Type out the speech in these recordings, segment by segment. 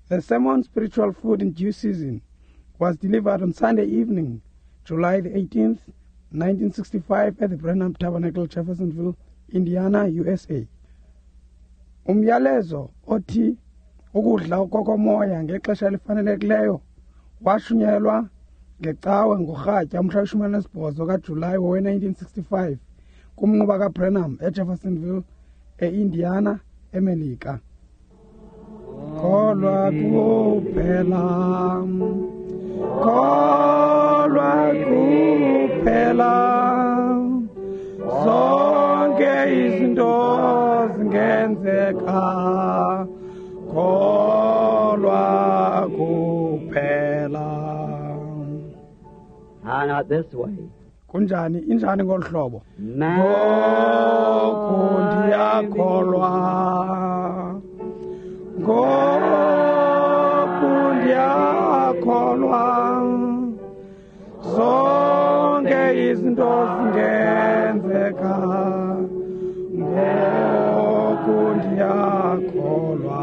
The sermon, Spiritual Food in Due Season, was delivered on Sunday evening, July the 18th, 1965 at the Branham Tabernacle, Jeffersonville, Indiana, USA. Umyalezo othi ukudla okokomoya ngexesha elifanelekileyo washunyelwa ngecawe ngorhatya umhla we-18 kaJulayi we-1965 kumnquba kaBranham eJeffersonville, e-Indiana, eMelika. Kholwa kuphela, kholwa kuphela, zonke izinto zingenzeka, kholwa kuphela. How not this way? Kunjani injani ngolu hlobo? My Ngoku ndiyakholwa, ngoku ndiyakholwa, zonke izinto zingenzeka, ngoku ndiyakholwa,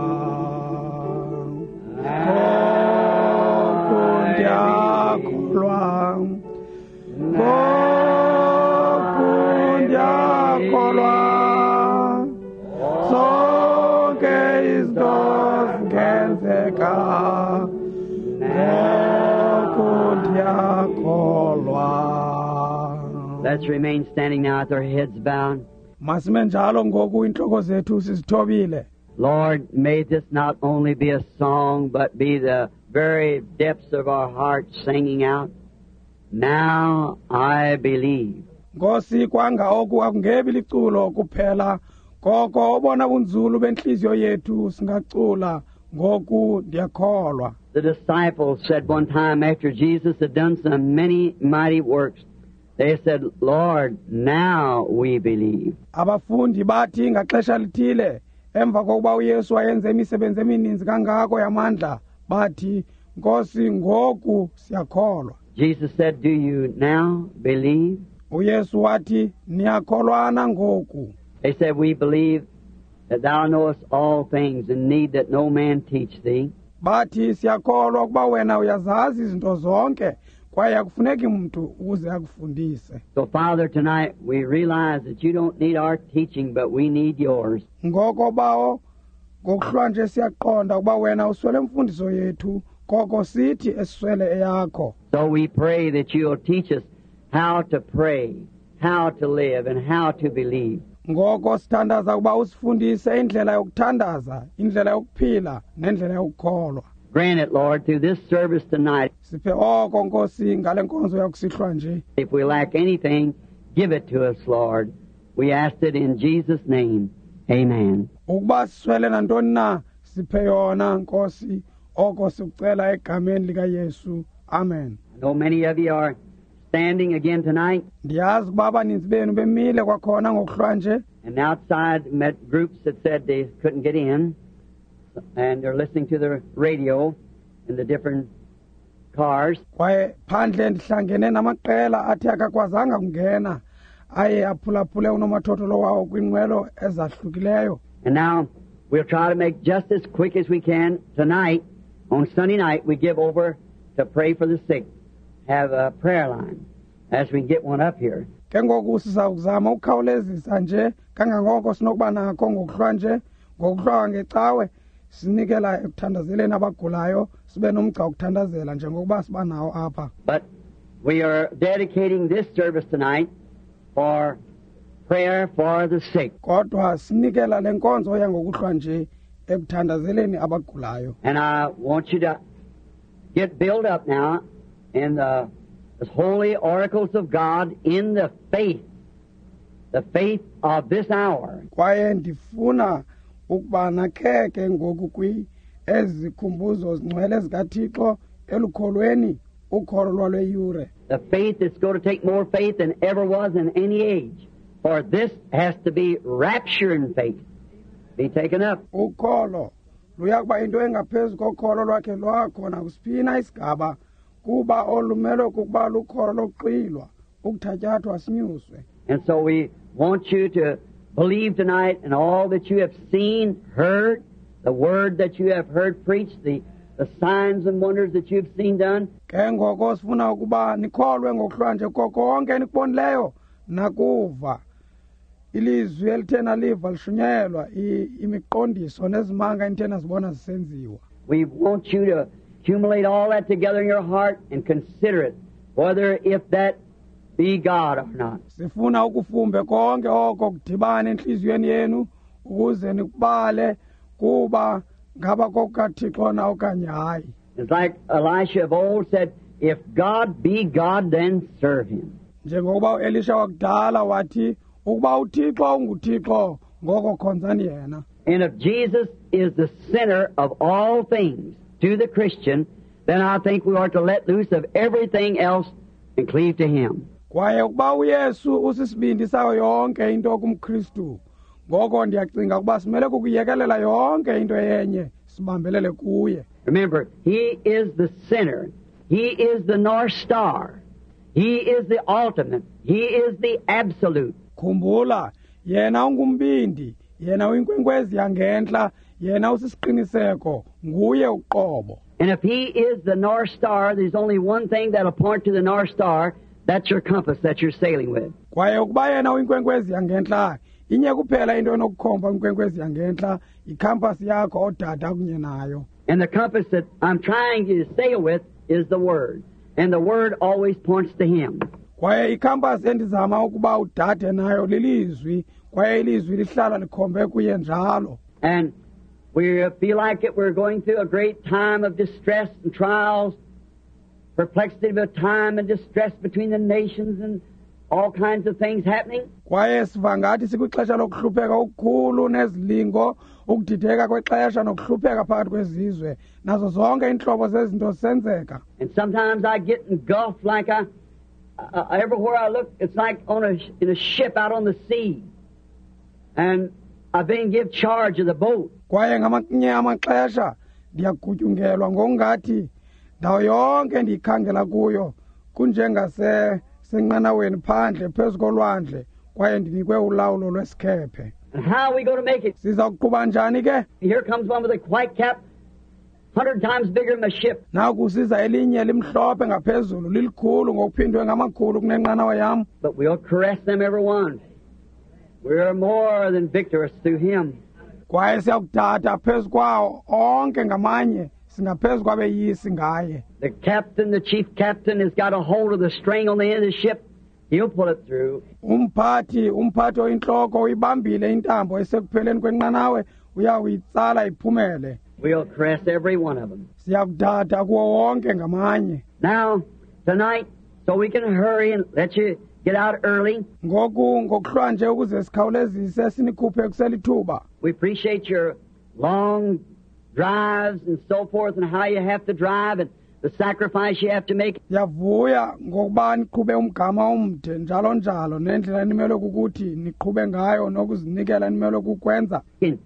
ngoku ndiyakholwa, ngoku ndiyakholwa, zonke izinto zingenzeka, ngoku ndiyakholwa. Let's remain standing now with our heads bowed. Masime njalo ngoku intloko zethu sizithobile. Lord, may this not only be a song, but be the very depths of our hearts singing out, now I believe. Nkosi kwanga oku akungebi liculo kuphela, koko obona bunzulu benhliziyo yethu singacula ngoku ndiyakholwa. The disciples said one time after Jesus had done some many mighty works, they said, Lord, now we believe. Abafundi bathi ngaxesha lithile emva kokuba uYesu wayenze imisebenzi emininzi kangako yamandla, bathi Nkosi ngoku siyakholwa. Jesus said, do you now believe? uYesu wathi niyakholwana ngoku. They said, we believe that thou knowest all things and need that no man teach thee. Bathi siyakholwa ukuba wena uyazazi izinto zonke kwaye akufuneki mntu ukuze akufundise. So, Father, tonight we realize that you don't need our teaching, but we need yours. Ngoko bawo ngokuhlwa nje siyaqonda ukuba wena uswele imfundiso yethu, koko sithi eswele eyakho. So we pray that you'll teach us how to pray, how to live, and how to believe. Ngoko sithandaza ukuba usifundise indlela yokuthandaza, indlela yokuphila, nendlela yokukholwa. Grant it, Lord, through this service tonight. Siphe oko Nkosi ngale nkonzo yakusihlwa nje. If we lack anything, give it to us, Lord. We ask it in Jesus' name. Amen. Ukuba siswele nantoni na siphe yona Nkosi, oko sikucela egameni likaYesu. Amen. I know many of you are standing again tonight, Ndiyazi ukuba abaninzi benu bemile kwakhona ngokuhlwa nje. and outside met groups that said they couldn't get in, and they're listening to the radio in the different cars. Kwaye phandle ndihlangene namaqela athi akakwazanga kungena aye aphulaphule unomathotholo wawo kwinqwelo ezahlukileyo. And now we'll try to make just as quick as we can tonight. On Sunday night, we give over to pray for the sick. Have a prayer line as we get one up here. Ke ngoku sizakuzama ukukhawulezisa nje kangangoko sinokuba nakho ngokuhlwa nje, ngokuhlwa ngecawe sinikela ekuthandazeleni abagulayo, sibe nomgca wokuthandazela njengokuba siba nawo apha. But we are dedicating this service tonight for prayer for the sick. Kodwa sinikela le nkonzo yangokuhlwa nje ekuthandazeleni abagulayo. And I want you to get built up now in the holy oracles of God in the faith of this hour. Kwaye ndifuna ukuba nakheke ngoku ezikhumbuzo zingcwele zikaThixo elukholweni, ukholo lwaleyure. The faith that's going to take more faith than ever was in any age. For this has to be rapturing faith. Be taken up. Ukholo luyakuba into engaphezu kokholo lwakhe lwakhona kusiphina isigaba, kuba olumelo kukuba lukholo lokuqilwa, ukuthatyathwa sinyuswe. And so we want you to believe tonight in all that you have seen, heard, the word that you have heard preached, the signs and wonders that you've seen done. Ke ngoko sifuna ukuba nikholwe ngokuhlanje konke enikubonileyo nakuva ilizwi elithena liva lishunyelwa imiqondiso nezimanga enithena zibona zisenziwa. We want you to accumulate all that together in your heart and consider it, whether if that be God or not. Sifuna ukufumbe konke oko kudibane enhliziyweni yenu ukuze nikubale kuba ngaba kokaThixo na okanye hayi. It's like Elisha of old said, if God be God, then serve him. Njengoba uElisha wakudala wathi ukuba uThixo unguThixo ngoko khonzani yena. And if Jesus is the center of all things to the Christian, then I think we are to let loose of everything else and cleave to him. Kwaye ukuba uYesu usisibindi sayo yonke into kumKristu ngoko ndiyacinga ukuba simele kukuyekelela yonke into yenye sibambelele kuye. Remember, he is the center. He is the North Star. He is the ultimate. He is the absolute. Khumbula yena ungumbindi, yena uyinkwenkwezi yangentla, yena usisiqiniseko, nguye uqobo. And if he is the North Star, there's only one thing that'll point to the North Star. That's your compass that you're sailing with. Kwaye ukuba yena uyinkwenkwezi yangentla, inye kuphela into enokukhomba inkwenkwezi yangentla, ikhampasi yakho odada kunye nayo. And the compass that I'm trying to sail with is the Word. And the Word always points to him. Kwaye ikhampasi endizama ukuba udade nayo lilizwi, kwaye ilizwi lihlala likhombe kuye njalo. And we feel like we're going through a great time of distress and trials, perplexity of a time and distress between the nations and all kinds of things happening. Kwaye siva ngathi sikwixesha lokuhlupheka okukhulu nezilingo, ukudideka kwexesha nokuhlupheka phakathi kwezizwe, nazo zonke iintlobo zezinto zisenzeka. And sometimes I get engulfed like everywhere I look, it's like in a ship out on the sea. And I've been given charge of the boat. Kwaye ngamanye amaxesha ndiyagutyungelwa ngokungathi ndawo yonke ndiyikhangela kuyo kunjengasenqanaweni phandle phezu kolwandle kwaye ndinikwe ulawulo lwesikhephe. And how are we going to make it? Siza kuqhuba njani ke? Here comes one with a white cap, 100 times bigger than a ship. Naku siza elinye limhlophe ngaphezulu lilikhulu ngokuphindwe ngamakhulu kunenqanawa yam. But we'll caress them every one. We are more than victors through him. Kwaye siyakuthatha phezu kwawo onke ngamanye singaphezu kwabeyisi ngaye. The captain, the chief captain, has got a hold of the string on the end of the ship. He'll pull it through. Umphathi oyintloko uyibambile intambo esekupheleni kwenqanawe uyawuyitsala iphumele. We'll caress every one of them. Siyakuthatha kuwo wonke ngamanye. Now, tonight, so we can hurry and let you get out early. Ngokuhlwa nje ukuze sikhawulezise sinikhuphe kuselithuba. We appreciate your long drives and so forth and how you have to drive and the sacrifice you have to make. Yavuya ngokuba niqhube umgama omde njalo njalo nendlela nimele ukuthi niqhube ngayo nokuzinikela nimele kukwenza.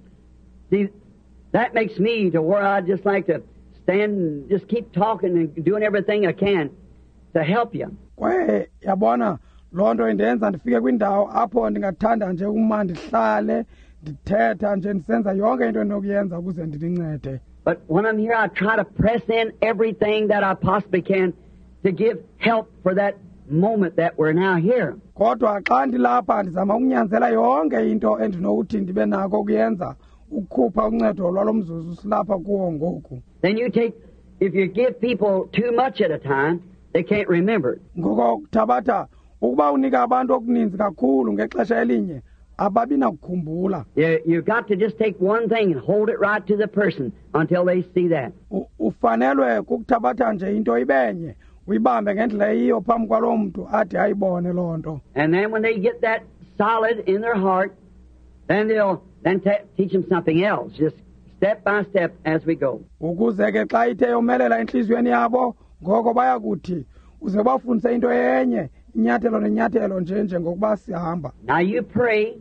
See, that makes me to where I just like to stand and just keep talking and doing everything I can to help you. Kwaye yabona lonto indenza ndifike kwindawo apho ndingathanda nje uma ndihlale ndithetha nje ndisenza yonke into enokuyenza ukuze ndinincede. But when I'm here, I try to press in everything that I possibly can to give help for that moment that we're now here. Kodwa xa ndilapha ndizama ukunyanzela yonke into endinokuthi ndibe nako ukuyenza ukukhupha uncedo lwalo mzuzu silapha kuwo ngoku. Then you take, if you give people too much at a time, they can't remember it. Ngoko kuthabatha ukuba unika abantu okuninzi kakhulu ngexesha elinye ababi nakukhumbula. You've got to just take one thing and hold it right to the person until they see that. Ufanelwe kukuthabatha nje into ibenye uyibambe ngendlela eyiyo phambi kwalo mntu ade ayibone loo nto. And then when they get that solid in their heart, then they'll teach them something else, just step by step as we go. Ukuze ke xa ithe yomelela enhliziyweni yabo ngoko bayakuthi uze bafundise into yenye inyathelo nenyathelo nje ngokuba sihamba. Now you pray,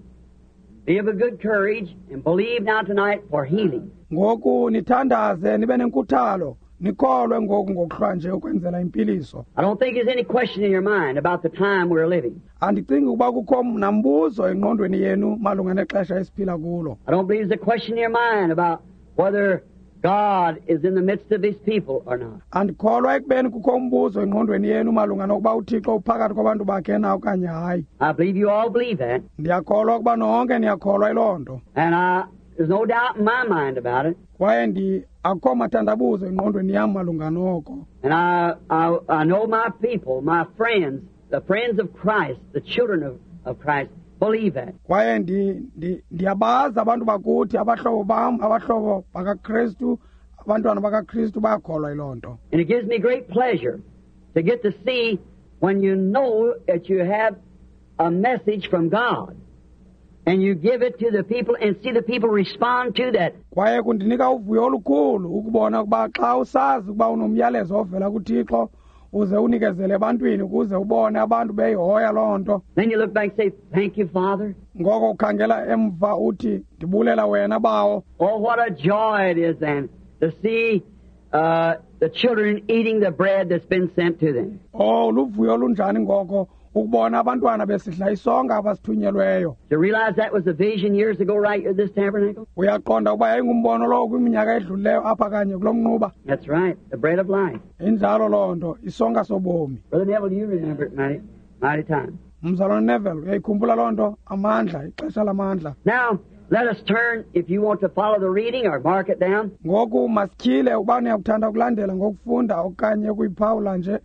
be of a good courage, and believe now tonight for healing. Ngoku nithandaze nibe nenkuthalo nikholwe ngoku ngokuhlwa nje ukwenzela impiliso. I don't think there's any question in your mind about the time we're living. Andicingi ukuba kukho nambuzo engqondweni yenu malunga nexesha esiphila kulo. I don't believe there's a question in your mind about whether God is in the midst of His people or not. andikholwa ekubeni kukho umbuzo engqondweni yenu malunga nokuba uthixo uphakathi kwabantu bakhe na okanye hayi. I believe you all believe that. Ndiyakholwa ukuba nonke niyakholwa iloo nto, And there's no doubt in my mind about it. kwaye akukho mathandabuzo engqondweni yam malunga noko. And I know my people, my friends, the friends of Christ, the children of Christ, believe that. Kwaye ndiyabazi abantu bakuthi, abahlobo bam, abahlobo bakaKristu, abantwana bakaKristu bayakholwa iloo nto. And it gives me great pleasure to get to see when you know that you have a message from God and you give it to the people and see the people respond to that. Kwaye kundinika uvuyo olukhulu ukubona ukuba xa usazi ukuba unomyalezo ovela kuThixo uze unikezele ebantwini ukuze ubone abantu beyihoya loo nto. Then you look back and say, thank you, Father. Ngoko ukhangela emva uthi ndibulela wena bawo. Oh, what a joy it is then to see the children eating the bread that's been sent to them. Oh, luvuyo olunjani ngoko ukubona abantwana besidla isonka abasithunyelweyo. To realize that was a vision years ago right here at this tabernacle? Uyaqonda ukuba yayingumbono lowo kwiminyaka edlulileyo apha kanye kulo mnquba. That's right, the bread of life. Injalo loo nto, isonka sobomi. Brother Neville, you remember it mighty time. Mzalwane Neville, uyayikhumbula loo nto, amandla, ixesha lamandla. Now, let us turn, if you want to follow the reading or mark it down. Ngoku masityhile uba niyakuthanda ukulandela ngokufunda okanye ukuyiphawula nje.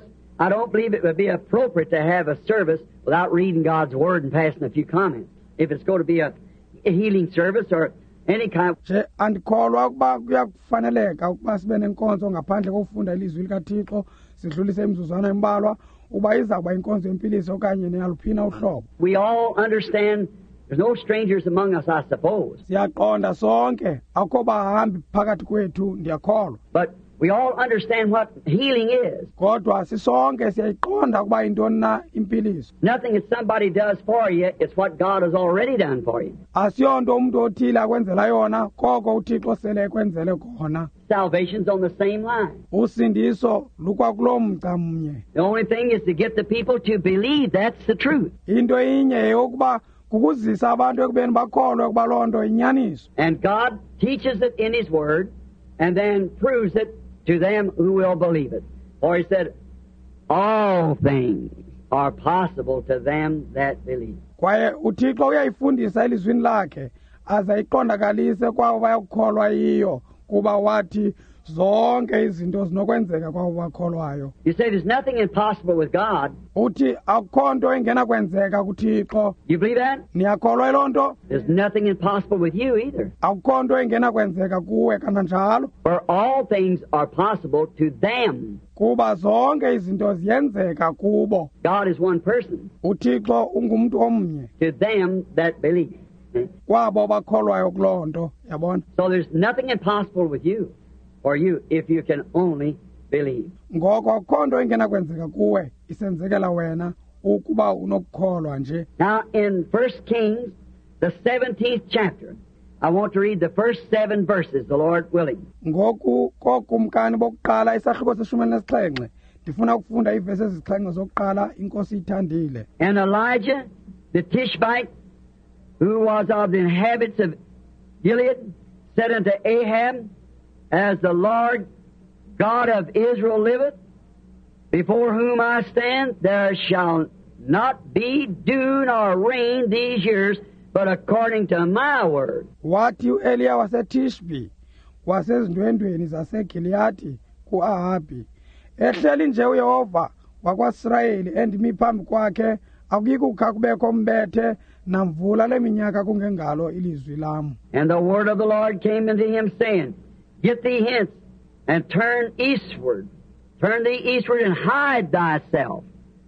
I don't believe it would be appropriate to have a service without reading God's Word and passing a few comments. If it's going to be a healing service or any kind. Nje andikholwa ukuba kuyakufaneleka ukuba sibe nenkonzo ngaphandle kokufunda ilizwi likaThixo sidlulise imizuzwana embalwa uba izawuba inkonzo yempiliso okanye neyaluphina uhlobo. We all understand there's no strangers among us, I suppose. Siyaqonda sonke akukho bahambi phakathi kwethu, ndiyakholwa. But we all understand what healing is. Kodwa sisonke siyayiqonda ukuba yintoni na impiliso. Nothing that somebody does for you, it's what God has already done for you. Asiyonto umuntu othile akwenzela yona, koko uThixo sele ekwenzele khona. Salvation's on the same line. Usindiso lukwakulo mgca mnye. The only thing is to get the people to believe that's the truth. Into inye yokuba kukuzisa abantu ekubeni bakholwe ukuba loo nto inyaniso. And God teaches it in His Word and then proves it to them who will believe it. For He said, all things are possible to them that believe. Kwaye uThixo uyayifundisa elizwini lakhe aze ayiqondakalise kwabo bayakholwa yiyo kuba wathi zonke izinto zinokwenzeka kwabo bakholwayo. You say there's nothing impossible with God. Uthi akukho nto engena kwenzeka kuThixo. You believe that? Niyakholwa loo nto? There's nothing impossible with you either. Akukho nto engena kwenzeka kuwe kananjalo. For all things are possible to them. Kuba zonke izinto ziyenzeka kubo. God is one person. uThixo ungumntu omnye. To them that believe. Kwabo bakholwayo kuloo nto, yabona. So there's nothing impossible with you, for you, if you can only believe. Ngoko akukho nto engena kwenzeka kuwe isenzekela wena ukuba unokukholwa nje. Now in 1 Kings, the 17th chapter, I want to read the first 7 verses, the Lord willing. Ngoku kokumkani bokuqala isahluko se-17 ndifuna ukufunda iivesi ezisixhenxe zokuqala inkosi ithandile. And Elijah the Tishbite, who was of the inhabitants of Gilead, said unto Ahab, as the Lord God of Israel liveth, before whom I stand, there shall not be dew nor rain these years, but according to my word. Wathi u-Eliya waseTishbi wasezindwendweni zaseGiliyadi ku-Ahabi, ehleli nje uYehova wakwa-Israyeli endimi phambi kwakhe, akuyikukha kubekho mbethe namvula le minyaka kungengalo ilizwi lam. And the word of the Lord came unto him, saying, Get thee hence, and turn eastward. Turn thee eastward, and hide thyself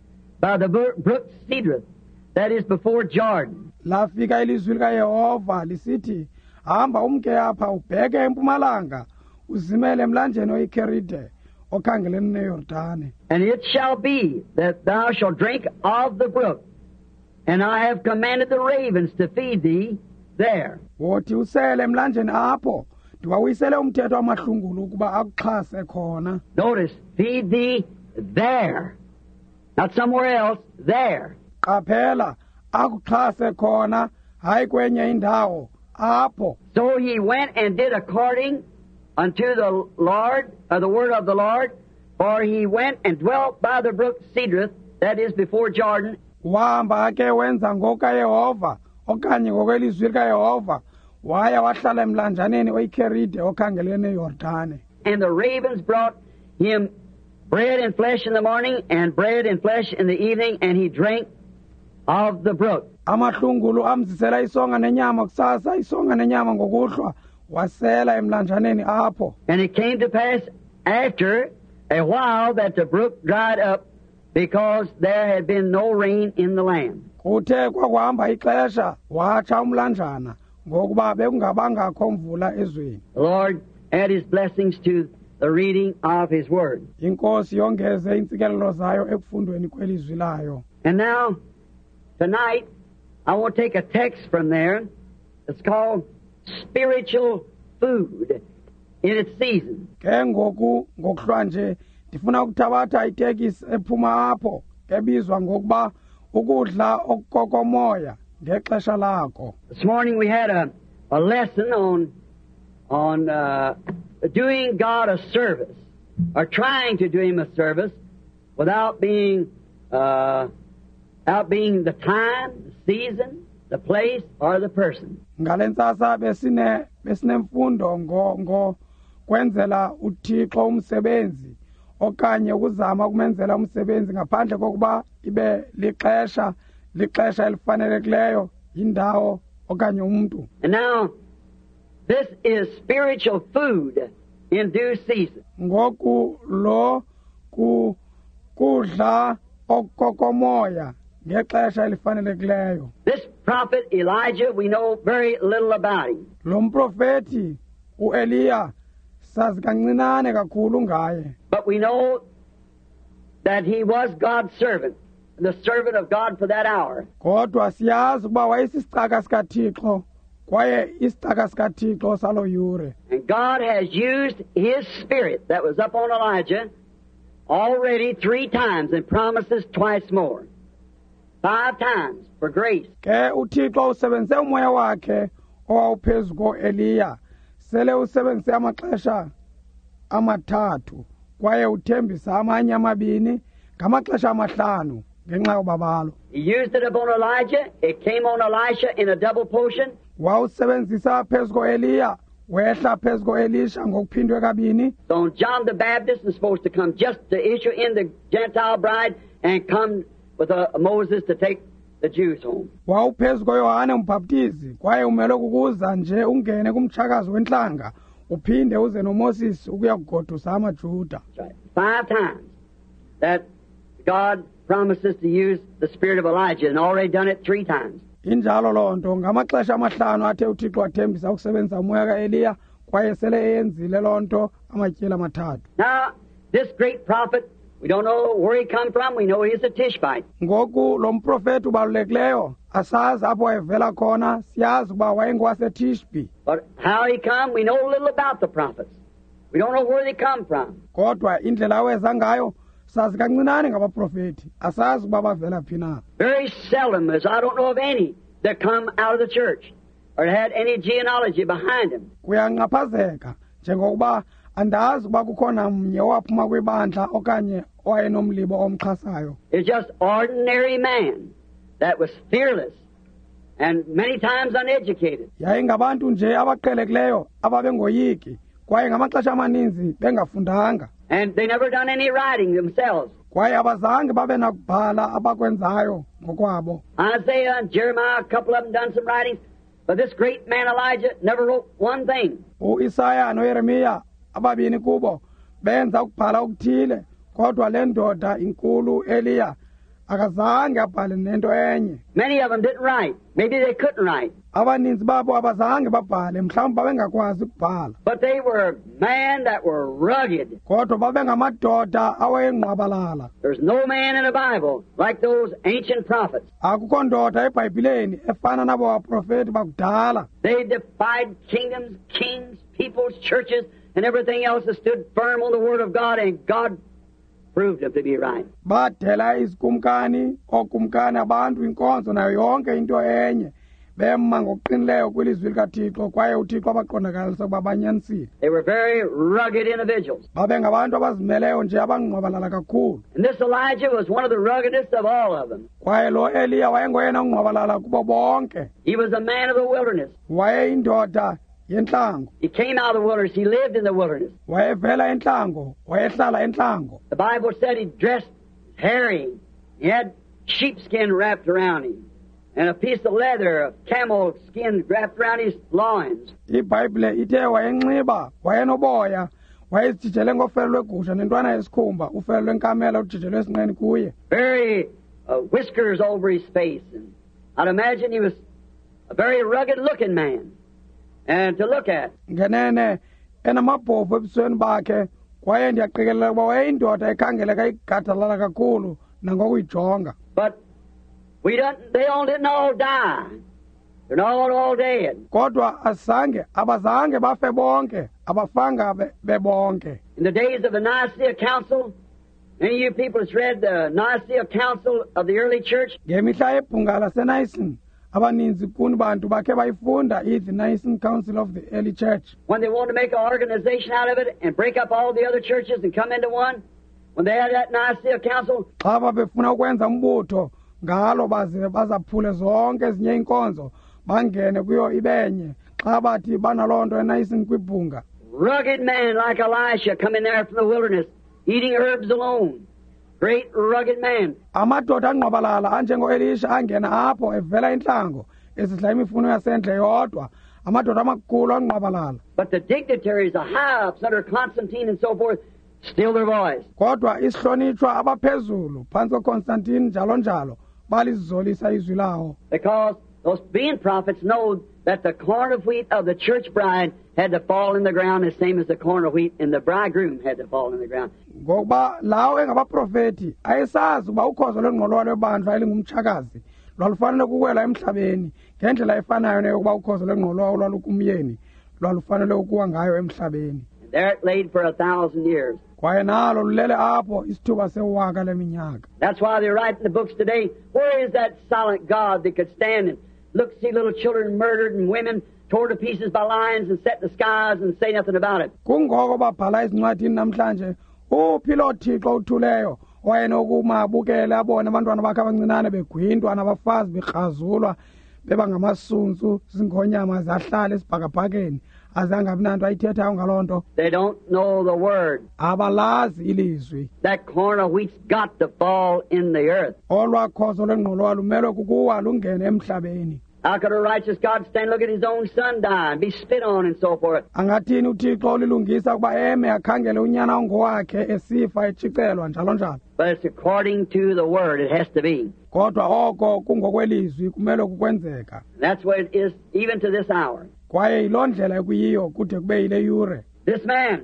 by the brook Cedrith, that is before Jordan. Lafika ilizwi likaYehova lisithi, hamba umke apha ubheke empumalanga, uzimele emlanjeni oyiKherite okhangelene neYordane. And it shall be that thou shalt drink of the brook, and I have commanded the ravens to feed thee there. Wothi usele emlanjeni apho, ndiwawuyisele umthetho wamahlungulu ukuba akuxhase khona. Notice, feed thee there. Not somewhere else, there. Qaphela, akuxhase khona, hayi kwenye indawo, apho. So he went and did according unto the Lord, the word of the Lord, for he went and dwelt by the brook Cedrith, that is before Jordan. wahamba ke wenza ngokaYehova okanye ngokwelizwi likaYehova waya wahlala emlanjaneni oyiKheride okhangelene eYordane. And the ravens brought him bread and flesh in the morning, and bread and flesh in the evening, and he drank of the brook. Amahlungulu amzisela isonga nenyama kusasa, isonga nenyama ngokuhlwa, wasela emlanjaneni apho. And it came to pass after a while that the brook dried up, because there had been no rain in the land. Kuthe kwakuhamba ixesha watsha umlanjana ngokuba bekungabangakho mvula ezweni. The Lord add His blessings to the reading of His Word. Inkosi yongeze intsikelelo zayo ekufundweni kwelizwi layo. And now, tonight, I want to take a text from there. It's called spiritual food in its season. Ke ngokuhlwa nje ndifuna ukuthabatha itekisi ephuma apho ebizwa ngokuba ukudla okukokomoya ngexesha lakho. This morning we had a lesson on doing God a service, or trying to do Him a service, without being the time, the season, the place, or the person. Ngalentsasa besinemfundo ngo kwenzela uThixo umsebenzi okanye ukuzama kumenzela umsebenzi ngaphandle kokuba ibe lixesha elifanelekileyo indawo okanye umuntu. And now this is spiritual food in due season. Ngoku lo kudla okukokomoya ngexesha elifanelekileyo. This prophet Elijah, we know very little about him. Lo mprofeti uEliya sazi kancinane kakhulu ngaye. But we know that he was God's servant, the servant of God for that hour. Kodwa siyazi ukuba wayesisicaka sikaThixo kwaye isicaka sikaThixo salo yure. And God has used His Spirit that was up on Elijah already 3 times and promises twice more. 5 times for grace. Ke uThixo usebenzise umoya wakhe owawuphezu koEliya sele usebenzise amaxesha amathathu kwaye uthembisa amanye amabini ngamaxesha amahlanu ngenxa yobabalo. He used it upon Elijah. It came on Elisha in a double portion. Wawusebenzisa phezu koEliya wehla phezu koElisha ngokuphindwe kabini. So John the Baptist is supposed to come just to issue in the Gentile bride and come with Moses to take the Jews home. Wawuphezu koYohane umbhaptizi kwaye umele ukuza nje ungene kumtshakazi wenhlanga uphinde uze noMoses ukuya kugodusa amaJuda. Right. 5 times that God promises to use the spirit of Elijah, and already done it 3 times. Injalo lonto ngamaxesha amahlanu athe uThixo wathembisa ukusebenzisa umoya kaEliya kwaye sele eyenzile lonto amatyeli amathathu. Now, this great prophet, we don't know where he come from. We know he's a Tishbite. Ngoku lo mprofeti ubalulekileyo asazi apho wayevela khona, siyazi ukuba wayengowaseTishbi. But how he come, we know little about the prophets. We don't know where they come from. Kodwa indlela aweza ngayo sazi kancinane ngabaprofeti, asazi ukuba bavela phi na. Very seldom, as I don't know of any, that come out of the church or had any genealogy behind them. Kuyangaphazeka njengokuba andazi ukuba kukhona mnye owaphuma kwibandla okanye owayenomlibo omxhasayo. It's just ordinary man that was fearless and many times uneducated. Yayingabantu nje abaqhelekileyo ababengoyiki kwaye ngamaxesha amaninzi bengafundanga. And they never done any writing themselves. Kwaye abazange babe nakubhala abakwenzayo ngokwabo. Isaiah and Jeremiah, a couple of them done some writings, but this great man Elijah never wrote one thing. UIsaya noYeremiya ababini kubo benza ukubhala okuthile, kodwa le ndoda inkulu Eliya akazange abhale nento enye. Many of them didn't write. Maybe they couldn't write. Abaninzi babo abazange babhale, mhlawumbe babengakwazi ukubhala. But they were men that were rugged. Kodwa babengamadoda awayengqwabalala. There's no man in the Bible like those ancient prophets. Akukho ndoda eBhayibhileni efana nabo baprofeti bakudala. They defied kingdoms, kings, peoples, churches, and everything else that stood firm on the Word of God, and God proved them to be right. Badela izikumkani okumkani abantu inkonzo nayo yonke into enye bema ngokuqinileyo kwilizwi likaThixo kwaye uThixo abaqondakalisa ukuba banyanisile. They were very rugged individuals. Babengabantu abazimeleyo nje abangqwabalala kakhulu. And this Elijah was one of the ruggedest of all of them. Kwaye lo Eliya wayengoyena ongqwabalala kubo bonke. He was a man of the wilderness. Wayeyindoda yentlango. He came out of the wilderness. He lived in the wilderness. Wayevela entlango, wayehlala entlango. The Bible said he dressed hairy. He had sheepskin wrapped around him. And a piece of leather, of camel skin wrapped around his loins. iBhayibhile ithe wayenxiba wayenoboya wayezijijele ngofelo lwegusha nentwana yesikhumba ufelo lwenkamela ujijelwe esinqeni kuye. Very whiskers over his face. And I'd imagine he was a very rugged-looking man. And to look at. Ngenene enamabhovu ebusweni bakhe kwaye ndiyaqikelela ukuba wayeyindoda ekhangeleka igadalala kakhulu nangokuyijonga. But they all didn't all die. They're not all dead. Kodwa abazange bafe bonke, abafanga bebonke. In the days of the Nicaea Council, many of you people has read the Nicaea Council of the early church. Ngemihla yebhunga laseNicene, abaninzi kuni bantu bakhe bayifunda the Nicene Council of the early church. When they wanted to make an organization out of it and break up all the other churches and come into one, when they had that Nicaea Council, xa babefuna ukwenza umbutho ngalo bazaphule zonke ezinye inkonzo bangene kuyo ibenye xa bathi banaloo nto eNicene kwibhunga. Rugged man like Elisha coming there from the wilderness, eating herbs alone. Great rugged man. Amadoda angqwabalala anjengo-Elisha angena apho evela intlango esidla imifuno yasendle yodwa. Amadoda amakhulu angqwabalala. But the dignitaries, the high-ups under Constantine and so forth, still their voice. Kodwa isihlonitshwa abaphezulu phantsi koConstantine njalo njalo balizolisa izwi lawo. Because those being prophets know that the corn of wheat of the church bride had to fall in the ground the same as the corn of wheat and the bridegroom had to fall in the ground. Ngokuba lawo engabaprofeti ayesazi ukuba ukhozo lwengqolowa lwebandla elingumtshakazi lwalufanele kuwela emhlabeni ngendlela efanayo neyokuba ukhozo lwengqolowa olwalukumyeni lwalufanele ukuwa ngayo emhlabeni. And there it laid for 1,000 years. Kwaye nalo lulele apho isithuba sewaka leminyaka. That's why they write in the books today, where is that silent God that could stand and look, see little children murdered and women torn to pieces by lions and set in the skies and say nothing about it? Kungoko babhala ezincwadini namhlanje, uphi lo Thixo uthuleyo owayenokubukele abone abantwana bakhe abancinane begwintwa nabafazi bekrazulwa beba ngamasunsu zingonyama zahlala esibhakabhakeni azangabi nanto ayithethayo ngaloo nto. They don't know the word. Abalazi ilizwi. That corn of wheat's got to fall in the earth. Olwakhozo lwengqolowa lumelwe kukuwa lungene emhlabeni. How could a righteous God stand look at his own son die and be spit on and so forth? Angathini uThixo olilungisa ukuba eme akhangele unyana ongowakhe esifa etshicelwa njalo njalo. But it's according to the word. It has to be. Kodwa oko kungokwelizwi kumele kukwenzeka. That's what it is even to this hour. Kwaye yiloo ndlela ekuyiyo kude kube yile yure. This man,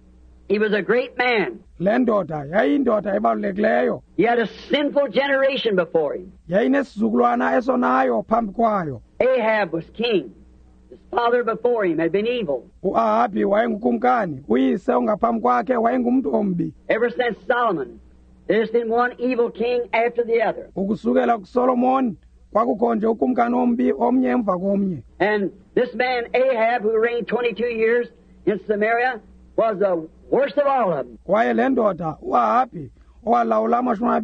he was a great man. Le ndoda yayindoda ebalulekileyo. He had a sinful generation before him. Yayinesizukulwana esonayo phambi kwayo. Ahab was king. His father before him had been evil. U-Ahabi wayengukumkani, uyise ongaphambi kwakhe wayengumntu ombi. Ever since Solomon, there's been one evil king after the other. Ukusukela kuSolomon kwakukho nje ukumkani ombi omnye emva komnye. And this man Ahab, who reigned 22 years in Samaria, was the worst of all of them. Kwaye le ndoda u-Ahabi owalawula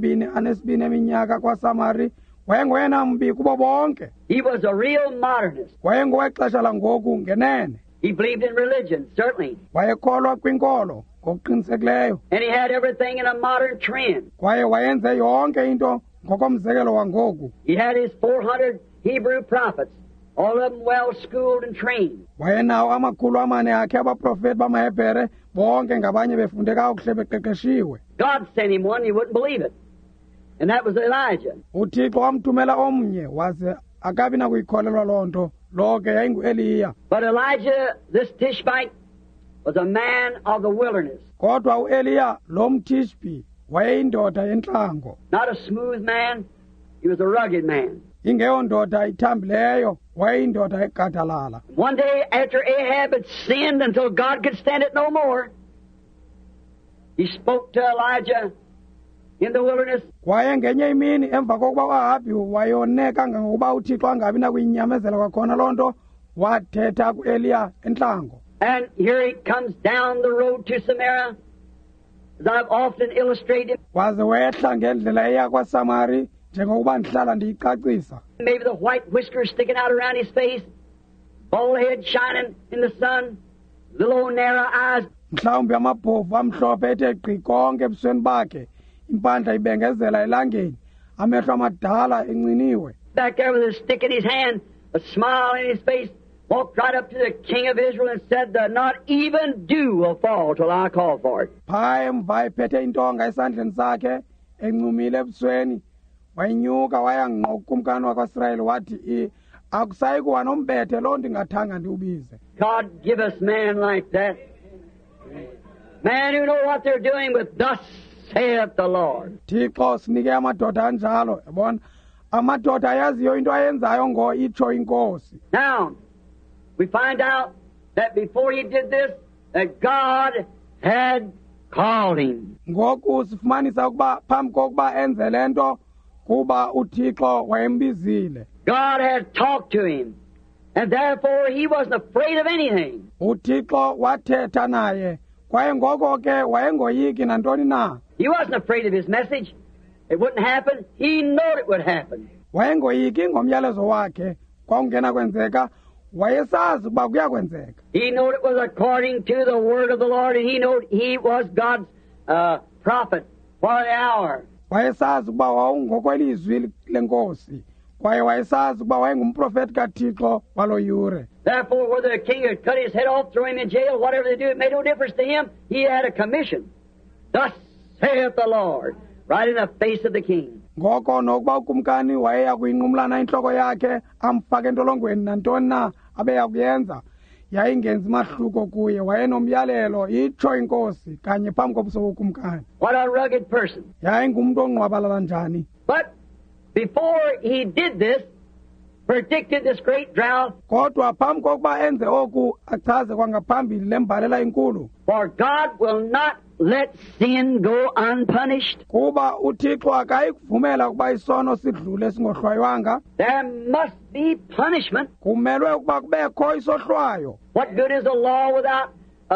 22 eminyaka kwaSamari wayengoyena mbi kubo bonke. He was a real modernist. Wayengowexesha langoku ngenene. He believed in religion, certainly. Wayekholwa kwinkolo ngokuqinisekileyo. And he had everything in a modern trend. Kwaye wayenze yonke into ngokomzekelo wangoku. He had his 400 Hebrew prophets, all of them well schooled and trained. Wayenawo 400 akhe abaprofeti bamaHebhere bonke ngabanye befunde kakuhle beqeqeshiwe. God sent him one, you wouldn't believe it. And that was Elijah. uThixo wamthumela omnye waze akabi nakuyikholelwa loo nto lo ke yayingu-Eliya. But Elijah, this Tishbite, was a man of the wilderness. Kodwa u-Eliya lo mTishbi wayeyindoda yentlango. Not a smooth man, he was a rugged man. Ingeyondoda ithambileyo, wayeyindoda egadalala. One day after Ahab had sinned until God could stand it no more, he spoke to Elijah in the wilderness. kwaye ngenye imini emva kokuba uAhabi wayone kangangokuba uThixo angabi nakuyinyamezela kwakhona loo nto wathetha kuEliya entlango. And here he comes down the road to Samaria, as I've often illustrated. waze wehla ngendlela eya kwaSamari njengokuba ndihlala ndiyicacisa. Maybe the white whiskers sticking out around his face, bald head shining in the sun, little old narrow eyes. Mhlawumbi amabhovu amhlophe ethe gqi konke ebusweni bakhe, impandla ibengezela elangeni, amehlo amadala enciniwe. Back there with a stick in his hand, a smile in his face, walked right up to the king of Israel and said, "Not even dew will fall till I call for it." Phaa emva ephethe intonga esandleni sakhe, encumile ebusweni, wayinyuka waya ngqo kukumkani wakwaIsrayeli wathi, akusayi kuwa nombethe loo ndingathanga ndiwubize. God give us men like that. Men who know what they're doing with "Thus saith the Lord." Thixo sinike amadoda anjalo, yabona. Amadoda ayaziyo into ayenzayo ngo itsho inkosi. Now, we find out that before he did this, that God had called him. Ngoku sifumanisa ukuba phambi kokuba enze le nto kuba uThixo wayembizile. God had talked to him, and therefore he wasn't afraid of anything. uThixo wathetha naye, kwaye ngoko ke wayengoyiki nantoni na. He wasn't afraid of his message. It wouldn't happen. He knew it would happen. Wayengoyiki ngomyalezo wakhe, kwakungena kwenzeka, wayesazi ukuba kuya kwenzeka. He knew it was according to the word of the Lord, and he knew he was God's prophet for the hour. Wayesazi ukuba wawungokwelizwi lenkosi, kwaye wayesazi ukuba wayengumprofeti kaThixo walo yure. Therefore, whether the king had cut his head off, throw him in jail, whatever they do, it made no difference to him. He had a commission. "Thus saith the Lord," right in the face of the king. Ngoko nokuba ukumkani wayeya kuyinqumlana intloko yakhe amfake entolongweni nantoni na abeya kuyenza, yayingenzi mahluko kuye, wayenomyalelo itsho inkosi kanye phambi kobuso bokumkani. What a rugged person. Yayingumntu ongqwabalala njani. But before he did this, predicted this great drought, Kodwa phambi kokuba enze oku achaze kwangaphambili lembalela inkulu, for God will not let sin go unpunished. kuba uThixo akayikuvumela ukuba isono sidlule singohlwayanga. There must be punishment. Kumelwe ukuba kubekho isohlwayo. What good is a law without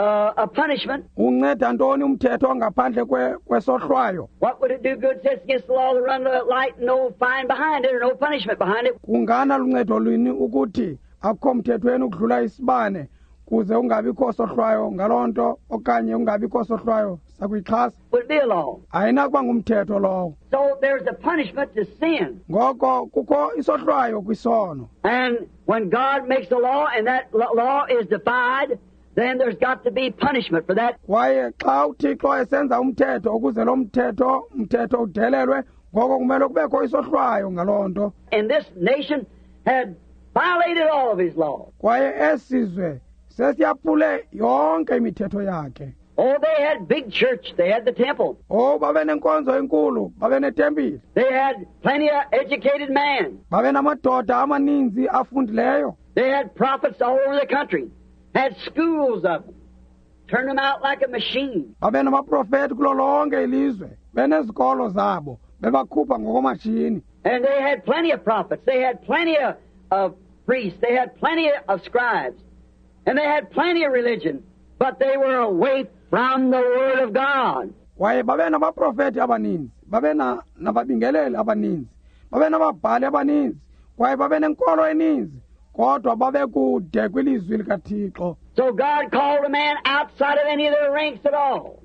a punishment? Unceda ntoni umthetho ngaphandle kwesohlwayo? What would it do good sets against the law to run the light and no fine behind it or no punishment behind it? Kungana luncedo lwini ukuthi akukho mthethweni ukudlula isibane kuze ungabikho sohlwayo ngaloo nto okanye ungabikho sohlwayo sakuyixhasa? Would it be a law? Ayinakuba ngumthetho lowo. So there's a punishment to sin. Ngoko kukho isohlwayo kwisono. And when God makes a law and that law is defied, then there's got to be punishment for that. Kwaye xa uThixo esenza umthetho ukuze lo mthetho udelelwe, ngoko kumele kubekho isohlwayo ngaloo nto. And this nation had violated all of his laws. Kwaye esizwe sesiyaphule yonke imithetho yakhe. Oh, they had big church. They had the temple. Babe nenkonzo enkulu, babe netempile. They had plenty of educated men. Babe namadoda amaninzi afundileyo. They had prophets all over the country. Had schools of them. Turned them out like a machine. Babe namaprofeti kulo lonke ilizwe. Benezikolo zabo, bebakhupha ngokomashini. And they had plenty of prophets. They had plenty of priests. They had plenty of scribes. And they had plenty of religion. But they were away from the Word of God. Kwaye babe nabaprofeti abaninzi, babe nababingeleli abaninzi, babe nababhali abaninzi, kwaye babe nenkolo eninzi, kodwa babe kude kwilizwi likaThixo. So God called a man outside of any of their ranks at all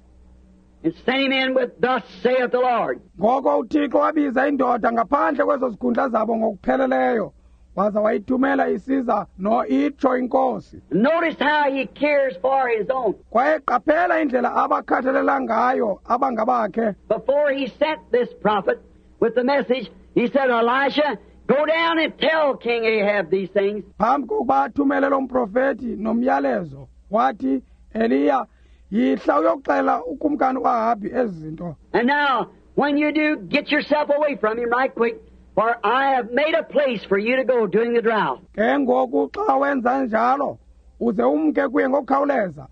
and sent him in with "Thus saith the Lord." Ngoko uThixo wabiza indoda ngaphandle kwezo zikhundla zabo ngokupheleleyo, waza wayithumela isiza itsho inkosi. Notice how he cares for his own. Kwaye qaphela indlela abakhathalela ngayo abangabakhe. Before he sent this prophet with the message, he said, "Elisha, go down and tell King Ahab these things." Phambi kokuba athumele lo mprofeti nomyalezo, wathi, Eliya, yihla uyoxela ukumkani uAhabi ezi zinto. And now, when you do, get yourself away from him right quick, for I have made a place for you to go during the drought. Ke ngoku xa wenza njalo, uze umke kuye ngokukhawuleza,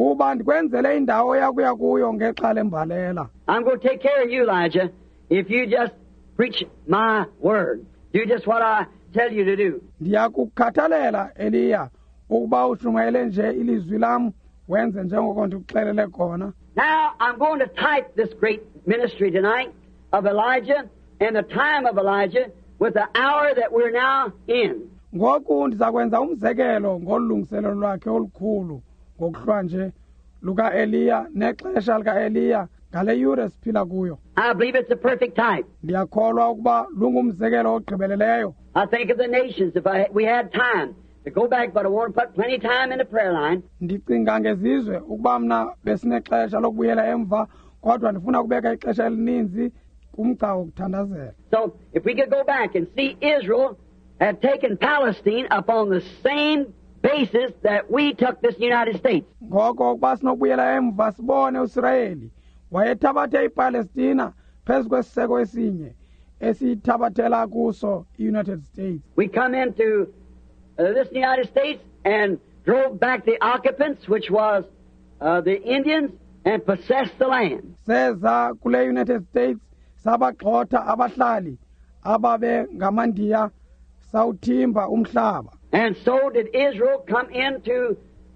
kuba ndikwenzele indawo yakuya kuyo ngexa lembalela. I'm going to take care of you, Elijah, if you just preach my word. Do just what I tell you to do. Ndiyakukhathalela Eliya ukuba ushumayele nje ilizwi lam wenze njengoko ndikuxelele khona. Now I'm going to type this great ministry tonight of Elijah and the time of Elijah with the hour that we're now in. Ngoku ndizakwenza umzekelo ngolungiselelo lwakhe olukhulu ngokuhlwa nje luka Eliya nexesha lika Eliya ngale yure siphila kuyo. I believe it's a perfect type. Ndiyakholwa ukuba lungumzekelo ogqibeleleyo. I think of the nations if we had time to go back, but I want to put plenty of time in the prayer line. Ndicinga ngezizwe ukuba mna besinexesha lokubuyela emva kodwa ndifuna kubeka ixesha elininzi kumgca wokuthandazela. So if we could go back and see Israel had taken Palestine upon the same basis that we took this United States. Ngoko ukuba sinokubuyela emva sibone uIsrayeli wayethabathe iPalestina phezu kwesiseko esinye esithabathela kuso iUnited States. We come into this United States and drove back the occupants, which was the Indians, and possessed the land. Seza kule United States sabagxotha abahlali ababe ngamandiya sawuthimba umhlaba. And so did Israel come into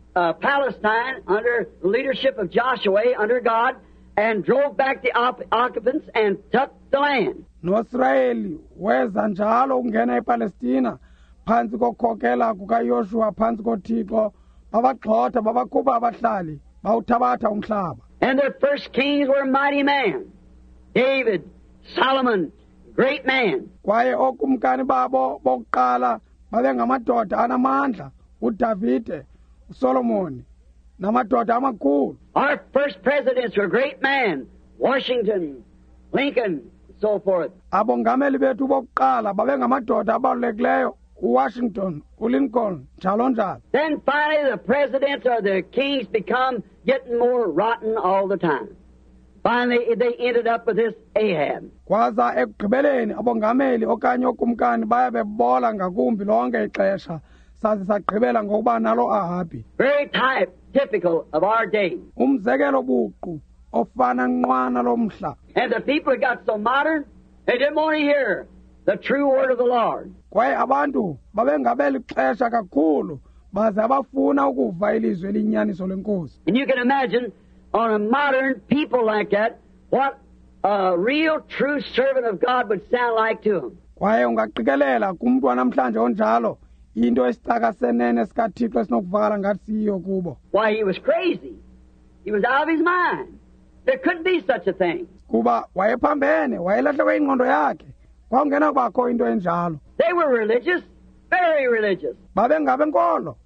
Palestine under the leadership of Joshua, under God, and drove back the occupants and took the land. NoIsrayeli weza njalo ungena ePalestina phansi kokhokela kukaYoshua phansi koThixo babagxotha babakhupha abahlali bawuthabatha umhlaba. And their first kings were mighty men. David, Solomon, great man. Kwaye okumkani babo bokuqala babengamadoda anamandla uDavide, uSolomoni namadoda amakhulu. Our first presidents were great men. Washington, Lincoln, and so forth. Abongameli bethu bokuqala babengamadoda abalulekileyo uWashington, uLincoln, njalo njalo. Then finally the presidents or the kings become getting more rotten all the time. Finally they ended up with this Ahab. Kwaza ekugqibeleni abongameli okanye okumkani baya bebola ngakumbi lonke ixesha saze sagqibela ngokuba nalo Ahabi. Very typical of our day. Umzekelo buqu ofana nqwana lomhla. And the people got so modern, they didn't want to hear the true word of the Lord. Kwaye abantu babengabeli xesha kakhulu baze abafuna ukuva ilizwi elinyaniso lenkosi. And you can imagine on a modern people like that what a real true servant of God would sound like to him. Kwaye ungaqikelela kumntu wanamhlanje onjalo into esitaka senene sikaThixo esinokuvakala ngathi siyo kubo. Why, he was crazy. He was out of his mind. There couldn't be such a thing. Kuba wayephambene wayelahlekwe ingqondo yakhe kwangena kwakho into enjalo. They were religious, very religious. Babengabenkolo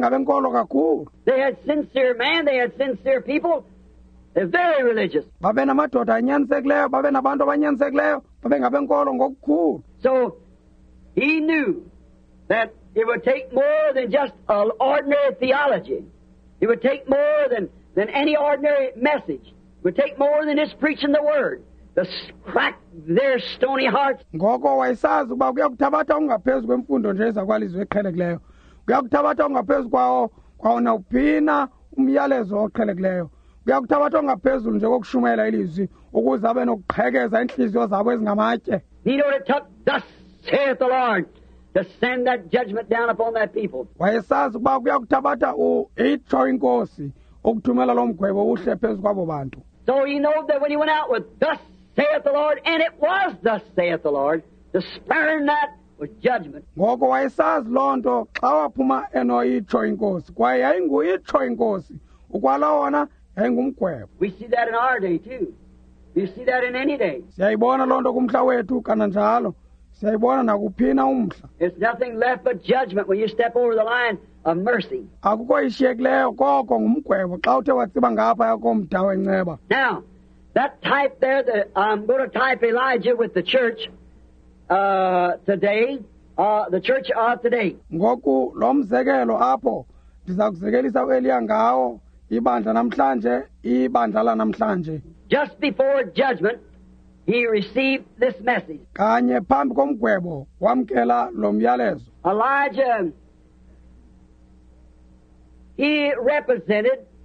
kakhulu. They had sincere man, they had sincere people. They're very religious. Babenamadoda anyanisekileyo, babenabantu abanyanisekileyo, babengabenkolo ngokukhulu. So he knew that it would take more than just an ordinary theology. It would take more than any ordinary message. It would take more than just preaching the word. To crack their stony hearts. Ngoko wayesazi ukuba kuyakuthabatha ungaphezu kwemfundo nje ezakwalizwe eqhelekileyo. Kuyakuthabatha ungaphezu kwawo nawuphina umyalezo oqhelekileyo. Kuyakuthabatha ungaphezulu nje kokushumayela ilizwi ukuze abe nokuqhekeza inhliziyo zabo ezingamatye. You know what it took? Thus saith the Lord, to send that judgment down upon that people. Wayesazi ukuba kuyakuthabatha itsho inkosi ukuthumela lo mgwebo uhle phezu kwabo bantu. So he knows that when he went out with thus saith the Lord, and it was thus saith the Lord, to spurn that was judgment. Ngoko wayesazi loo nto xa waphuma eno itsho inkosi kwaye yayinguyitsho inkosi ukwala wona yayingumgwebo. We see that in our day too. You see that in any day. Siyayibona loo nto kumhla wethu kananjalo. Siyayibona nakuphina umhla. There's nothing left but judgment when you step over the line of mercy. Akukho ishiyekileyo koko ngumgwebo xa uthe watsiba ngapha komda wenceba. Now, that type there, that I'm going to type Elijah with the church today, the church of today. Ngoku lo mzekelo apho ndiza kuzekelisa uEliya ngawo ibandla namhlanje ibandla lanamhlanje. Just before judgment, he received this message. Kanye phambi komgwebo wamkela lo myalezo. Elijah, he represented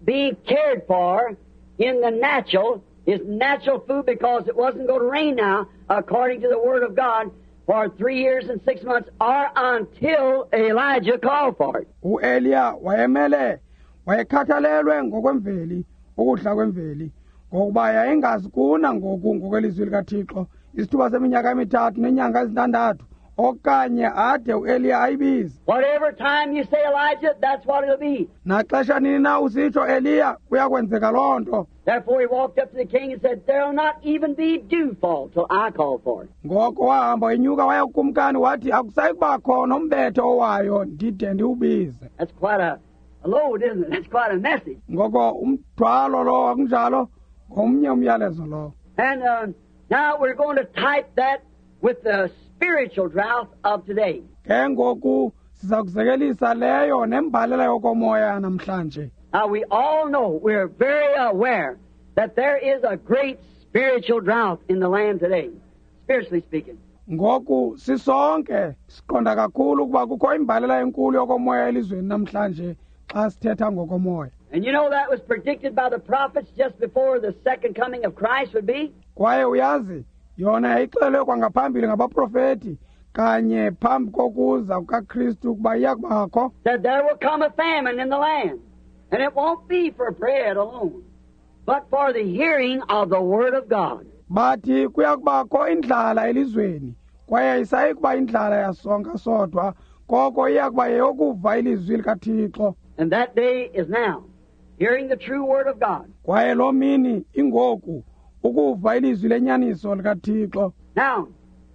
being cared for in the natural, his natural food, because it wasn't going to rain now, according to the Word of God, for 3 years and 6 months, or until Elijah called for it. uEliya wayekhathalelwe ngokwemveli, ukudla kwemveli, ngokuba yayingazikuna ngokwelizwi likaThixo isithuba seminyaka emithathu nenyanga ezintandathu, okanye ade uEliya ayibize. Whatever time you say Elijah, that's what it'll be. Naxesha nini na usitsho Eliya, kuyakwenzeka loo nto. Therefore he walked up to the king and said, "There'll not even be dew fall till I call for it." Ngoko wahamba wenyuka waya kukumkani wathi akusayi kuba khona umbetho owayo ndide ndiwubize. That's quite a load, isn't it? That's quite a message. Ngoko umthwalo lo akunjalo, ngomnye umyalezo lo. And now we're going to type that with the spiritual drought of today. Ke ngoku siza kuzekelisa leyo nembalela yokomoya namhlanje. Now we all know, we're very aware that there is a great spiritual drought in the land today, spiritually speaking. Ngoku sisonke siqonda kakhulu ukuba kukho imbalela enkulu yokomoya elizweni namhlanje xa sithetha ngokomoya. And you know that was predicted by the prophets just before the second coming of Christ would be. Kwaye uyazi yona yayixelwe kwangaphambili ngabaprofeti kanye phambi kokuza kukaKristu ukuba iyakubakho. That there will come a famine in the land, and it won't be for bread alone, but for the hearing of the Word of God. Bathi kuyakubakho indlala elizweni, kwaye ayisayi kuba indlala yasonka sodwa, koko iyakuba yeyokuva ilizwi likaThixo. And that day is now, hearing the true Word of God. Kwaye lo mini ingoku ukuva ilizwi lenyaniso likaThixo. Now,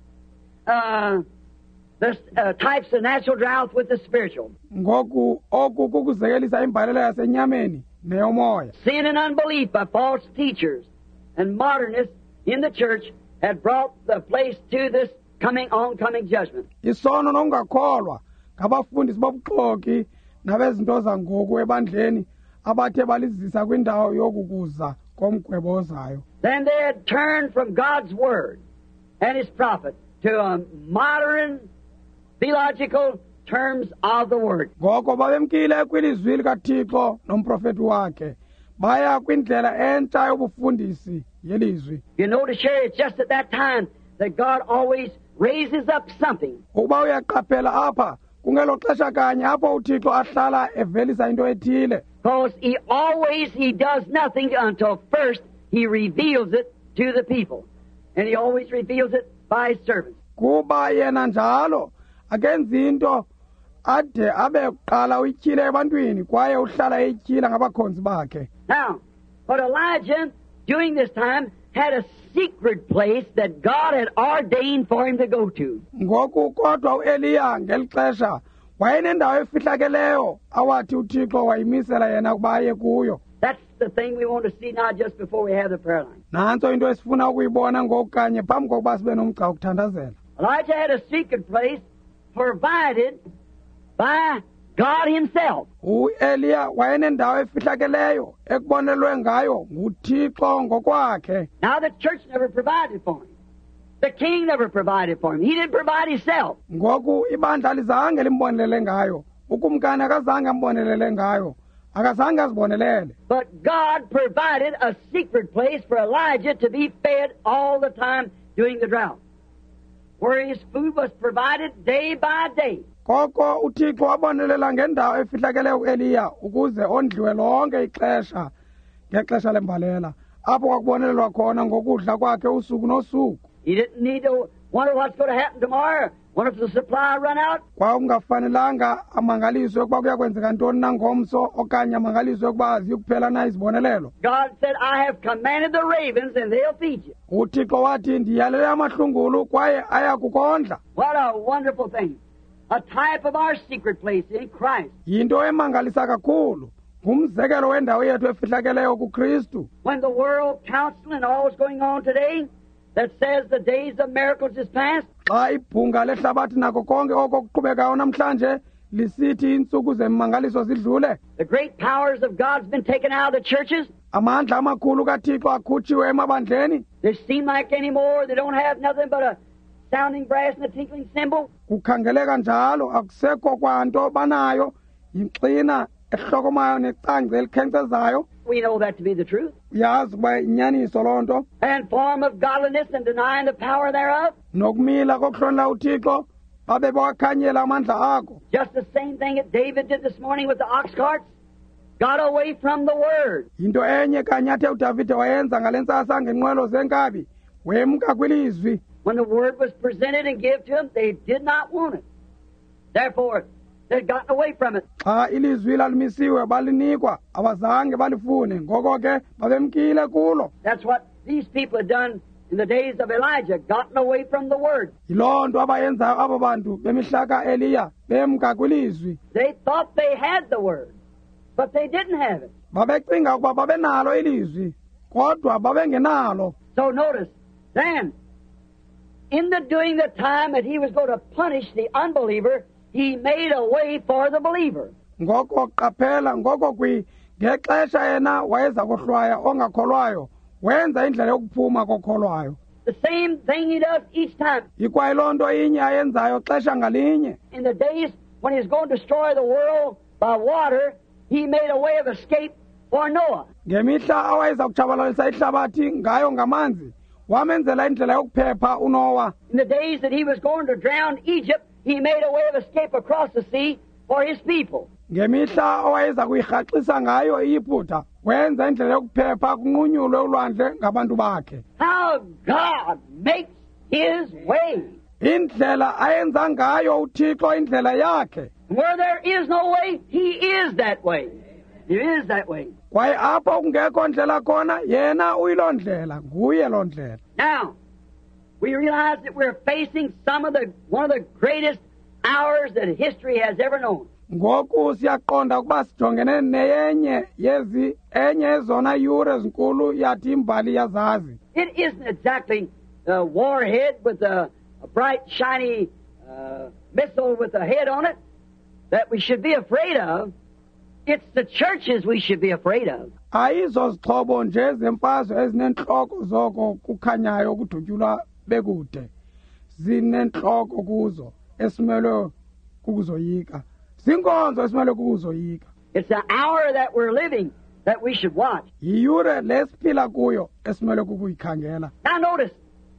this types the natural drought with the spiritual. Ngoku oku kukuzekelisa imbalela yasenyameni neyomoya. Sin and unbelief by false teachers and modernists in the church had brought the place to this oncoming judgment. Isono nokungakholwa ngabafundisi bobuxoki nabezinto zangoku ebandleni abathe balizisa kwindawo yokukuza komgwebo ozayo. Then they had turned from God's Word and His prophet to a modern theological terms of the Word. Ngoko babemkile kwilizwi likaThixo nomprofeti wakhe baya kwindlela entsha yobufundisi yelizwi. You notice here it's just at that time that God always raises up something. Uba uyaqaphela apha kungelo xesha kanye apho uThixo ahlala evelisa into ethile. Because he does nothing until first He reveals it to the people. And He always reveals it by His servants. Kuba yena njalo akenzi into ade abe qala uyityile ebantwini kwaye uhlala eyityila ngabakhonzi bakhe. Now, but Elijah during this time had a secret place that God had ordained for him to go to. Ngoku kodwa uEliya ngeli xesha wayenendawo efihlakeleyo awathi uThixo wayimisela yena ukuba aye kuyo. That's the thing we want to see now just before we have the prayer line. Nanso into esifuna ukuyibona ngoku kanye phambi kokuba sibe nomgca ukuthandazela. Elijah had a secret place provided by God Himself. uEliya wayenendawo efihlakeleyo ekubonelwe ngayo nguThixo ngokwakhe. Now the church never provided for him. The king never provided for him. He didn't provide himself. Ngoku ibandla lizange limbonelele ngayo, ukumkani akazange ambonelele ngayo, akazange azibonelele. But God provided a secret place for Elijah to be fed all the time during the drought, where his food was provided day by day. Koko uThixo wabonelela ngendawo efihlakeleyo uEliya ukuze ondliwe lonke ixesha ngexesha lembalela, apho kwakubonelelwa khona ngokudla kwakhe usuku nosuku. He didn't need to wonder what's going to happen tomorrow. What if the supply run out? Kwakungafanelanga amangaliswe ukuba kuyakwenzeka ntoni na ngomso okanye amangaliswe ukuba ziyukuphela na izibonelelo. God said, I have commanded the ravens and they'll feed you. uThixo wathi ndiyalele amahlungulu kwaye ayakukondla. What a wonderful thing. A type of our secret place in Christ. Yinto emangalisa kakhulu. Ngumzekelo wendawo yethu efihlakeleyo kuKristu. When the world council and all is going on today that says the days of miracles is past, Xa ibhunga lehlabathi nako konke oko kuqhubekayo namhlanje lisithi insuku zemangaliso zidlule. the great powers of God's been taken out of the churches. Amandla amakhulu kaThixo akhutshiwe emabandleni. They seem like anymore. They don't have nothing but a sounding brass and a tinkling cymbal. Kukhangeleka njalo akusekho kwanto banayo, yinxina ehlokomayo necangce elikhenkcezayo. We know that to be the truth. Uyazi ukuba inyaniso loo nto. And form of godliness and denying the power thereof. Nokumila kokuhlonela uThixo babe bawakhanyela amandla akho. Just the same thing that David did this morning with the ox carts. Got away from the word. Into enye kanyathe uDavide wayenza ngalentsasa ngenqwelo zenkabi wemka kwilizwi. When the word was presented and given to them, they did not want it. Therefore, they'd gotten away from it. Xa ilizwi lalimisiwe balinikwa abazange balifune ngoko ke babemkile kulo. That's what these people had done in the days of Elijah, gotten away from the word. Yiloo nto abayenzayo abo bantu bemihlaka Eliya bemka kwilizwi. They thought they had the word, but they didn't have it. Babecinga ukuba babenalo ilizwi kodwa babengenalo. So notice, then, in the doing the time that he was going to punish the unbeliever, he made a way for the believer. Ngoko qaphela ngoko ngexesha yena wayeza kohlwaya ongakholwayo wenza indlela yokuphuma kokholwayo. The same thing he does each time. Ikwayiloo nto inye ayenzayo xesha ngalinye. In the days when he was going to destroy the world by water, he made a way of escape for Noah. Ngemihla awayeza kutshabalalisa ihlabathi ngayo ngamanzi wamenzela indlela yokuphepha uNoah. In the days that he was going to drown Egypt, he made a way of escape across the sea for his people. Ngemihla awayeza kuyirhaxisa ngayo iYiputa wenza indlela yokuphepha kunqunyulwe ulwandle ngabantu bakhe. How God makes his way. Indlela ayenza ngayo uThixo indlela yakhe. Where there is no way, he is that way. He is that way. Kwaye apho kungekho ndlela khona yena uyiloo ndlela nguye loo ndlela. Now, we realize that we're facing one of the greatest hours that history has ever known. Ngoku siyaqonda ukuba sijongene enye yezona yure zinkulu yathi imbali yazazi. It isn't exactly a warhead with a bright, shiny missile with a head on it that we should be afraid of. It's the churches we should be afraid of. Ayizo zixhobo nje zemfazwe ezinenhloko zoko kukhanyayo kudutyulwa bekude. Zinenhloko kuzo esimelwe kukuzoyika. Zinkonzo esimelwe kukuzoyika. It's the hour that we're living that we should watch. Yiyure lesiphila kuyo esimelwe kukuyikhangela. Now notice,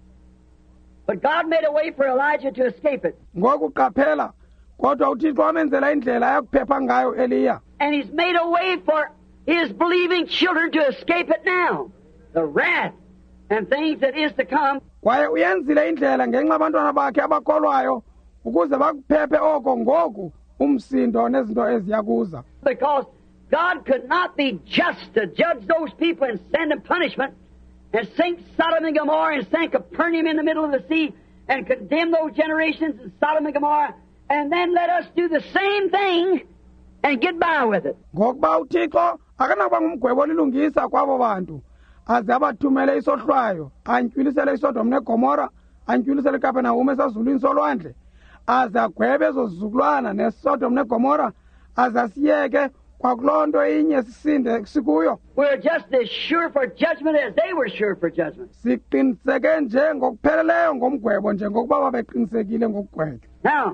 but God made a way for Elijah to escape it. Ngoku qaphela kodwa uThixo wamenzela indlela yokuphepha ngayo Eliya. And he's made a way for his believing children to escape it now. The wrath and things that is to come. Kwaye uyenzile indlela ngenxa abantwana bakhe abakholwayo ukuze bakuphephe oko ngoku umsindo nezinto eziyakuza. Because God could not be just to judge those people and send them punishment and sink Sodom and Gomorrah and sink Capernaum in the middle of the sea and condemn those generations in Sodom and Gomorrah and then let us do the same thing and get by with it. Ngokuba uThixo akanakuba ngumgwebo olilungisa kwabo bantu aze abathumele isohlwayo antywilisele iSodom neGomora antywilisele iCapernaum esazulwini solwandle aze agwebe ezo zizukulwana neSodom neGomora aze asiyeke kwakuloo nto inye sisinde sikuyo. We're just as sure for judgment as they were sure for judgment. Siqiniseke nje ngokupheleleyo ngomgwebo njengokuba babeqinisekile ngokugwetywa. Now,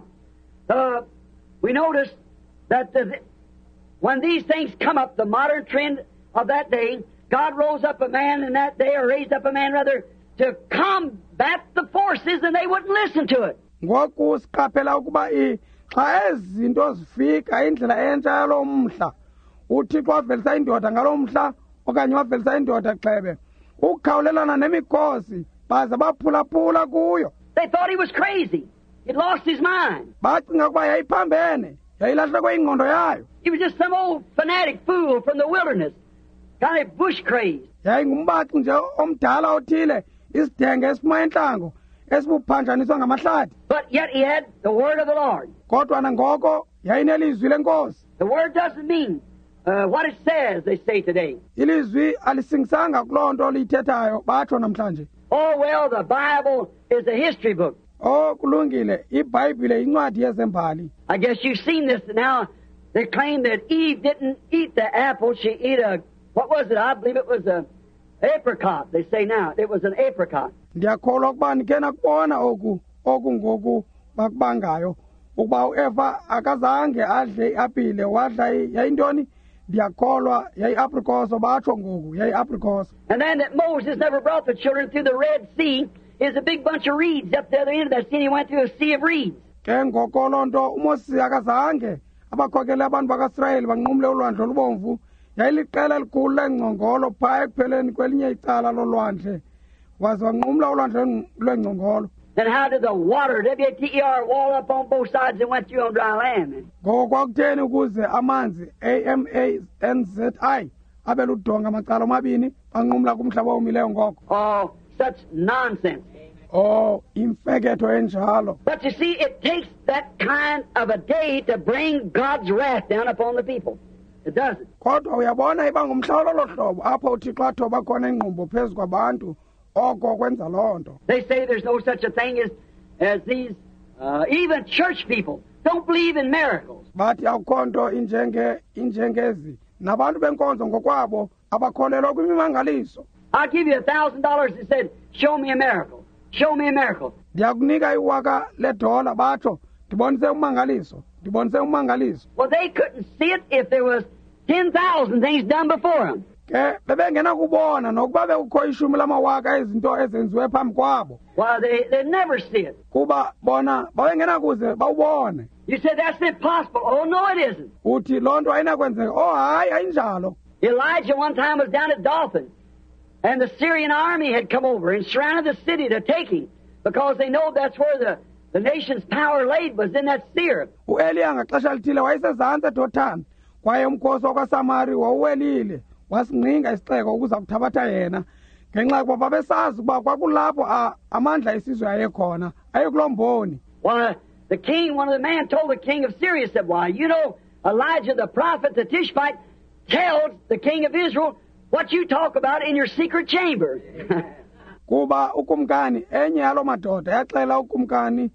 we notice that when these things come up, the modern trend of that day, God rose up a man in that day, or raised up a man rather, to combat the forces, and they wouldn't listen to it. Ngoku siqaphela ukuba xa ezinto zifika indlela entsha yalo mhla uThixo wavelisa indoda ngalo mhla okanye wavelisa indoda xhebe ukukhawulelana nemikhosi baze baphulaphula kuyo. They thought he was crazy. He'd lost his mind. Bacinga ukuba yayiphambene yayilahlekwe ingqondo yayo. He was just some old fanatic fool from the wilderness, kind of bush crazed. Yayingumbaxi nje omdala othile isidenge esiphume entlango esibuphanjaniswa ngamahlathi. But yet he had the word of the Lord. Kodwa nangoko yayinelizwi lenkosi. The word doesn't mean what it says, they say today. Ilizwi alisingisanga kuloo nto liyithethayo batsho namhlanje. Oh, well, the Bible is a history book. Oh, kulungile, iBhayibhile incwadi yezembali. I guess you've seen this now. They claim that Eve didn't eat the apple. She ate what was it? I believe it was a apricot. They say now. It was an apricot. Ndiyakholwa ukuba ndikhe nakubona oku ngoku bakubangayo ukuba uEva akazange adle iapile wadla yayintoni ndiyakholwa yayiaprikoso batsho ngoku yayiaprikoso. And then that Moses never brought the children through the Red Sea is a big bunch of reeds up the other end of that sea. He went through a sea of reeds. Ke ngoko loo nto uMoses akazange abakhokele abantu bakaIsrayeli banqumle ulwandle olubomvu yayiliqela elikhulu lengcongolo phaa ekupheleni kwelinye icala lolwandle waze wanqumla ulwandle lwengcongolo. Then how did the water, W-A-T-E-R, wall up on both sides and went through on dry land? Ngoko kwakutheni ukuze amanzi AMANZI abe ludonga macala omabini banqumla kumhlaba omileyo ngoko? Oh, such nonsense. Oh, imfeketho enjalo. But you see, it takes that kind of a day to bring God's wrath down upon the people. It doesn't. Kodwa uyabona iba ngumhla lolo hlobo apho uThixo athoba khona ingqumbo phezu kwabantu oko kwenza loo nto. They say there's no such a thing as these, even church people don't believe in miracles. Bathi akukho nto injengezi nabantu benkonzo ngokwabo abakholelwa kwimimangaliso. I'll give you $1,000 and said, show me a miracle. Show me a miracle. Ndiyakunika $1,000 batsho ndibonise umangaliso. Ndibonise umangaliso. Well, they couldn't see it if there was 10,000 things done before them. Ke bebengena kubona nokuba bekukho 10,000 izinto ezenziwe phambi kwabo. Well, they never see it. Kuba bona babengena kuze bawubone. You said that's impossible. Oh, no, it isn't. Uthi loo nto ayinakwenzeka. Oh, hayi ayinjalo. Elijah one time was down at Dothan, and the Syrian army had come over and surrounded the city to take him because they know that's where the nation's power laid was in that seer. uEliya ngaxesha lithile wayesezantsi eDothani kwaye umkhosi wakwaSamari wawuwelile wasinqinga isixeko ukuza kuthabatha yena ngenxa yokuba babesazi ukuba kwakulapho amandla esizwe ayekhona ayekulomboni. Well, the king, one of the men told the king of Syria, said, why, you know, Elijah the prophet, the Tishbite, tells the king of Israel what you talk about in your secret chamber. Kuba ukumkani enye yalo madoda yaxela ukumkani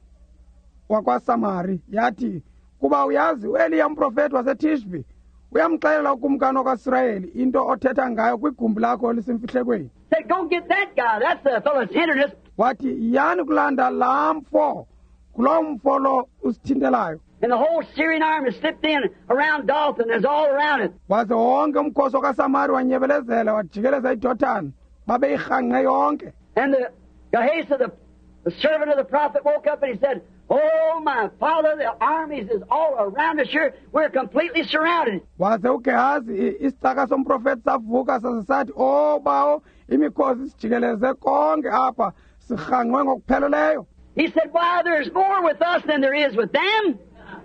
wakwaSamari yathi kuba uyazi uEliya umprofeti waseTishbi uyamxelela ukumkani wakwaIsrayeli into othetha ngayo kwigumbi lakho lisemfihlekweni. Said, go get that guy. That's the fellow's hindering us. Wathi yani kulanda lamfo kulo mfo lo usithintelayo. And the whole Syrian army slipped in around Dothan. There's all around it. Waze wonke umkhosi wakaSamari wanyebelezela wajikeleza iDothani babeyirhanqe yonke. And the Gehazi, the servant of the prophet, woke up and he said, oh, my father, the armies is all around us here. We're completely surrounded. Waze uGehazi isitaka somprofeti savuka sasathi oh bawo imikhosi sijikeleze konke apha sirhanqwe ngokupheleleyo. He said, why, there's more with us than there is with them.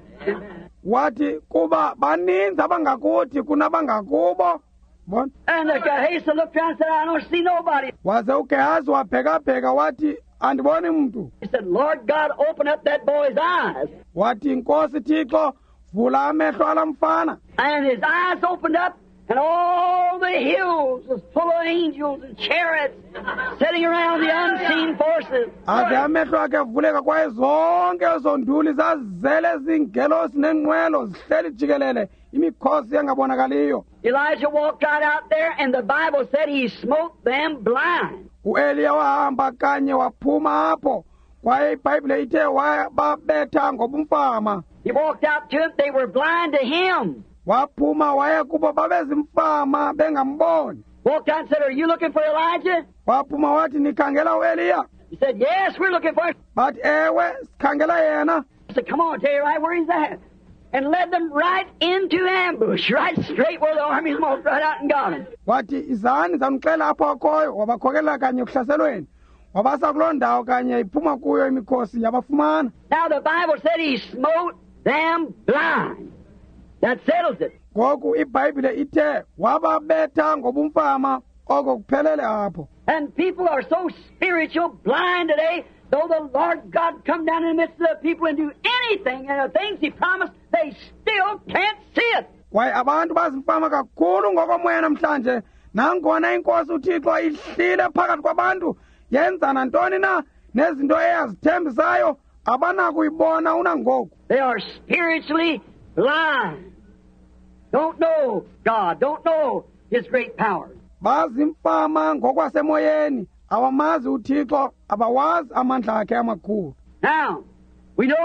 Wathi kuba baninzi abangakuthi kunabangakubo. Bon. And the Gehazi looked around and said, I don't see nobody. Waze uGehazi wabheka wathi andiboni mntu. He said, Lord God, open up that boy's eyes. Wathi Nkosi Thixo vula amehlo alamfana. And his eyes opened up, and all the hills was full of angels and chariots sitting around the unseen forces. Aze amehlo akhe avuleka kwaye zonke ezo nduli zazele zingelosi nenqwelo zihleli jikelele imikhosi engabonakaliyo. Elijah walked right out there, and the Bible said he smote them blind. uEliya wahamba kanye waphuma apho kwaye iBhayibhile ithe wababetha ngobumfama. He walked out to them, they were blind to him. Waphuma waya kubo babezimfama bengamboni. Walked out and said, are you looking for Elijah? Waphuma wathi nikhangela uEliya. He said, yes, we're looking for him. Bathi ewe sikhangela yena. I said, come on, I'll tell you right where he's at. And led them right into ambush, right straight where the armies walked right out and got him. Wathi izani zamxela apho akhoyo wabakhokela kanye kuhlaselweni wabasa kuloo ndawo kanye iphuma kuyo imikhosi yabafumana. Now the Bible said he smote them blind. That settles it. Ngoku iBhayibhile ithe wababetha ngobumfama oko kuphelele apho. And people are so spiritual blind today, though the Lord God come down in the midst of the people and do anything, and the things he promised, they still can't see it. Kwaye abantu bazimfama kakhulu ngokomoya namhlanje nangona inkosi uThixo ihlile phakathi kwabantu yenza nantoni na nezinto eyazithembisayo abanakuyibona unangoku. They are spiritually blind. Don't know God, don't know his great power. Bazimfama ngokwasemoyeni awamazi uThixo abawazi amandla akhe amakhulu. Now, we notice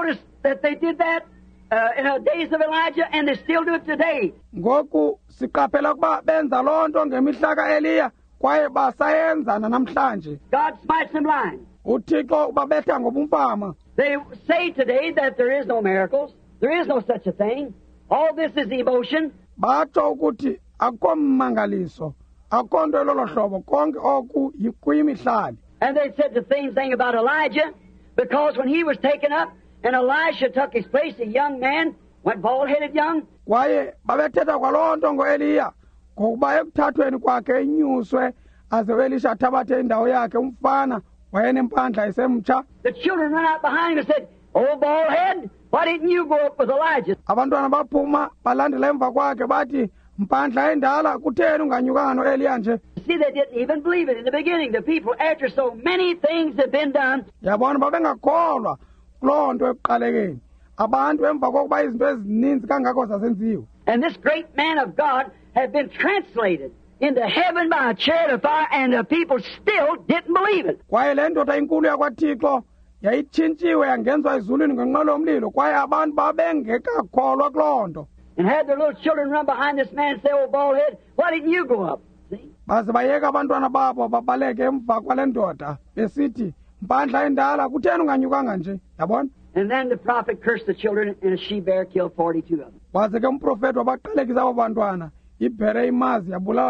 that they did that in the days of Elijah, and they still do it today. ngoku siqaphela ukuba benza loo nto ngemihla kaEliya kwaye basayenza namhlanje. God smites them blind. uThixo ubabetha ngobumfama. They say today that there is no miracles. There is no such a thing. All this is emotion. batsho ukuthi akukho mmangaliso akukho nto lolo hlobo konke oku kuyimihlali. And they said the same thing about Elijah, because when he was taken up and Elisha took his place, a young man, went bald-headed young, kwaye babethetha kwaloo nto ngoEliya ngokuba ekuthathweni kwakhe inyuswe aze uElisha athabathe indawo yakhe umfana wayenempandla esemtsha. the children ran out behind him and said, "Oh, bald-head, why didn't you go up with Elijah?" abantwana baphuma balandela emva kwakhe bathi mpandla endala kutheni unganyukanga noEliya nje. See, they didn't even believe it in the beginning. The people, after so many things have been done, yabona babengakholwa kuloo nto ekuqalekeni abantu emva kokuba izinto ezininzi kangako zasenziwe. and this great man of God had been translated into heaven by a chariot of fire, and the people still didn't believe it. kwaye le ndoda inkulu yakwaThixo yayitshintshiwe yangenzwa ezulwini ngenqola yomlilo kwaye abantu babengekakholwa kuloo nto. And had their little children run behind this man and say, "Oh, bald-head, why didn't you go up?" See? baze bayeka abantwana babo babaleke emva kwale ndoda besithi mpandla endala kutheni unganyukanga nje. yabona. And then the prophet cursed the children, and a she-bear killed 42 of them. waze ke umprofeti wabaqalekisa abo bantwana ibhere imazi yabulala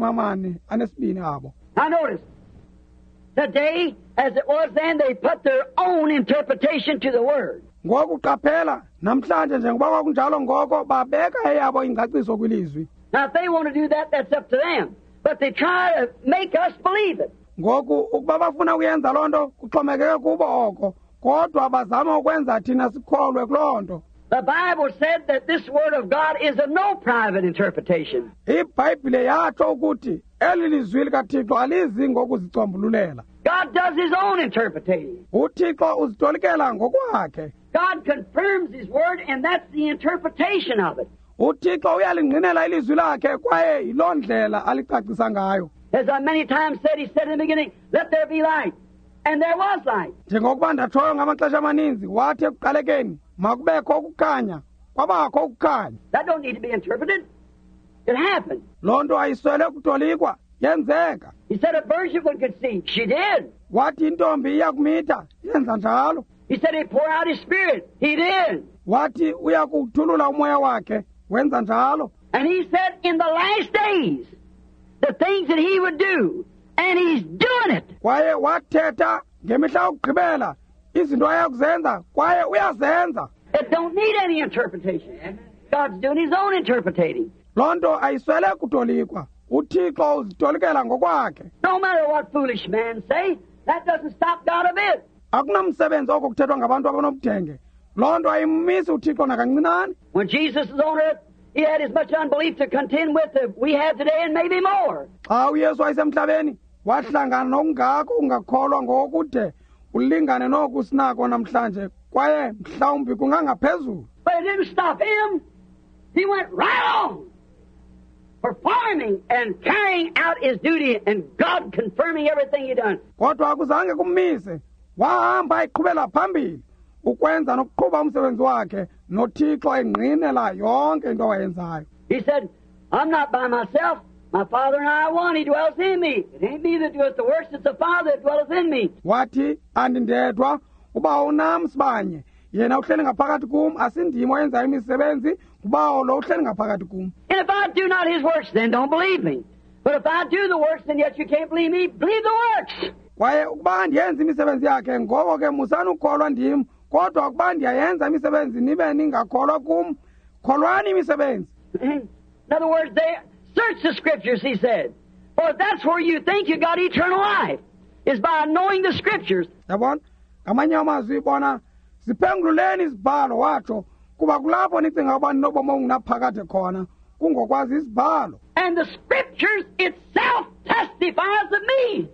42 abo. Now notice, today, as it was then, they put their own interpretation to the Word. ngoku qaphela namhlanje njengoba kwakunjalo ngoko babeka eyabo ingcaciso kwilizwi. Now if they want to do that, that's up to them. But they try to make us believe it. ngoku ukuba bafuna ukuyenza loo nto kuxhomekeke kubo oko kodwa bazama ukwenza thina sikholwe kuloo nto. The Bible said that this Word of God is of no private interpretation. iBhayibhile yatsho ukuthi eli lizwi likaThixo alizi ngokuzicombululela. God does His own interpreting. uThixo uzitolikela ngokwakhe. God confirms His Word, and that's the interpretation of it. uThixo uyalingqinela ilizwi lakhe kwaye yiloo ndlela alicacisa ngayo. As I many times said, He said in the beginning, "Let there be light." And there was light. njengokuba ndatshoyo ngamaxesha amaninzi wathi ekuqalekeni makubekho ukukhanya kwabakho ukukhanya. That don't need to be interpreted. It happened. loo nto ayiswele kutolikwa yenzeka. He said a virgin would conceive. She did. wathi intombi iyakumitha yenza njalo. He said He'd pour out His Spirit. He did. wathi uyakuthulula umoya wakhe wenza njalo. And He said in the last days, the things that He would do, and He's doing it. kwaye wathetha ngemihla yokugqibela izinto ayakuzenza kwaye uyazenza. It don't need any interpretation. God's doing His own interpreting. loo nto ayiswele kutolikwa uThixo uzitolikela ngokwakhe. No matter what foolish men say, that doesn't stop God a bit. akunamsebenzi oko kuthethwa ngabantu abanobudenge loo nto ayimmisi uThixo nakancinane. When Jesus was on earth, He had as much unbelief to contend with that we have today, and maybe more. xa uYesu wayesemhlabeni wahlangana nokungako ungakholwa ngokude ulingane noku sinako namhlanje kwaye mhlawumbi kungangaphezulu. But it didn't stop Him. He went right on, performing and carrying out His duty, and God confirming everything He done. kodwa akuzange kummise wahamba eqhubela phambili ukwenza nokuqhuba umsebenzi wakhe noThixo engqinela yonke into awayenzayo. He said, "I'm not by myself. My Father and I are one. He dwells in me. It ain't me that doeth the works, it's the Father that dwelleth in me." wathi andindedwa uba unam sibanye yena uhleli ngaphakathi kum asindimo oyenza imisebenzi ubawo lo uhleli ngaphakathi kum. And if I do not His works, then don't believe me. But if I do the works, and yet you can't believe me, believe the works. kwaye ukuba ndiyenza imisebenzi yakhe ngoko ke musani ukholwa ndim kodwa ukuba ndiyayenza imisebenzi nibe ningakholwa kum kholwani imisebenzi. In other words, they search the Scriptures, He said. For that's where you think you got eternal life, is by knowing the Scriptures. yabona ngamanye amazwi bona ziphengululeni izibhalo watsho kuba kulapho nicinga uba ninobomi obungunaphakade khona kungokwazi izibhalo. And the Scriptures itself testifies of me.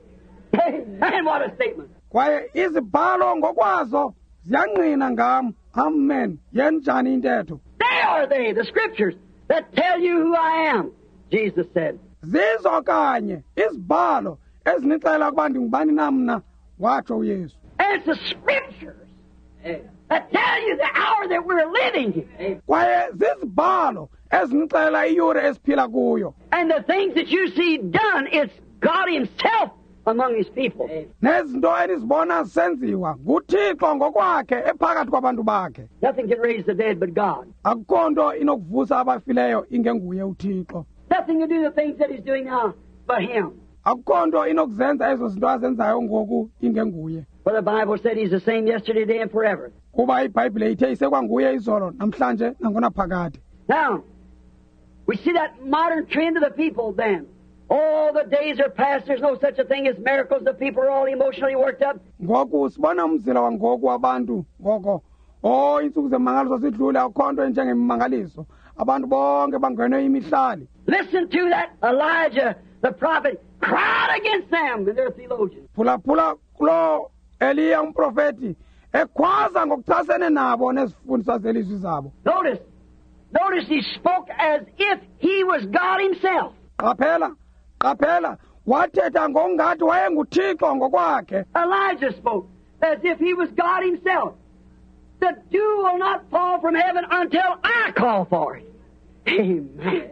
And what a statement. kwaye izibhalo ngokwazo ziyangqina ngam. amen yenjani intetho. They are they, the Scriptures, that tell you who I am, Jesus said. zizo kanye izibhalo ezinixelela ukuba ndingubani na mna watsho uYesu. And it's the Scriptures I tell you the hour that we're living in. kwaye zizibhalo ezinixelela iyure esiphila kuyo And the things that you see done, it's God Himself among His people. nezinto enizibona zisenziwa nguThixo ngokwakhe ephakathi kwabantu bakhe Nothing can raise the dead but God. akukho nto inokuvusa abafileyo ingenguye uThixo Nothing can do the things that He's doing now but Him. akukho nto inokuzenza ezo zinto azenzayo ngoku ingenguye For the Bible said He's the same yesterday, today, and forever. kuba iBhayibhile ithe isekwanguye izolo namhlanje nangonaphakade Now, we see that modern trend of the people then. Oh, the days are past. There's no such a thing as miracles. The people are all emotionally worked up. ngoku sibona umzila wangoku wabantu ngoko iintsuku zemimangaliso zidlule akukho nto enjengemimangaliso abantu bonke bangenwe imihlali Listen to that. Elijah, the prophet, cried against them and their theologians. phulaphula kulo Eliya umprofeti ekhwaza ngokuchasene nabo nezifundiswa zelizwi zabo Notice he spoke as if he was God Himself. qaphela wathetha ngokungathi wayenguThixo ngokwakhe Elijah spoke as if he was God Himself. The dew will not fall from heaven until I call for it. Amen.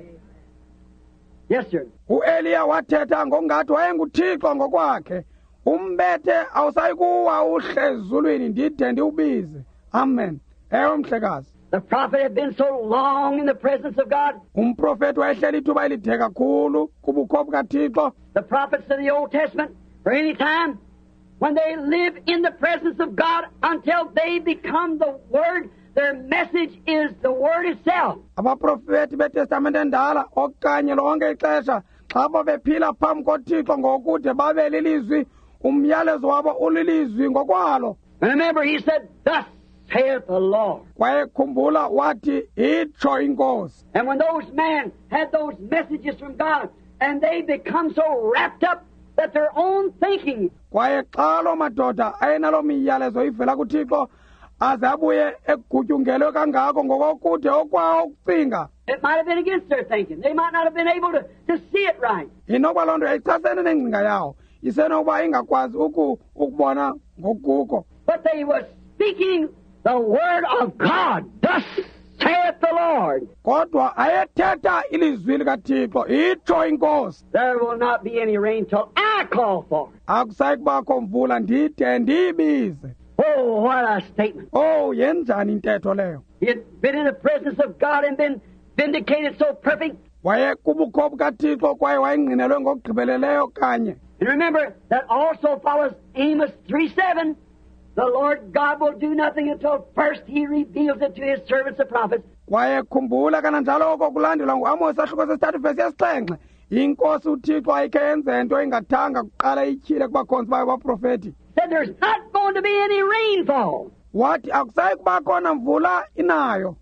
Yes, sir. uEliya wathetha ngokungathi wayenguThixo ngokwakhe umbethe awusayi kuwa uhle ezulwini ndide ndiwubize amen ewe mhlekazi The prophet had been so long in the presence of God. umprofeti wayehleli ithuba elide kakhulu kubukho bukaThixo The prophets of the Old Testament, for any time, when they live in the presence of God until they become the Word, their message is the Word itself. abaprofeti beTestamente endala okanye lonke ixesha xa bephila phambi koThixo ngokude babe lilizwi umyalezo wabo ulilizwi ngokwalo And remember, he said, "Thus saith the Lord." kwaye khumbula wathi itsho inkosi And when those men had those messages from God, and they become so wrapped up that their own thinking kwaye xa loo madoda ayenaloo miyalezo ivela kuThixo aze abuye egutyungelwe kangako ngokokude okwawo ukucinga it might have been against their thinking. They might not have been able to see it right. inokuba loo nto yayichasene nengcinga yawo isenokuba ingakwazi ukubona ngokuko But they were speaking the word of God. Thus saith the Lord. kodwa ayethetha ilizwi likaThixo itsho inkosi There will not be any rain till I call for it. akusayi kubakho mvula ndide ndiyibize Oh, what a statement. yenjani intetho leyo He had been in the presence of God and been vindicated so perfect. waye kubukho bukaThixo kwaye wayengqinelwe ngokugqibeleleyo kanye And remember, that also follows Amos 3:7. The Lord God will do nothing until first He reveals it to His servants, the prophets. kwaye khumbula kananjalo oko kulandelwa nguAmosi ahluko sesithathu vesi yesixhenxe inkosi uThixo ayikhe yenze nto ingathanga kuqala ityhile kubakhonzi bayo baprofeti Said there's not going to be any rainfall. wathi akusayi kuba khona mvula inayo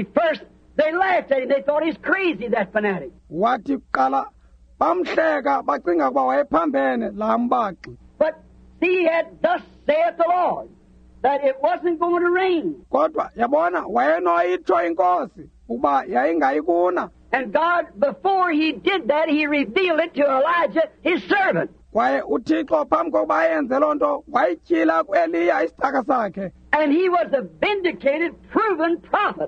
They laughed at him. They thought he's crazy, that fanatic. wathi kuqala bamhleka bacinga ukuba wayephambene laa mbaxi But he had thus saith the Lord, that it wasn't going to rain. kodwa yabona wayenoyitsho inkosi ukuba yayingayi kuna And God, before He did that, He revealed it to Elijah, His servant. kwaye uThixo phambi kokuba ayenze loo nto wayityhila kuEliya isitaka sakhe And he was a vindicated, proven prophet.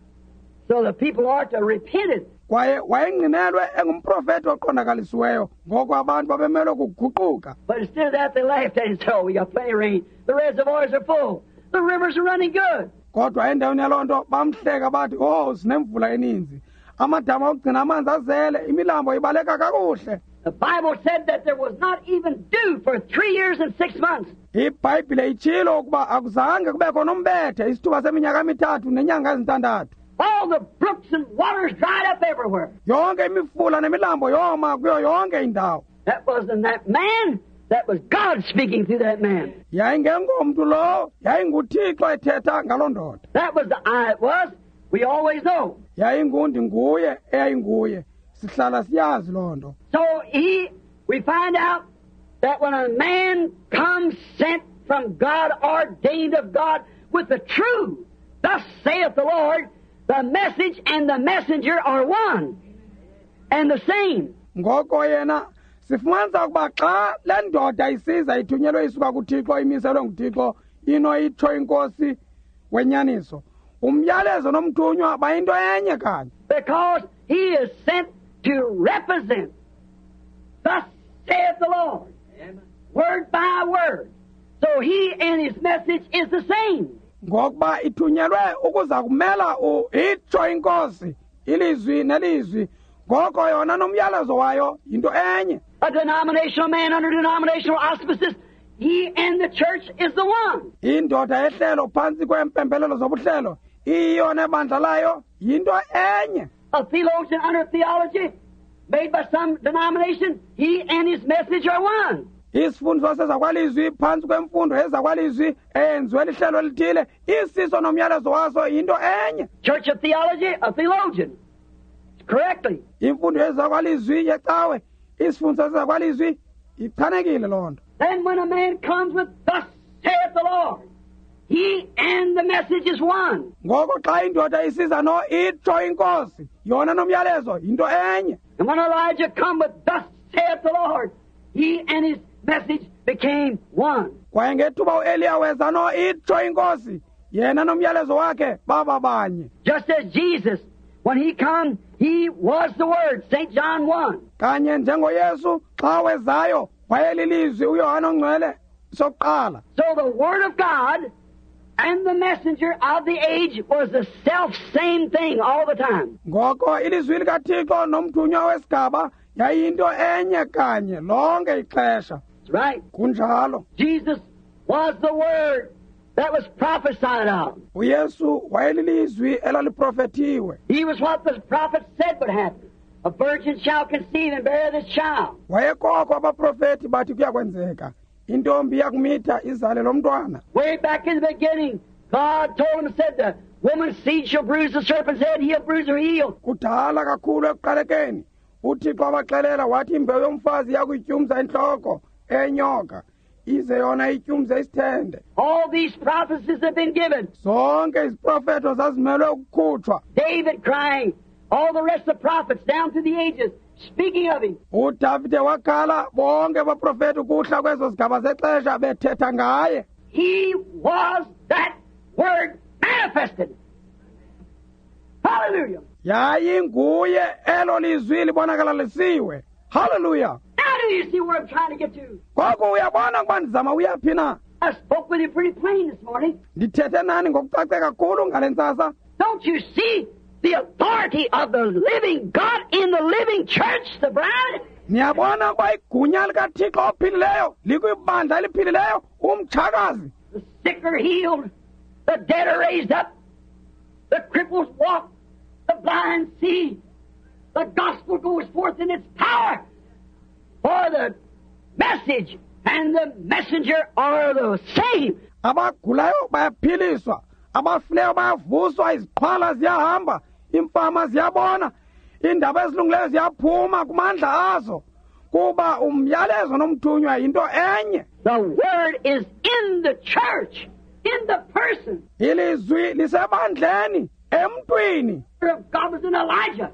So the people are to repent it. kwaye wayengqinelwe engumprofeti oqondakalisiweyo ngoko abantu babemelwe kuguquka But instead of that, they laughed at him and said, "Oh, we got plenty of rain. The reservoirs are full. The rivers are running good." kodwa endaweni yaloo nto bamhleka bathi sinemvula eninzi amadama okugcina amanzi azele imilambo ibaleka kakuhle The Bible said that there was not even dew for 3 years and 6 months. iBhayibhile itshilo ukuba akuzange kubekho nombethe isithuba seminyaka emithathu nenyanga ezintandathu All the brooks and waters dried up everywhere. yonke imifula nemilambo yoma kuyo yonke indawo That wasn't that man. That was God speaking through that man. yayingengomntu lo yayinguThixo ethetha ngaloo ndoda That was the I it was. We always know. yayingundi nguye eyayinguye sihlala siyazi loo nto So we find out that when a man comes sent from God, ordained of God, with the truth, thus saith the Lord, the message and the messenger are one and the same. ngoko yena sifumanisa ukuba xa le ndoda isiza ithunyelwe isuka kuThixo imiselwe nguThixo ino itsho inkosi wenyaniso umyalezo nomthunywa bayinto enye kanye because he is sent to represent. Thus saith the Lord, word by word. So he and his message is the same. ngokuba ithunyelwe ukuza kumela itsho inkosi ilizwi nelizwi ngoko yona nomyalezo wayo yinto enye. A denominational man under denominational auspices, he and the church is the one. indoda ehlelo phantsi kwempembelelo zobuhlelo iyona ebandla layo yinto enye. A theologian under theology made by some denomination, he and his message are one. isifundiswa sezakwalizwi phantsi kwemfundo yezakwalizwi eyenziwe lihlelo elithile isiso nomyalezo waso yinto enye. Church of theology, a theologian. Correctly. imfundo yezakwalizwi yecawe isifundiswa sezakwalizwi ichanekile loo nto. Then when a man comes with, thus saith the Lord, he and the message is one. ngoko xa indoda isiza itsho inkosi yona nomyalezo yinto enye. And when Elijah come with, thus saith the Lord, he and his message became one. kwaye ngethuba uEliya weza itsho inkosi yena nomyalezo wakhe baba banye. Just as Jesus, when he come, he was the Word, St. John 1. kanye njengoyesu xa wezayo wayelilizwi uyohana ongcwele sokuqala. So the Word of God and the messenger of the age was the self-same thing all the time. ngoko ilizwi likathixo nomthunywa wesigaba yayinto enye kanye lonke ixesha. That's right. kunjalo Jesus was the Word that was prophesied of. uyesu wayelilizwi elaliprofethiwe. He was what the prophet said would happen. A virgin shall conceive and bear this child. wayekoko abaprofeti bathi kuyakwenzeka intombi yakumitha izale lo mntwana. Way back in the beginning, God told him, said, the woman's seed shall bruise the serpent's head, he'll bruise her heel. kudala kakhulu ekuqalekeni uthixo abaxelela wathi imbewu yomfazi yakuyityumza intloko enyoka ize yona ityumze isithende. All these prophecies have been given. zonke iziprofeto zazimelwe ukukhutshwa. David crying, all the rest of the prophets down through the ages, speaking of him. udavide wakhala bonke abaprofeti ukuhla kwezo zigaba zexesha bethetha ngaye. He was that Word manifested. Hallelujah. yayinguye elo lizwi libonakala lisiwe. Hallelujah. Now do you see where I'm trying to get to? ngoko uyabona ukuba ndizama uyaphi na. I spoke with you pretty plain this morning. ndithethe nani ngokucace kakhulu ngale ntsasa. Don't you see the authority of the living God in the living church, the bride? niyabona ukuba igunya likathixo ophilileyo likwibandla eliphilileyo umtshakazi. The sick are healed, the dead are raised up, the cripples walk, the blind see, the gospel goes forth in its power. For the message and the messenger are the same. abagulayo bayaphiliswa, abafileyo bayavuswa, iziqhwala ziyahamba, imfama ziyabona, iindaba ezilungileyo ziyaphuma kumandla azo, kuba umyalezo nomthunywa yinto enye. The word is in the church, in the person. ilizwi lisebandleni emntwini. The word of God was in Elijah.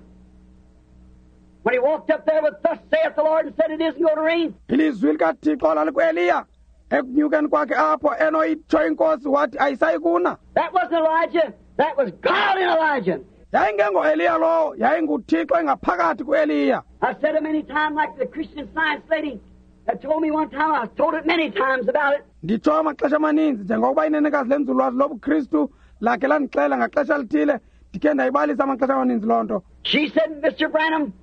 When he walked up there with, thus saith the Lord, and said it isn't going to rain. ilizwi likathixo laliku-Eliya ekunyukeni kwakhe apho itsho inkosi wathi ayisayikuna. That wasn't Elijah. That was God in Elijah. yayingengo-Eliya lowo, yayinguthixo engaphakathi ku-Eliya. I said it many times, like the Christian Science lady that told me one time. I told it many times about it. nditsho amaxesha amaninzi njengokuba inenekazi lenzululwazi lobuKristu lakhe landixela ngaxesha lithile ndikhe ndayibalisa amaxesha amaninzi loo nto. She said, Mr. Branham,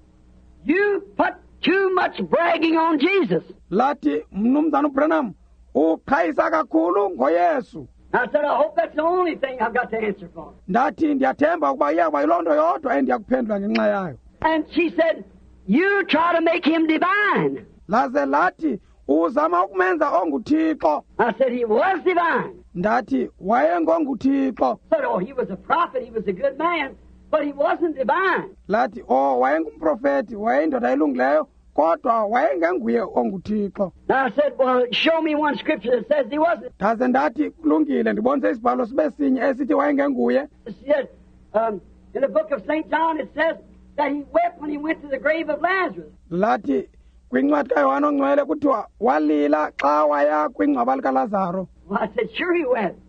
you put too much bragging on Jesus. lathi mnumzana uBranham uqhayisa kakhulu ngoYesu. I said, I hope that's the only thing I've got to answer for. ndathi ndiyathemba ukuba iyawuba yiloo nto yodwa endiyakuphendula ngenxa yayo. And she said, you try to make him divine. laze lathi uzama ukumenza onguthixo. I said, he was divine. ndathi wayengonguthixo. I said, oh, he was a prophet, he was a good man, but he wasn't divine. lathi wayengumprofeti, wayeyindoda elungileyo, kodwa wayengenguye onguthixo. Now I said, well, show me one scripture that says he wasn't. ndaze ndathi kulungile ndibonise isibhalo sibe sinye esithi wayengenguye. She said, in the book of St. John it says that he wept when he went to the grave of Lazarus. lathi kwincwadi kaYohane ongcwele kuthiwa walila xa waya kwingcwaba likaLazaro. Well, I said, sure he wept.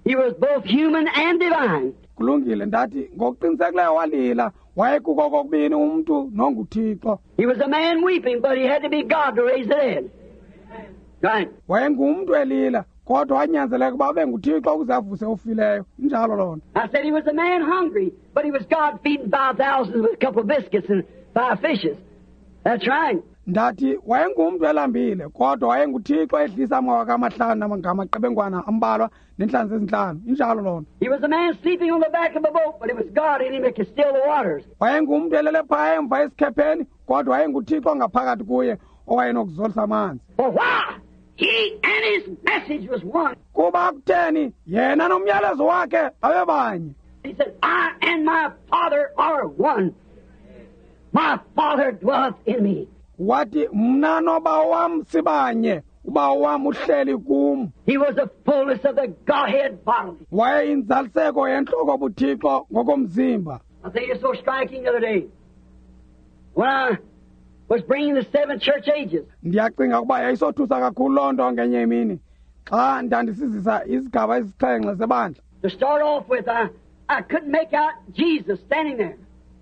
He was both human and divine. kulungile ndathi ngokuqinisekileyo walila wayekuko kokubini umntu nonguthixo. He was a man weeping, but he had to be God to raise the dead. Right. Wayengumntu elila kodwa wanyanzeleka uba abe nguthixo ukuze avuse ofileyo. Injalo lona. I said he was a man hungry, but he was God feeding 5,000 with a couple of biscuits and 5 fishes. That's right. Ndathi wayengumntu elambile kodwa wayenguthixo edlisa amawaka amahlanu ngamaqebengwana ambalwa nenhlanzi ezinhlanu. Injalo lona. He was a man sleeping on the back of a boat, but it was God in him that could still the waters. Wayengumntu elele phaya emva esikhepheni kodwa wayenguthixo ngaphakathi kuye owayenokuzolisa amanzi. For why? He and his message was one. Kuba kutheni yena nomyalezo wakhe babebanye. He said, I and my Father are one. My Father dwelleth in me. Wathi mna noba wam sibanye uba wam uhleli kum. He was the fullness of the Godhead bodily. Wayeyinzaliseko yenhloko buthixo ngokomzimba. I think it's so striking the other day. When I was bringing the 7 church ages, Ndiyacinga ukuba yayisothusa kakhulu loo nto ngenye imini xa ndandisizisa izigaba ezisixhenxe zebandla. to start off with, I couldn't make out Jesus standing there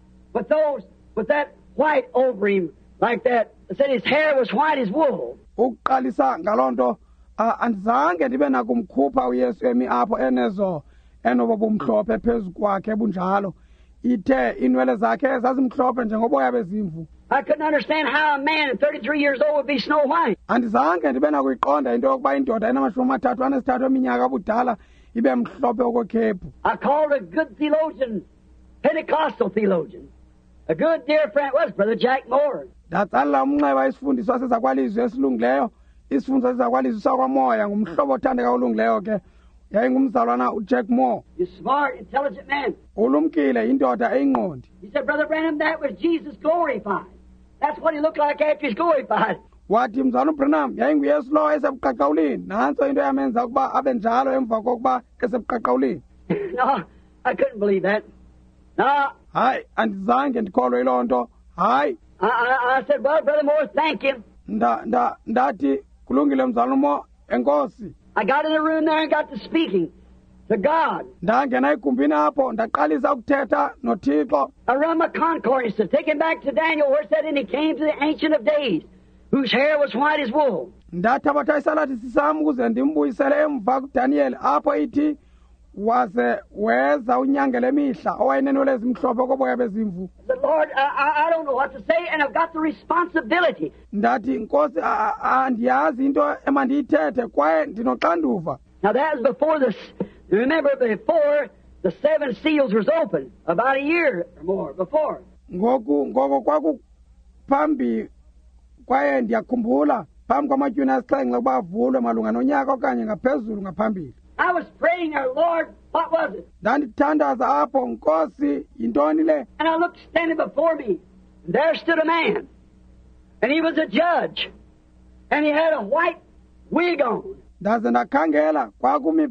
with that white over him like that. I said his hair was white as wool. Ukuqalisa ngaloo nto andizange ndibe nakumkhupha uYesu emi apho enezo enobo bumhlophe phezu kwakhe bunjalo ithe inwele zakhe zazimhlophe njengoboya bezimvu. I couldn't understand how a man 33 years old would be snow white. Andizange ndibe nakuyiqonda into yokuba indoda enamashumi amathathu anesithathu eminyaka budala ibe mhlophe okwekhephu. I called a good theologian, Pentecostal theologian, a good dear friend was Brother Jack Moore. Ndatsalela umnxeba isifundiswa sezakwalizwi esilungileyo, isifundiswa sezakwalizwi sakwamoya ngumhlobo othandeka olungileyo ke yayingumzalwana uJack Moore. He's a smart, intelligent man. Ulumkile indoda eyingqondi. He said, Brother Branham, that was Jesus glorified. That's what he looked like after he's glorified. Wathi mzala uBranham yayinguYesu lo esebuqaqawulini nanso into yamenza ukuba abe njalo emva kokuba esebuqaqawulini. No, I couldn't believe that. No. Hayi andizange ndikholwe iloo nto. Hayi. I said, well, Brother Moore, thank you. Ndathi kulungile mzala Moore, enkosi. I got in the room there and got to speaking to God. Ndangena egumbini apho ndaqalisa ukuthetha noThixo. I run my concordance to take him back to Daniel where it said, and he came to the Ancient of Days, whose hair was white as wool. Ndathabatha isalathisi sam ukuze ndimbuyisele emva kuDaniel apho ithi waze weza unyange lemihla owayenenwele ezimhlophe koboya bezimvu. I said, Lord, I don't know what to say, and I've got the responsibility. Ndathi Nkosi andiyazi into emandiyithethe kwaye ndinoxanduva. Now that was before before the 7 seals was opened, about a year or more before. Ngoko kwakuphambi kwaye ndiyakhumbula phambi kwamatyhuni asixhenxe ukuba avulwe malunga nonyaka okanye ngaphezulu ngaphambili. I was praying there, Lord, what was it? Ndandithandaza apho, Nkosi, yintoni le? And I looked standing before me, and there stood a man, and he was a judge, and he had a white wig on. Ndaze ndakhangela kwakumi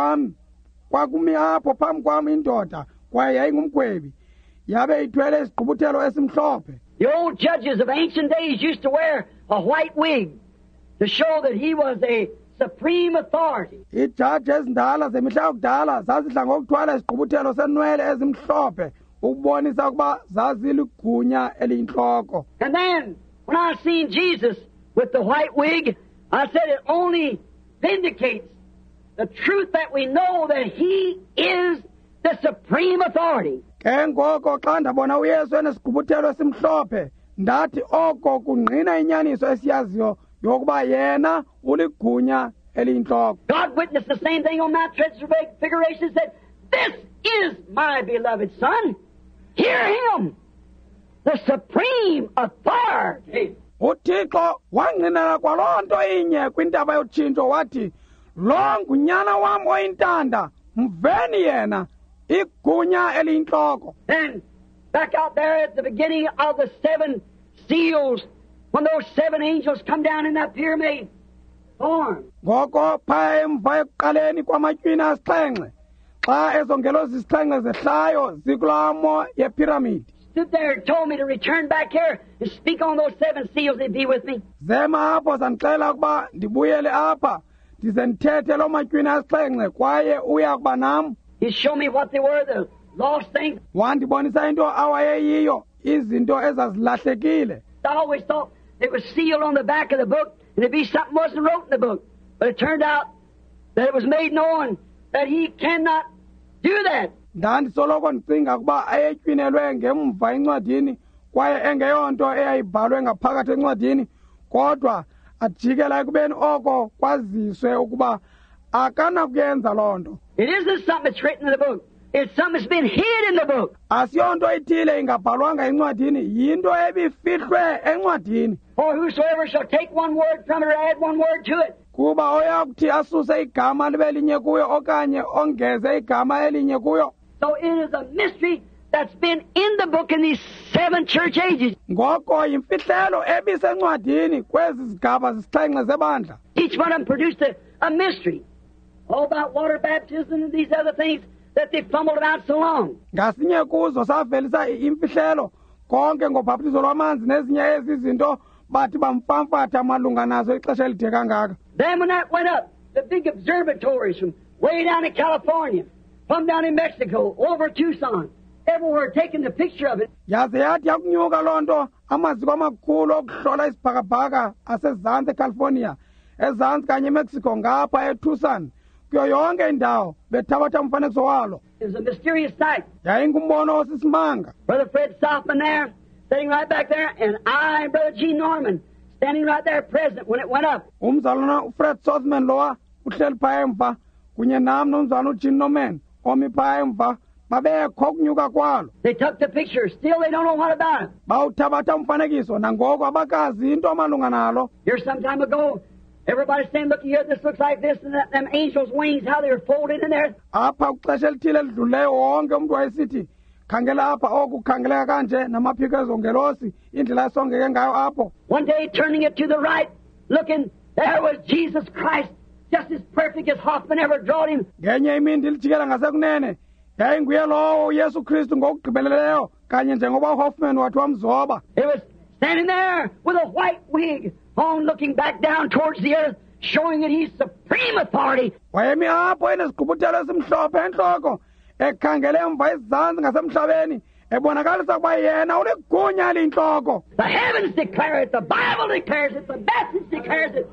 apho phambi kwami indoda kwaye yayingumgwebi yabe ithwele isigqubuthelo esimhlophe. The old judges of ancient days used to wear a white wig to show that he was a supreme authority. Ijaji ezindala zemihla yokudala zazidla ngokuthwala isigqubuthelo senwele ezimhlophe ukubonisa ukuba zaziligunya eliyinhloko. And then when I seen Jesus with the white wig, I said it only vindicates the truth that we know that he is the supreme authority. Ke ngoko xa ndabona uYesu enesigqubuthelo esimhlophe ndathi oko kungqina inyaniso esiyaziyo yokuba yena uligunya eliyinhloko. God witnessed the same thing on Mount Transfiguration, said, this is my beloved Son. Hear him, the supreme authority. uThixo wangqinela kwaloo nto inye kwintaba yotshintsho wathi lo ngunyana wam oyintanda mveni yena igunya eliyinhloko. Then back out there at the beginning of the 7 seals, when those 7 angels come down in that pyramid form. Ngoko phaya emva ekuqaleni kwamatyhwini asixhenxe xa ezo ngelozi zisixhenxe zehlayo zikulamo yephiramidi. Stood there and told me to return back here and speak on those 7 seals and be with me. Zema apho zandixela ukuba ndibuyele apha ndize ndithethe loo matywini asixhenxe kwaye uya kuba nam. He showed me what they were, the lost things. Wandibonisa into awayeyiyo, izinto ezazilahlekile. I always thought it was sealed on the back of the book, and it'd be something wasn't wrote in the book. But it turned out that it was made known that he cannot do that. Ndandisoloko ndicinga ukuba ayetyinelwe ngemva encwadini kwaye engeyonto eyayibhalwe ngaphakathi encwadini, kodwa ajikela ekubeni oko kwaziswe ukuba akanakuyenza loo nto. It isn't something that's written in the book. It's something that's been hid in the book. Asiyonto ithile ingabhalwanga encwadini, yinto ebifihlwe encwadini. For whosoever shall take one word from it or add one word to it. Kuba oyakuthi asuse igama libe linye kuyo okanye ongeze igama elinye kuyo. So it is a mystery that's been in the book in these 7 church ages. Ngoko yimfihlelo ebisencwadini kwezi zigaba zisixhenxe zebandla. Each one of them produced a mystery. All about water baptism and these other things that they fumbled about so long. Ngasinye kuzo savelisa imfihlelo konke ngobhaptizo lwamanzi nezinye ezi zinto bathi bamfamfatha malunga nazo ixesha elide kangaka. Then when that went up, the big observatories from way down in California, from down in Mexico, over Tucson, everywhere taking the picture of it. Yaze yathi yakunyuka loo nto amaziko amakhulu okuhlola isibhakabhaka asezantsi eCalifornia, ezantsi kanye eMexico ngapha eTucson, kuyo yonke indawo bethabatha umfanekiso walo. It was a mysterious sight. Yayingumbono osisimanga. Brother Fred Softman there, sitting right back there, and I and Brother Gene Norman standing right there present when it went up. Umzalwana uFred Softman lowa uhleli phaya emva kunye nam nomzalwana uJean Norman omi phaya emva babekho kunyuka kwalo. They took the picture. Still they don't know what about it. Bawuthabatha umfanekiso nangoko abakazi into amalunga nalo. Here some time ago, everybody's saying, look here, this looks like this, and that, them angels' wings, how they were folded in there. Apha kwixesha elithile elidluleyo wonke umuntu wayesithi khangela apha oku khangeleka kanje namaphiko ezongelosi indlela esongeke ngayo apho. One day turning it to the right, looking, there was Jesus Christ, just as perfect as Hoffman ever drawed him. Ngenye imini ndilijikela ngasekunene yayinguye lowo uYesu Kristu ngokugqibeleleyo kanye njengoba uHoffman wathi wamzoba. It was standing there with a white wig on, looking back down towards the earth, showing that he's supreme authority. Wayemi apho enesigqubuthelo esimhlophe entloko ekhangele emva izantsi ngasemhlabeni ebonakalisa ukuba yena uligunya lintloko. The heavens declare it, the Bible declares it, the message declares it.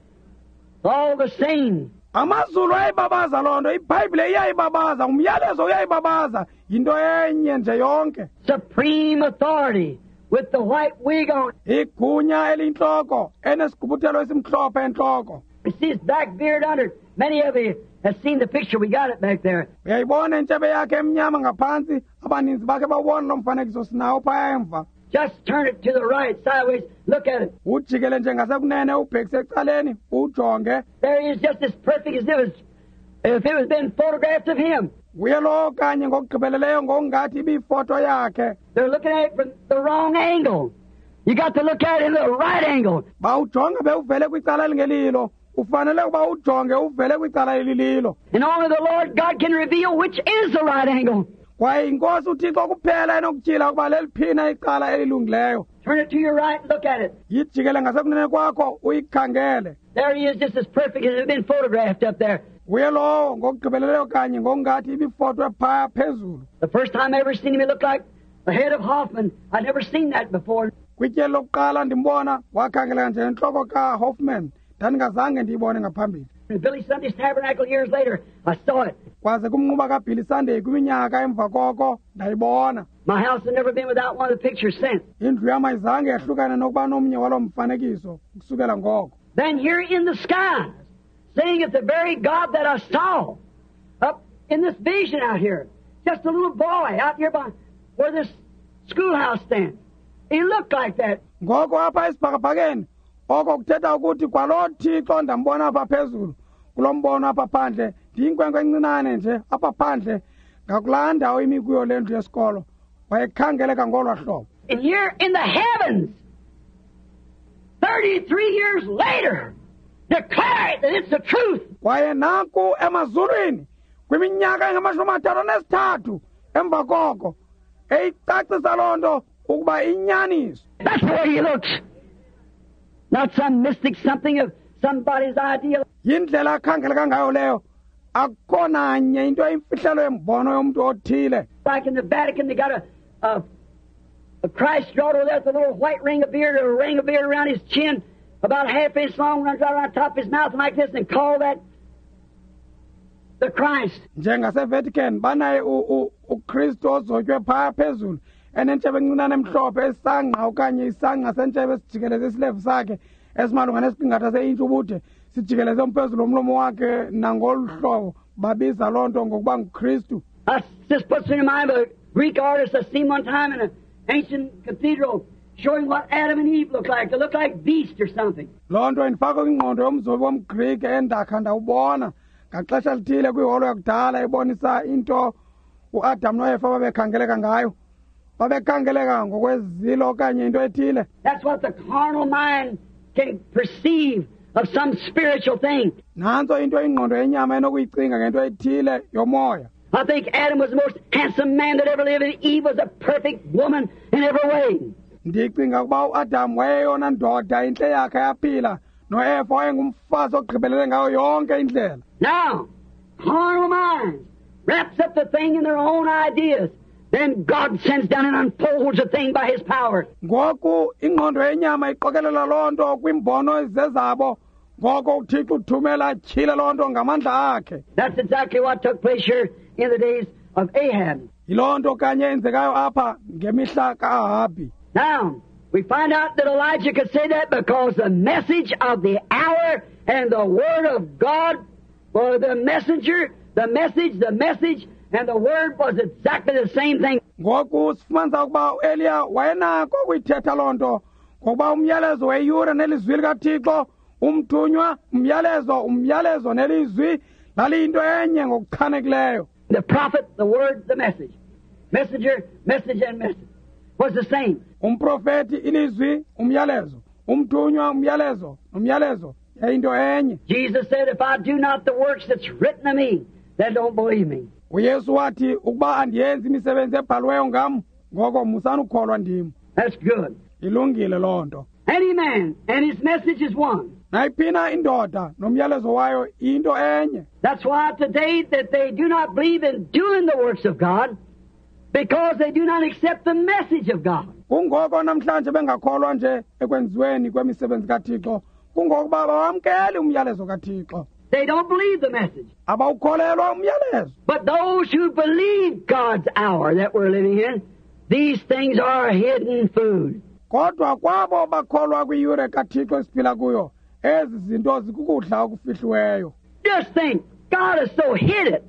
It's all the same. Amazulu ayibabaza loo nto, iBhayibhile iyayibabaza, umyalezo uyayibabaza, yinto enye nje yonke. Supreme authority with the white wig on. Igunya elintloko enesigqubuthelo esimhlophe entloko. You see his black beard under it. Many of you have seen the picture. We got it back there. Uyayibona intshebe yakhe emnyama ngaphantsi, abaninzi bakhe bawubona lo mfanekiso sinawo phaya emva. Just turn it to the right, sideways. Look at it. Ujikele nje ngasekunene ubhekise ecaleni ujonge. There he is, just as perfect as if it was been photographed of him. Uye lo kanye ngokugqibeleleyo ngokungathi ibifoto yakhe. They're looking at it from the wrong angle. You got to look at it in the right angle. Bawujonga bewuvele kwicala elingelilo. Ufanele uba ujonge uvele kwicala elililo. And only the Lord God can reveal which is the right angle. Kwaye inkosi uThixo kuphela enokutyhila ukuba leliphina icala elilungileyo. Turn it to your right and look at it. Yijikele ngasekunene kwakho uyikhangele. There he is, just as perfect as it had been photographed up there. Uye lowo ngokugqibeleleyo kanye ngokungathi ibifoto phaya phezulu. The first time I ever seen him, he looked like the head of Hoffman. I'd never seen that before. Kwityeli lokuqala ndimbona wakhangeleka nje entloko kaHoffman, ndandingazange ndiyibone ngaphambili. In Billy Sunday's Tabernacle years later, I saw it. Kwaze kumnquba kaBilly Sunday kwiminyaka emva koko ndayibona. My house had never been without one of the pictures since. Indlu yam ayizange yahlukane nokuba nomnye walo mfanekiso kusukela ngoko. Then here in the skies, saying it's the very God that I saw up in this vision out here. Just a little boy out here by where this schoolhouse stands. He looked like that. Ngoko apha esibhakabhakeni oko kuthetha ukuthi kwalo Thixo ndambona apha phezulu kulo mbono apha phandle ndiyinkwenkwe encinane nje apha phandle ngakulaa ndawo imi kuyo le ndlu yesikolo wayekhangeleka ngolwa hlobo. And here in the heavens, 33 years later, declare it that it's the truth. Kwaye naku emazulwini kwiminyaka engama-33 emva koko eyicacisa loo nto ukuba inyaniso. That's the way he looks. Not some mystic something of somebody's idea. yindlela akhangeleka ngayo leyo akukhona nye into imfihlelo yembono yomuntu othile. Like in the Vatican, they got a Christ drawed over there with a little white ring of beard, or a ring of beard around his chin, about half inch long, runs right around top of his mouth like this, and call that the Christ. NjengaseVatican banaye uKristu ozotywe phaya phezulu enentshebe encinane emhlophe esangqa okanye isangqa sentshebe esijikeleze isilevu sakhe esimalunga nesiqingatha se-intshi ubude sijikeleze umphezulu omlomo wakhe nangolu hlobo babiza loo nto ngokuba nguKristu. Just puts in mind of a Greek artist I seen one time in an ancient cathedral showing what Adam and Eve looked like. They looked like beasts or something. Loo nto indifaka kwingqondo yomzobi womGreek endakha ndawubona ngaxesha lithile kwiholo yakudala ebonisa into uAdam noEva babekhangeleka ngayo. Babekhangeleka ngokwezilo okanye into ethile. That's what the carnal mind can perceive of some spiritual thing. Nanso into ingqondo yenyama enokuyicinga ngento ethile yomoya. I think Adam was the most handsome man that ever lived, and Eve was a perfect woman in every way. Ndicinga ukuba uAdam wayeyona ndoda intle yakhe yaphila noEva wayengumfazi ogqibelele ngayo yonke indlela. Now, carnal minds wraps up the thing in their own ideas. Then God sends down and unfolds the thing by His power. Ngoku ingqondo yenyama iqokelela loo nto kwimbono ezezabo. Ngoko uThixo uthumela tyhile loo nto ngamandla akhe. That's exactly what took place here in the days of Ahab. Yiloo nto kanye enzekayo apha ngemihla kaAhabi. Now, we find out that Elijah could say that because the message of the hour and the Word of God for the messenger, the message, and the Word was exactly the same thing. Ngoku sifumanisa ukuba uEliya wayenako ukuyithetha loo nto ngokuba umyalezo weyure nelizwi likaThixo umthunywa umyalezo nelizwi laliyinto enye ngokuchanekileyo. The prophet, the Word, the message. Messenger, message, and message was the same. Umprofeti, ilizwi, umyalezo. Umthunywa, umyalezo. Yayinto enye. Jesus said, if I do not the works that's written of me, then don't believe me. uYesu wathi ukuba andiyenzi imisebenzi ebhaliweyo ngam ngoko musanukholwa ndim. That's good. Ilungile loo nto. Any man and his message is one. Nayiphina indoda nomyalezo wayo into enye. That's why today that they do not believe in doing the works of God, because they do not accept the message of God. Kungoko namhlanje bengakholwa nje ekwenziweni kwemisebenzi kaThixo kungokuba bawamkeli umyalezo kaThixo. They don't believe the message. Abawukholelwa umyalezo. But those who believe God's hour that we're living in, these things are hidden food. Kodwa kwabo bakholwa kwiyure kaThixo esiphila kuyo ezi zinto zikukudla okufihliweyo. Just think, God has so hid it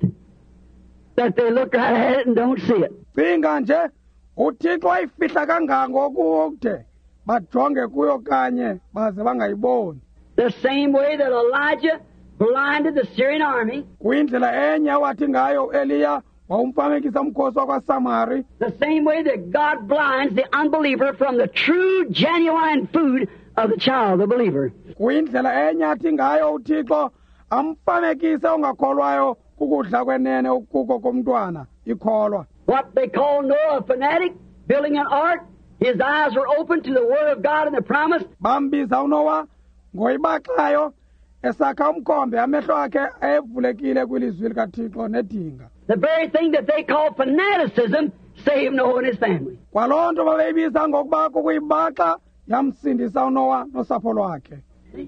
that they look right at it and don't see it. Cinga nje uThixo ayifihla kangangokude bajonge kuyo kanye baze bangayiboni. The same way that Elijah blinded the Syrian army, Kuyindlela enye wathi ngayo Eliya wawumfanekisa umkhosi wakwaSamari. the same way that God blinds the unbeliever from the true, genuine food of the child, the believer. Kuyindlela enye athi ngayo uThixo amfanekise ongakholwayo kukudla kwenene okuko komntwana ikholwa. What they call Noah a fanatic, building an ark, his eyes were open to the Word of God and the promise. Bambiza uNowa ngoyibaxayo esakha umkhombe amehlo akhe evulekile kwilizwi likaThixo nedinga. The very thing that they call fanaticism saved Noah and his family. Kwaloo nto babeyibiza ngokuba kukuyibaxa yamsindisa uNowa nosapho lwakhe.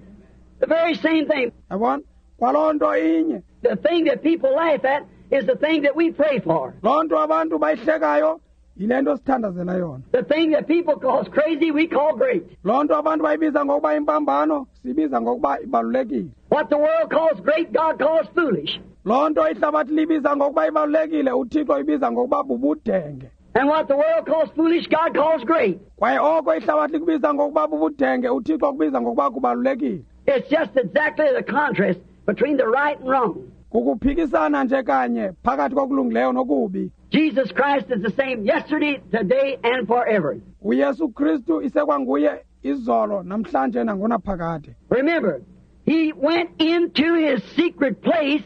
The very same thing. Yabona? Kwaloo nto inye. The thing that people laugh at is the thing that we pray for. Loo nto abantu bayihlekayo yile nto sithandazela yona. The thing that people call crazy, we call great. Loo nto abantu bayibiza ngokuba impambano sibiza ngokuba ibalulekile. What the world calls great, God calls foolish. Loo nto ihlabathi libiza ngokuba ibalulekile uThixo ibiza ngokuba bubudenge. And what the world calls foolish, God calls great. Kwaye oko ihlabathi likubiza ngokuba bubudenge uThixo kubiza ngokuba kubalulekile. It's just exactly the contrast between the right and wrong. Kukuphikisana nje kanye phakathi kokulungileyo nokubi. Jesus Christ is the same yesterday, today, and forever. uYesu Kristu isekwanguye izolo namhlanje nangonaphakade. Remember, He went into His secret place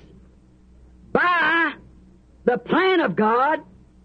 by the plan of God,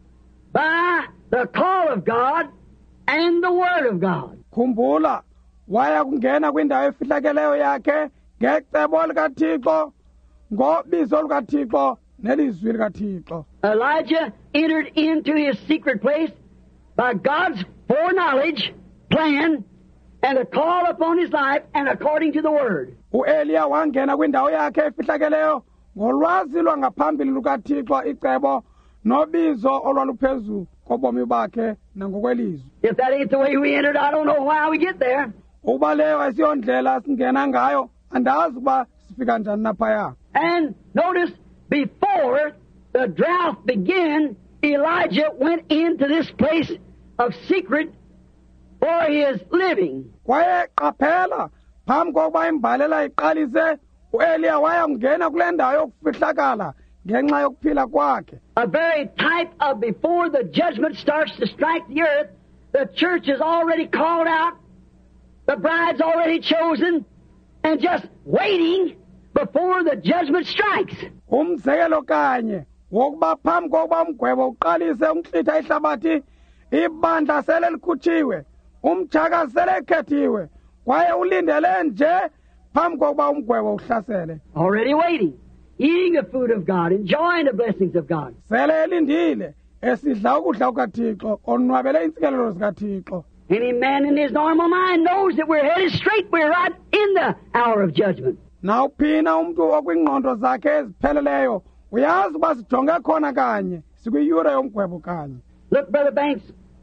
by the call of God, and the Word of God. Khumbula waya kungena kwindawo efihlakeleyo yakhe ngecebo likaThixo ngobizo likaThixo nelizwi likaThixo. Elijah entered into his secret place by God's foreknowledge, plan, and a call upon his life, and according to the Word. uEliya wangena kwindawo yakhe efihlakeleyo ngolwazi lwangaphambili lukaThixo, icebo nobizo olwaluphezulu kobomi bakhe nangokwelizwi. If that ain't the way we entered, I don't know how we get there. Uba leyo asiyondlela singena ngayo, andazi uba sifika njani naphaya. And notice, before the drought began, Elijah went into this place of secret for his living. Kwaye qaphela phambi kokuba imbalela iqalise, uEliya wayangena kule ndawo yokufihlakala ngenxa yokuphila kwakhe. A very type of before the judgment starts to strike the earth, the church is already called out, the bride's already chosen, and just waiting before the judgment strikes. Umzekelo kanye wokuba phambi kokuba umgwebo uqalise umhlitha ihlabathi, ibandla sele likhutshiwe, umjaka sele ekhethiwe, kwaye ulindele nje phambi kokuba umgwebo uhlasele. Already waiting, eating the food of God, enjoying the blessings of God. Sele elindile esidla ukudla kukaThixo, onwabele intsikelelo zikaThixo. Any man in his normal mind knows that we're headed straight, we're right in the hour of judgment. Nawuphina umntu okwingqondo zakhe ezipheleleyo uyazi uba sijonge khona kanye sikwiyure yomgwebo kanye. Look, Brother Banks,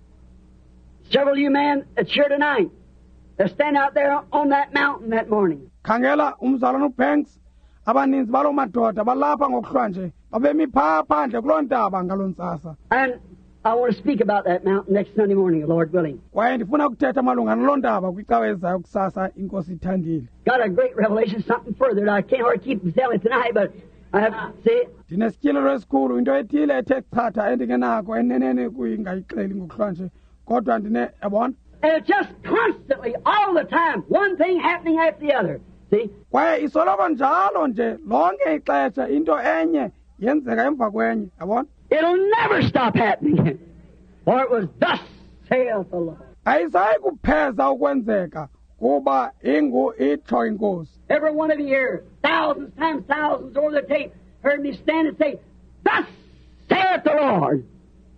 several of you men that's here tonight, they're standing out there on that mountain that morning. Khangela umzalwana uBanks, abaninzi baloo madoda balapha ngokuhlwa nje babemi phaa phandle kuloo ntaba ngaloo ntsasa. And I want to speak about that mountain next Sunday morning, Lord willing. Kwaye ndifuna ukuthetha malunga naloo ndaba kwicawa ezayo kusasa inkosi ithandile. Got a great revelation, something further that I can't hardly keep telling tonight, but I have to say it. Ndinesityelelo esikhulu, into ethile ethe chatha endingenako enenene kuyingayixeli ngokuhlwa nje kodwa yabona. And it's just constantly, all the time, one thing happening after the other. See? Kwaye isoloko njalo nje lonke ixesha into enye yenzeka emva kwenye, yabona. It'll never stop happening. For it was thus saith the Lord. Ayisayi kupheza ukwenzeka kuba itsho inkosi. Every one of you here, thousands times thousands over the tape, heard me stand and say, thus saith the Lord.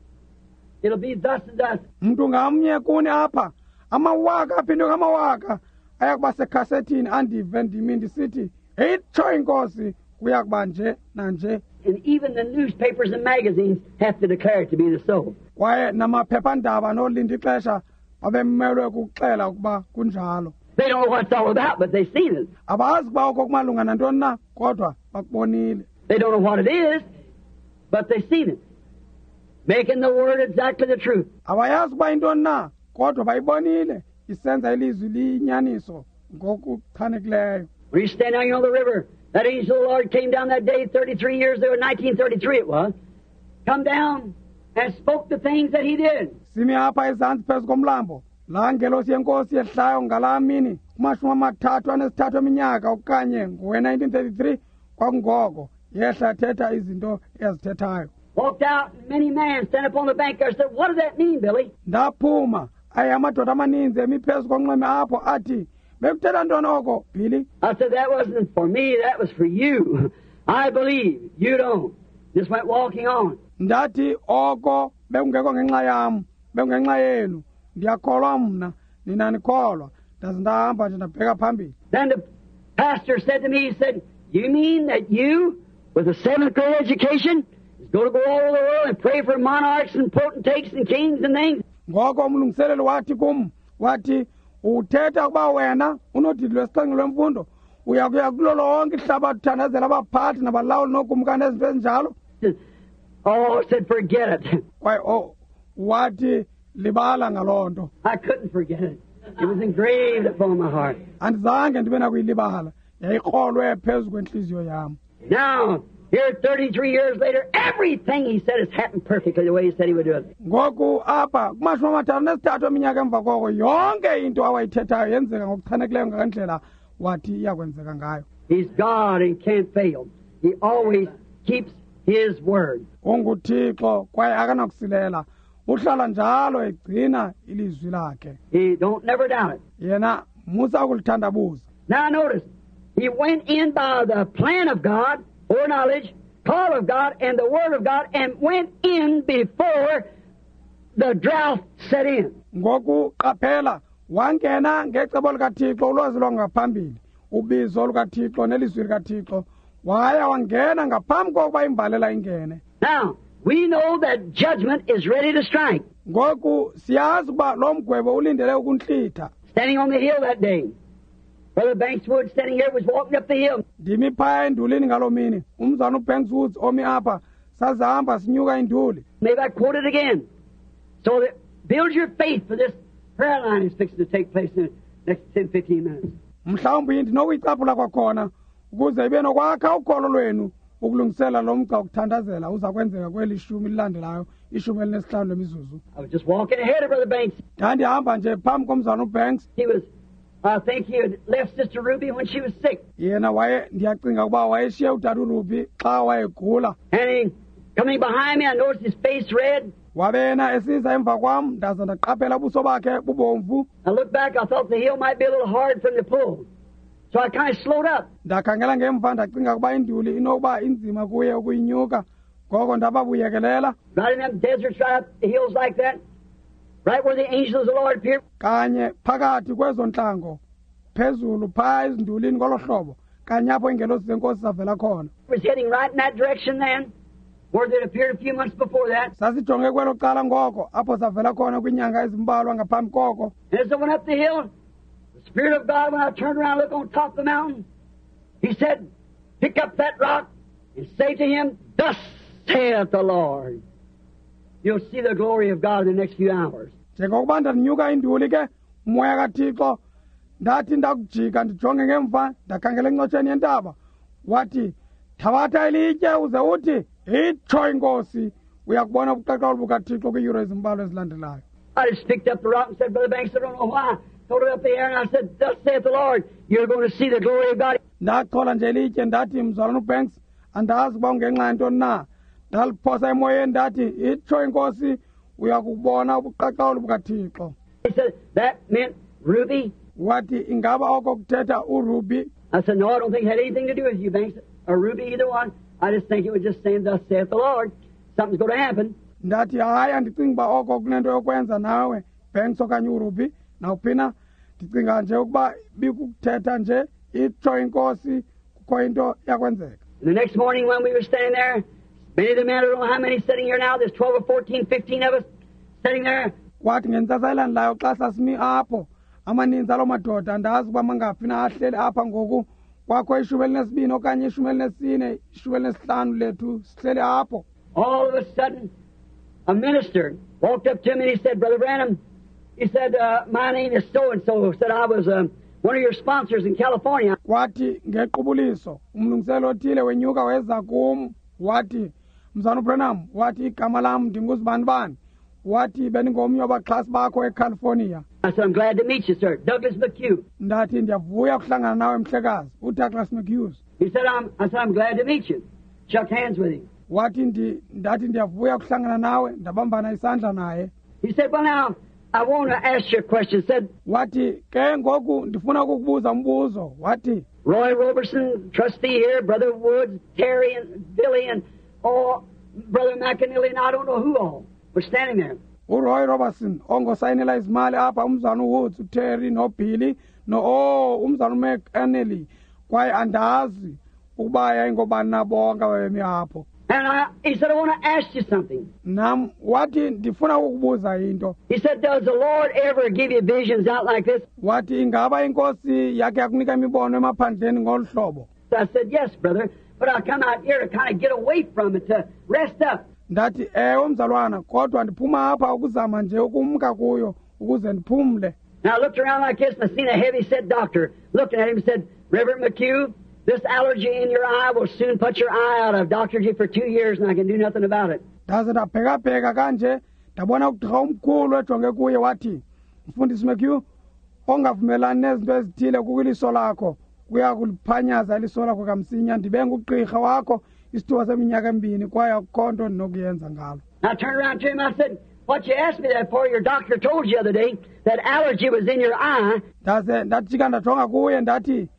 It'll be thus and thus. Mntu ngamnye kuni apha amawaka aphindwe ngamawaka ayakuba sekhasetini andive ndimi ndisithi itsho inkosi kuyakuba nje nanje. And even the newspapers and magazines have to declare it to be the so. Kwaye namaphephandaba nolinda ixesha babemelwe kuxela ukuba kunjalo. They don't know what it's all about, but they've seen it. Abazi uba okokumalunga nantoni na kodwa bakubonile. They don't know what it is, but they've seen it. Making the word exactly the truth. Abayazi uba intoni na kodwa bayibonile isenza ilizwi liyinyaniso ngokuchanekileyo. When you stand down here on the river, that angel of the Lord came down that day 33 years ago, 1933 it was, come down and spoke the things that he did. Simi apha ezantsi phezu komlambo, laa ngelosi yenkosi yehlayo ngalaa mini ku-33 eminyaka okanye ngowe-1933 kwakungoko yehla thetha izinto ezithethayo. Walked out, many men stand up on the bank there and said, what does that mean, Billy? Ndaphuma aye amadoda amaninzi emi phezu konxweme apho athi bekuthetha ntoni oko Billy? I said, that wasn't for me, that was for you. I believe, you don't. Just went walking on. Ndathi oko bekungekho ngenxa yam, bekungenxa yenu. Ndiyakholwa mna, nina nikholwa. Ndaze ndahamba nje ndabheka phambili. Then the pastor said to me, he said, you mean that you, with a 7th grade education, is going to go all over the world and pray for monarchs and potentates and kings and things? Ngoko umlungiseleli wathi kum, wathi uthetha ukuba wena unodidi lwesixhenxe lwemfundo uyakuya kulo lonke ihlabathi uthandazela abaphathi nabalawuli nookumkani ezinto ezinjalo. Oh, I said, forget it. Kwaye wathi libala ngaloo nto. I couldn't forget it. It was engraved upon my heart. Andizange ndibe nakuyilibala, yayikrolwe phezu kwentliziyo yam. Now, here 33 years later, everything he said has happened perfectly the way he said he would do it. Ngoku apha ku-33 eminyaka emva koko yonke into awayithethayo yenzeka ngokuchanekileyo ngandlela wathi iyakwenzeka ngayo. He's God and can't fail. He always keeps his word. UnguThixo kwaye akanakusilela, uhlala njalo egcina ilizwi lakhe. He don't never doubt it. Yena musa ukulithandabuza. Now notice, He went in by the plan of God, foreknowledge, call of God, and the Word of God, and went in before the drought set in. ngokuqaphela wangena ngecebo likaThixo ulwazi lwangaphambili ubizo lukaThixo nelizwi likaThixo waya wangena ngaphambi kokuba imbalela ingene. Now, we know that judgment is ready to strike. Ngoku siyazi uba lo mgwebo ulindele ukuntlitha. Standing on the hill that day, Brother Bankswood standing here was walking up the hill. Ndimi phaya endulini ngaloo mini umzana uBankswood omi apha sazihamba sinyuka induli. Maybe I quote it again. So that build your faith for this prayer line is fixing to take place in the next 10-15 minutes. Mhlawumbi ndinokuyicaphula kwakhona ukuze ibe nokwakha ukholo lwenu ukulungisela lo mgca ukuthandazela uza kwenzeka kweli shumi lilandelayo ishumi elinesihlanu lemizuzu. I was just walking ahead of Brother Banks. Ndandihamba nje phambi komzana uBanks. I think he had left Sister Ruby when she was sick. Yena ndiyacinga ukuba wayeshiye utata uRuby xa wayegula. And he coming behind me, I noticed his face red. Wabena esiza emva kwam ndaza ndaqaphela ubuso bakhe bubomvu. I looked back, I thought the hill might be a little hard for him to pull. So I kind of slowed up. Ndakhangela ngemva ndacinga ukuba induli inokuba inzima kuye ukuyinyuka ngoko ndababuyekelela. Right in them deserts, right up the hills like that, right where the angels of the Lord appeared. Kanye phakathi kwezo ntlango phezulu phaya ezindulini ngolo hlobo kanye apho ingelosi zenkosi zavela khona. Was heading right in that direction then, where they appeared a few months before that. Sasijonge kwelo cala ngoko apho zavela khona kwinyanga ezimbalwa ngaphambi koko. And as I went up the hill, the Spirit of God, when I turned around and looked on top of the mountain, He said, pick up that rock and say to him, thus saith the Lord. You'll see the glory of God in the next few hours. Njengokuba ndanyuka induli ke umoya kaThixo ndathi ndakujika ndijonge ngemva ndakhangela encotsheni yentaba wathi thabatha ilitye uze uthi itsho inkosi uyakubona ubuqaqawulo bukaThixo kwiiyure ezimbalwa ezilandelayo. I just picked up the rock and said, Brother Banks, I don't know why. Throw it up the air and I said, thus saith the Lord. You're going to see the glory of God. Ndachola nje ilitye ndathi mzalwana uBanks andazi uba ungenxa yantoni na ndaliphosa emoyeni ndathi itsho inkosi uyakubona ubuqaqawulo bukaThixo. He said, that meant Ruby. Wathi ingaba oko kuthetha uRuby. I said, no, I don't think it had anything to do with you, Banks, or Ruby, either one. I just think it was just saying, thus saith the Lord. Something's going to happen. Ndathi hayi andicingi uba oko kunento yokwenza nawe Banks okanye uRuby nawuphina ndicinga nje ukuba bikuthetha nje itsho inkosi kukho into yakwenzeka. The next morning when we were standing there, many of the men, I don't know how many sitting here now, there's 12 or 14, 15 of us sitting there. Kwathi ngentsasa elandelayo xa sasimi apho amaninzi aloo madoda andazi uba mangaphi na ahleli apha ngoku kwakho ishumi elinesibini okanye ishumi elinesine ishumi elinesihlanu lethu sihleli apho. All of a sudden, a minister walked up to him and he said, Brother Branham, he said, my name is so-and-so. Said, I was one of your sponsors in California. Wathi ngequbuliso umlungiselo othile wenyuka weza kum wathi mzana uBranham wathi igama lam ndinguzibani wathi beningomnye wabaxhasi bakho eCalifornia. I said, I'm glad to meet you, sir. Douglas McHugh. Ndathi ndiyavuya kuhlangana nawe mhlekazi uDouglas McHugh. He said, I'm glad to meet you. Shook hands with him. Wathi ndathi ndiyavuya kuhlangana nawe ndabambana isandla naye. He said, well now, I want to ask you a question. Said, wathi ke ngoku ndifuna ukukubuza umbuzo. Wathi Roy Robertson, trustee here, Brother Woods, Terry and Billy and Brother McAnally and I don't know who all were standing there. uRoy Robertson ongosayinela izimali apha umzana uWoods uTerry noBilly umzana uMcAnally kwaye andazi ukuba yayingobani na bonke abemi apho. And he said, I want to ask you something. Nam wathi ndifuna ukukubuza into. He said, does the Lord ever give you visions out like this? Wathi ingaba inkosi yakhe yakunika imibono emaphandleni ngolu hlobo. So I said, yes, brother, but I come out here to kind of get away from it, to rest up. Ndathi mzalwana kodwa ndiphuma apha ukuzama nje ukumka kuyo ukuze ndiphumle. Now I looked around like this and I seen a heavy-set doctor looking at him and said, Reverend McHugh, this allergy in your eye will soon put your eye out. I've doctored you for 2 years and I can do nothing about it. Ndaze ndabhekabheka kanje ndabona ugqirha omkhulu ejonge kuye wathi mfundisi McHugh ongavumelani nezinto ezithile kukwiliso lakho kuya kuliphanyaza iliso lakho kamsinya ndibe ngugqirha wakho isithuba seminyaka emibini kwaye akukho nto ndinokuyenza ngalo. I turned around to him and I said, what you asked me that for, your doctor told you the other day that allergy was in your eye. Ndaze ndajika ndajonga kuye ndathi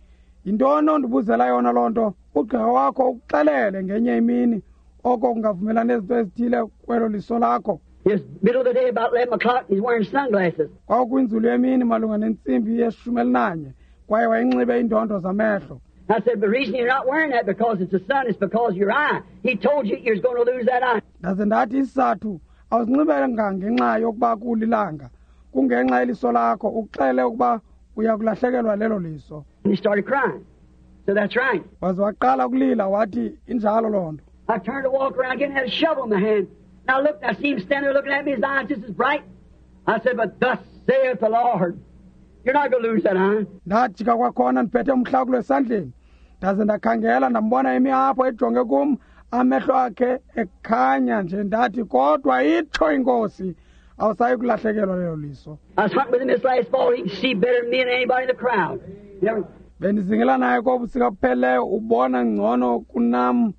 yintoni ondibuzela yona loo nto ugqirha wakho ukuxelele ngenye imini oko kungavumelana nezinto ezithile kwelo liso lakho. It's middle of the day, about 11 o'clock, he's wearing sunglasses. Kwakwinzulu yemini malunga nentsimbi ye-11 kwaye wayinxibe indondo zamehlo. I said, the reason you're not wearing that because it's the sun is because your eye. He told you you're going to lose that eye. Ndaze ndathi isizathu awuzinxibelanga ngenxa yokuba kulilanga kungenxa yeliso lakho uxele ukuba uya kulahlekelwa lelo liso. And he started crying. So that's right. Waze waqala ukulila wathi injalo loo nto. I turned to walk around again and had a shovel in my hand. And I looked, I see him standing there looking at me, his eyes just as bright. I said, but thus saith the Lord, you're not going to lose that eye. Ndajika kwakhona ndiphethe umhlakulo esandleni ndaze ndakhangela ndambona emi apho ejonge kum amehlo akhe ekhanya nje ndathi kodwa itsho inkosi awusayi kulahlekelwa lelo liso. I was hunting with him this last fall. He could see better than me and anybody in the crowd. Bendizingela naye kobusika bupheleyo ubona ngcono kunam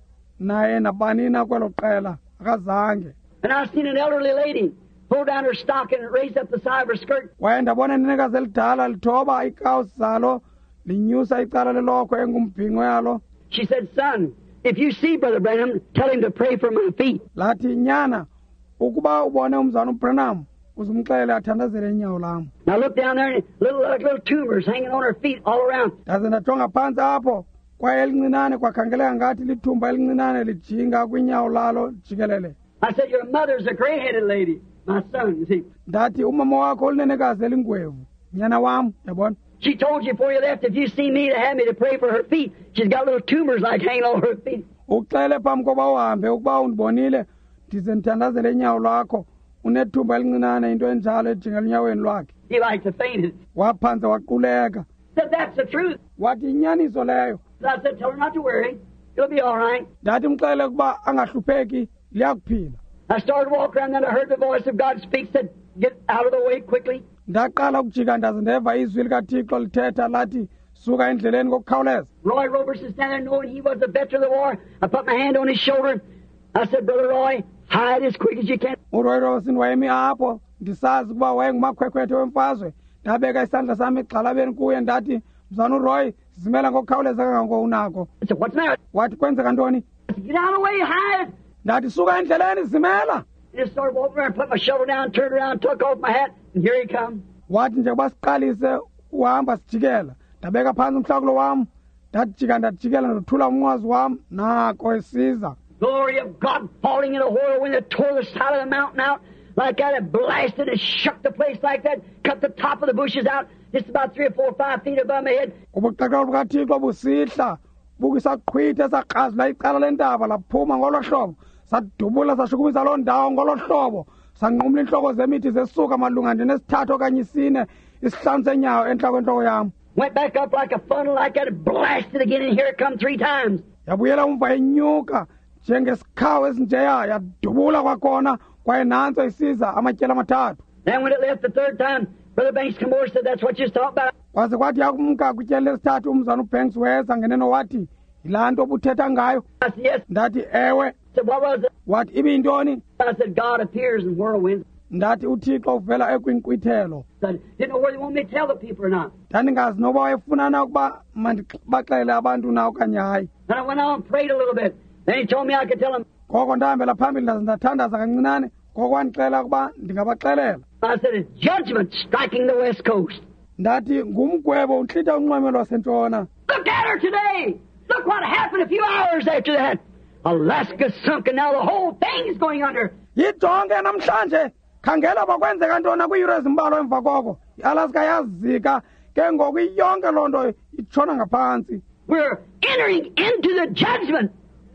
naye nabanina kwelo qela akazange. And I seen an elderly lady pull down her stocking and raise up the side of her skirt. Kwaye ndabona inenekazi elidala lithoba ikawusi zalo linyusa icala lelokhwe engumbhinqo yalo. She said, son, if you see Brother Branham, tell him to pray for my feet. Lathi nyana ukuba ubone umzana uBranham uzumxele athandazele inyawo lam. Now look down there and little tumors hanging on her feet all around. Ndaze ndajonga phantsi apho kwaye elincinane kwakhangeleka ngathi lithumba elincinane lijinga kwinyawo lalo jikelele. I said, your mother's a gray-headed lady, my son, you see. Ndathi umama wakho ulinenekazi elingwevu nyana wam yabona. She told you before you left, if you see me, to have me to pray for her feet. She's got little tumors like hanging on her feet. Uxele phambi koba uhambe ukuba undibonile ndize ndithandazele inyawo lakho unethumba elincinane into enjalo ejinga linyaweni lwakhe. He like to fainted. Waphanza waquleka. Said, that's the truth. Wathi inyaniso leyo. So I said, tell her not to worry. It'll be all right. Ndathi mxele ukuba angahlupheki liyakuphila. I started walking around, then I heard the voice of God speak, said, get out of the way quickly. Ndaqala ukujika ndaze ndeva izwi likaThixo lithetha lathi suka endleleni ngokukhawuleza. Roy Robertson standing there knowing he was a veteran of the war. I put my hand on his shoulder. I said, Brother Roy, hide as quick as you can. uRoy Robertson wayemi apho ndisazi ukuba wayengumakhwekhwethe wemfazwe. Ndabeka isandla sami egxalabeni kuye ndathi mzana uRoy zimela ngokukhawuleza kangako unako. I said, what's the matter? Wathi kwenzeka ntoni? I said, get out of the way, hide. Ndathi suka endleleni zimela. I just started walking around, put my shovel down, turned around, took off my hat, and here he comes. Wathi nje kuba siqalise uhamba sijikela ndabeka phansi umhlakulo wam ndajikela ndothula umnqwazi wam nako esiza. Glory of God falling in a whirlwind that tore the side of the mountain out like that. It blasted and shook the place like that, cut the top of the bushes out, just about 3 or 4 or 5 feet above my head. Ubuqaqala bukaThixo busihla bukisaqhwitha saqhazula icala lentaba laphuma ngolo hlobo sadubula sashukumisa loo ndawo ngolo hlobo sanqumla inhloko zemithi zesuka malunga nje nesithathu okanye isine isihlanu senyawo enhla kwenhloko yam. Went back up like a funnel like that, it blasted again, and here it come 3 times. Yabuyela umva enyuka njengesikhawu esinjeya yadubula kwakhona kwaye nantso isiza amatyela amathathu. Then when it left the 3rd time, Brother Banks come over and said, that's what you talking about. Kwaze kwathi yakumka kwityela lesithathu umzana uBanks weza ngeneno wathi yilaa nto obuthetha ngayo. I said, yes. Ndathi ewe. I said, what was it? Wathi ibiyintoni? I said, God appears in whirlwinds. Ndathi uThixo uvela ekwinkqwithelo. I didn't know whether you want me to tell the people or not. Ndandingazi noba wayefuna na ukuba mandibaxelele abantu na okanye hayi. And I went on and prayed a little bit. Then he told me I could tell them. Ngoko ndahambela phambili ndaze ndathandaza kancinane ngoko wandixelela ukuba ndingabaxelela. I said, it's judgment striking the west coast. Ndathi ngumgwebo untlitha unxweme lwasentshona. Look at her today. Look what happened a few hours after that. Alaska sunk and now the whole thing's going under. Yijonge namhlanje khangela bakwenzeka ntona kwiiyure ezimbalwa emva koko iAlaska yazika ke ngoku iyonke loo nto itshona ngaphantsi. We're entering into the judgment.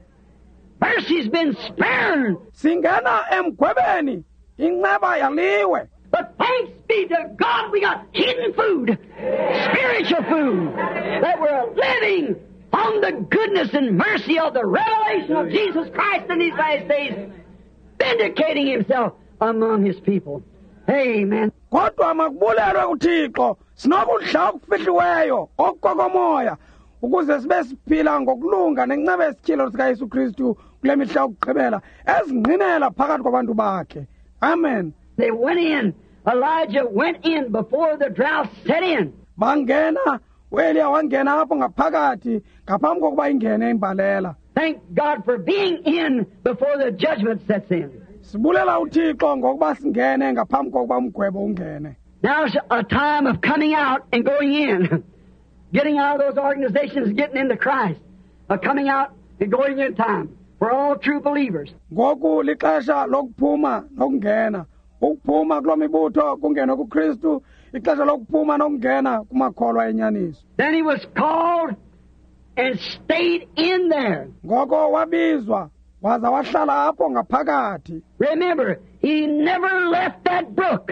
Mercy's been spared. Singena emgwebeni inceba yaliwe. But thanks be to God we got hidden food, spiritual food, that we're living on the goodness and mercy of the revelation of Jesus Christ in these last days, vindicating himself among his people. Amen. Kodwa makubulelwe uThixo sinokudla okufihliweyo okukokomoya ukuze sibe siphila ngokulunga nenceba esityhilo sikaYesu Kristu kule mihla yokugqibela ezingqinela phakathi kwabantu bakhe. Amen. They went in. Elijah went in before the drought set in. Bangena u-eliya wangena apho ngaphakathi ngaphambi kokuba ingene imbalela. Thank God for being in before the judgment sets in. Sibulela uThixo ngokuba singene ngaphambi kokuba umgwebo ungene. Now's a time of coming out and going in. Getting out of those organizations, getting into Christ. Coming out and going in time for all true believers. Ngoku lixesha lokuphuma nokungena. Ukuphuma kulo mibutho kungena kuKristu, ixesha lokuphuma nokungena kumakholwa enyaniso. Then he was called and stayed in there. Ngoko wabizwa waza wahlala apho ngaphakathi. Remember, he never left that brook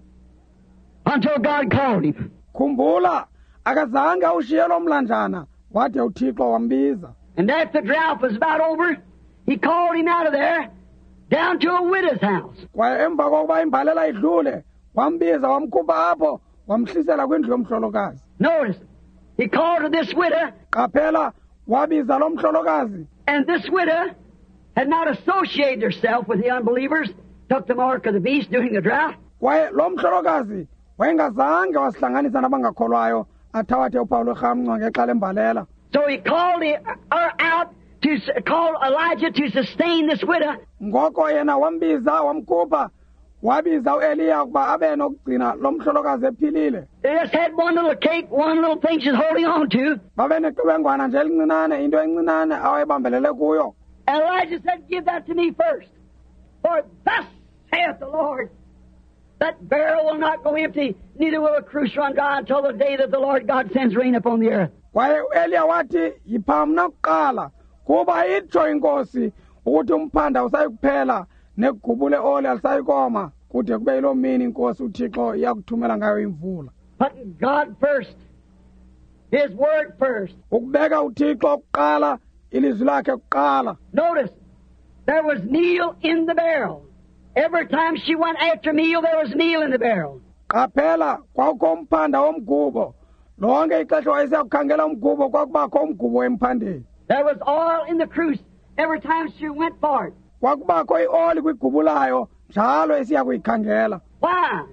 until God called him. Khumbula akazange ushiye lo mlanjana wade uThixo wambiza. And after the drought was about over, he called him out of there down to a widow's house. Kwaye emva kokuba imbalela idlule wambiza wamkhupha apho wamhlisela kwindlu yomhlolokazi. Notice, he called to this widow. Qaphela wabiza lo mhlolokazi. And this widow had not associated herself with the unbelievers, took the mark of the beast during the drought. Kwaye lo mhlolokazi wayengazange wasihlanganisa nabangakholwayo athawathe uphawu lwerhamncwa ngexa lembalela. So he called her out to call Elijah to sustain this widow. Ngoko yena wambiza wamkhupha wabiza uEliya ukuba abe nokugcina lo mhlolokazi ephilile. They just had one little cake, one little thing she's holding on to. Babe neqebengwana nje elincinane into encinane awayebambelele kuyo. And Elijah said, "Give that to me first. For thus saith the Lord, that barrel will not go empty, neither will a cruse run dry until the day that the Lord God sends rain upon the earth." Kwaye uEliya wathi yipha mna kuqala kuba itsho inkosi ukuthi umphanda usayikuphela negubule oli alisayikoma kude kube yilo mini inkosi uThixo iyakuthumela ngayo imvula. Putting God first, His word first. Ukubeka uThixo kuqala ilizwi lakhe kuqala. Notice, there was meal in the barrel. Every time she went after meal, there was meal in the barrel. Qaphela kwakho umphanda womgubo. Lonke ixesha wayesiya kukhangela umgubo kwakubakho umgubo emphandeni. There was oil in the cruse every time she went for it. Kwakubakho ioli kwigubu layo njalo esiya kuyikhangela. Why?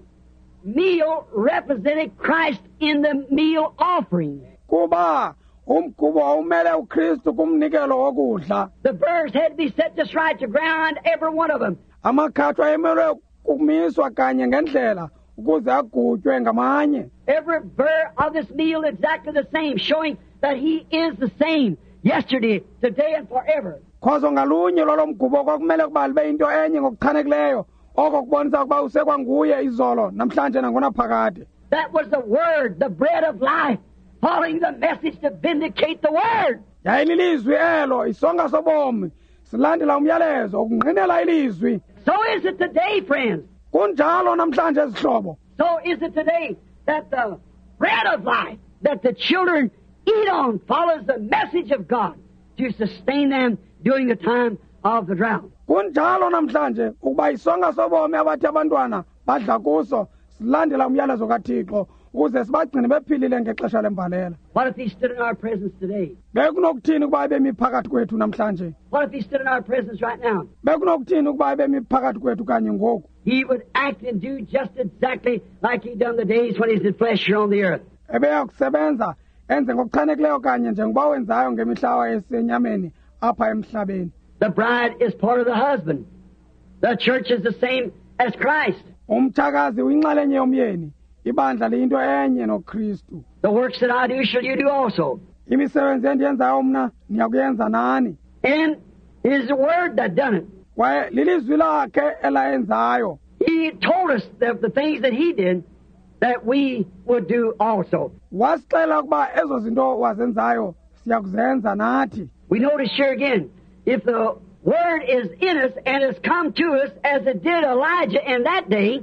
Meal represented Christ in the meal offering. Kuba umgubo wawumele uKristu kumnikelo wokudla. The burrs had to be set just right to ground, every one of them. Amakhathwa ayemelwe kumiswa kanye ngendlela ukuze agutywe ngamanye. Every burr of this meal exactly the same, showing that He is the same yesterday, today, and forever. Khozo ngalunye lolo mgubo kwakumele kuba libe into enye ngokuchanekileyo oko kubonisa ukuba usekwanguye izolo namhlanje nangonaphakade. That was the Word, the bread of life, following the message to vindicate the Word. Yayililizwi elo isonga sobomi silandela umyalezo ukungqinela ilizwi. So is it today, friends. Kunjalo namhlanje zihlobo. So is it today that the bread of life that the children eat on follows the message of God to sustain them during the time of the drought. Kunjalo namhlanje ukuba isonga sobomi abathi abantwana badla kuso silandela umyalezo kaThixo ukuze sibagcine bephilile ngexesha lembalela. What if He stood in our presence today? Bekunokuthini ukuba bemi phakathi kwethu namhlanje? What if He stood in our presence right now? Bekunokuthini ukuba bemi phakathi kwethu kanye ngoku? He would act and do just exactly like He done the days when He's in flesh here on the earth. Ebeya kusebenza enze ngokuchanekileyo kanye njengoba wenzayo ngemihlawa esenyameni apha emhlabeni. The bride is part of the husband. The church is the same as Christ. Umthakazi uyinxalenye yomyeni. Ibandla liyinto enye noKristu. The works that I do shall you do also. Imisebenzi endiyenzayo mna niyakuyenza nani. And it is the Word that done it. Kwaye lilizwi lakhe elayenzayo. He told us that the things that He did, that we would do also. Wasixela ukuba ezo zinto wazenzayo siyakuzenza nathi. We notice here again, if the Word is in us and has come to us as it did Elijah in that day,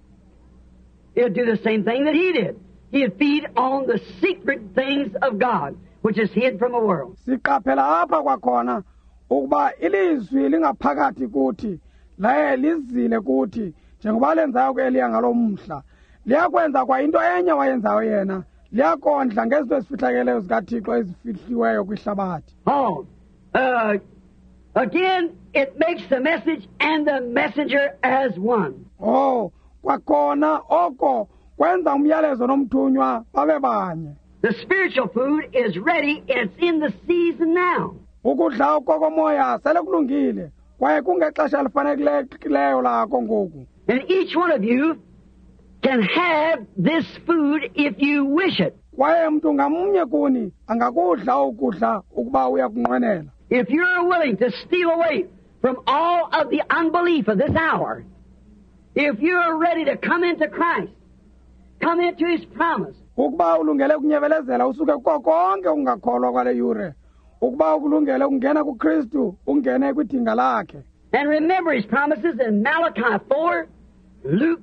it'll do the same thing that he did. He'd feed on the secret things of God, which is hid from the world. Siqaphela apha kwakhona ukuba ilizwi lingaphakathi kuthi laye lizile kuthi njengoba lenzayo kuEliya ngalomhla liyakwenza kwa into enye wayenzayo yena liyakondla ngezinto ezifihlakeleyo zikaThixo ezifihliweyo kwihlabathi. Oh, again, it makes the message and the messenger as one. Oh, kwakhona oko kwenza umyalezo nomthunywa babe banye. The spiritual food is ready. It's in the season now. ukudla okokomoya sele kulungile kwaye kungexesha lifanelekileyo lakho ngoku. And each one of you can have this food if you wish it. Kwaye mntu ngamnye kuni angakudla ukudla ukuba uyakunqwenela. If you're willing to steal away from all of the unbelief of this hour, if you're ready to come into Christ, come into His promise, ukuba ulungele kunyevelezela usuke kuko konke ungakholwa kwale yure, ukuba ukulungele ungena kuKristu ungene kwidinga lakhe. and remember His promises in Malachi 4, Luke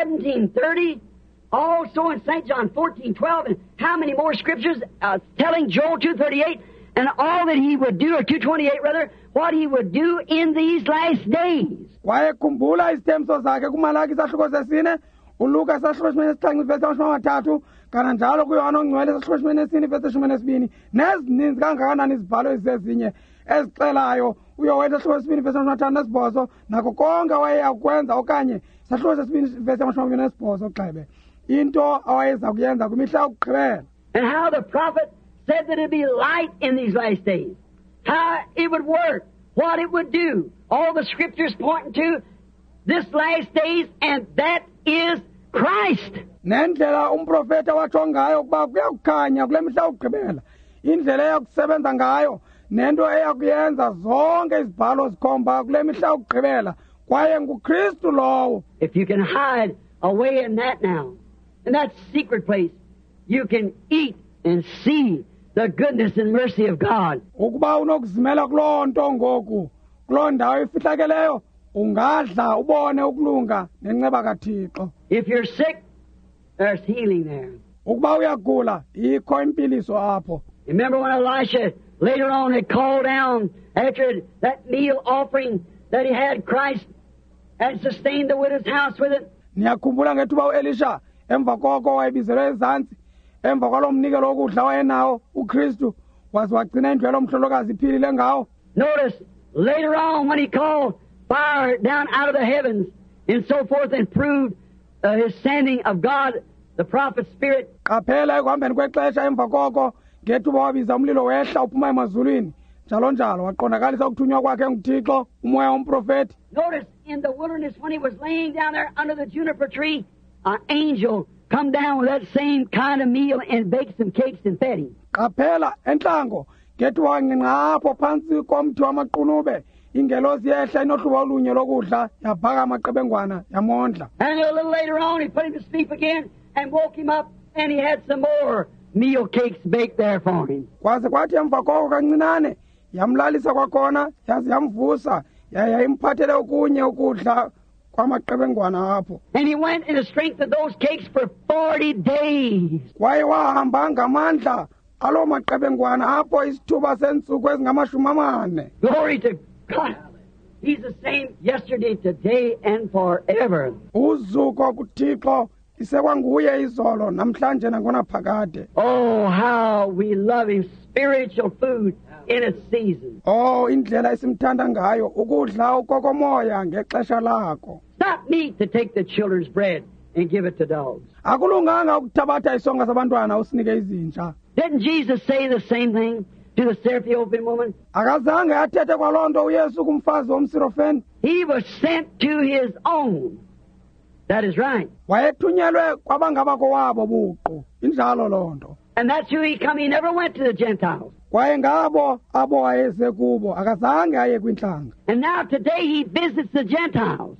17:30, also in St. John 14:12, and how many more scriptures telling Joel 2:38, and all that He would do, or 2:28 rather, what He would do in these last days. Kwaye khumbula izithembiso zakhe kuMalaki isahluko sesine, uLuka isahluko sesixhenxe ivesi yama-3, kananjalo kuYohane ongcwele isahluko sesine ivesi yama-2, nezininzi kangakanani izibhalo ezizezinye ezixelayo uyowela isahluko sesibini ivesi yama-5 nakho konke awayeyakwenza okanye isahluko sesibini ivesi yama-28 gxebe into awayeza kuyenza kwimihla yokugqibela. And how the prophet said that it would be light in these last days. How it would work. What it would do. All the scriptures pointing to this last days, and that is Christ. Nendlela umprofeta watsho ngayo ukuba kuyakukhanya kule mihla yokugqibela. Indlela eyakusebenza ngayo nento eyakuyenza zonke izibhalo zikhomba kule mihla yokugqibela kwaye nguKristu lowo. If you can hide away in that now, in that secret place, you can eat and see the goodness and mercy of God. Ukuba unokuzimela kuloo nto ngoku, kuloo ndawo efihlakeleyo, ungadla ubone ukulunga nenceba kaThixo. If you're sick, there's healing there. Ukuba uyagula, ikho impiliso apho. Remember when Elisha later on had called down after that meal offering that he had Christ and sustained the widow's house with it? Niyakhumbula ngethuba uElisha emva koko wayebizelwe ezantsi emva kwalo mnikelo wokudla wayenawo uKristu waze wagcina indlu yalomhlolokazi iphilile ngawo. Notice later on when he called fire down out of the heavens and so forth and proved his sending of God, the prophet's spirit. Qaphela ekuhambeni kwexesha emva koko ngethuba wabiza umlilo wehla uphuma emazulwini njalo njalo waqondakalisa ukuthunywa kwakhe nguThixo umoya womprofeti. Notice in the wilderness when he was laying down there under the juniper tree, an angel come down with that same kind of meal and baked some cakes and fed him. Qaphela entlango ngethuba wanqinqa apho phantsi komthi wamaqunube ingelosi yehla inohluba olunye lokudla yabhaka amaqebengwana yamondla. And a little later on he put him to sleep again and woke him up and he had some more meal cakes baked there for him. Kwaze kwathi emva koko kancinane yamlalisa kwakhona yaze yamvusa yayimphathele okunye ukudla kwamaqebengwana apho. And he went in the strength of those cakes for 40 days. Kwaye wahamba ngamandla alo maqebengwana apho isithuba sentsuku ezingama-40. Glory to God. He's the same yesterday, today, and forever. Uzuko kuThixo isekwanguye izolo namhlanje nangonaphakade. Oh, how we love Him. Spiritual food in its season. Oh, indlela esimthanda ngayo ukudla okokomoya ngexesha lakho. It's not meat to take the children's bread and give it to dogs. Akulunganga ukuthabatha isonka sabantwana usinike izinja. Didn't Jesus say the same thing to the Syrophoenician woman? Akazange athethe kwaloo nto uYesu kumfazi womSirofeni. He was sent to His own. That is right. Wayethunyelwe kwabangabakowabo buqu. Injalo loo nto. And that's who He come. He never went to the Gentiles. Kwaye ngabo abo wayeze kubo akazange aye kwintlanga. And now today He visits the Gentiles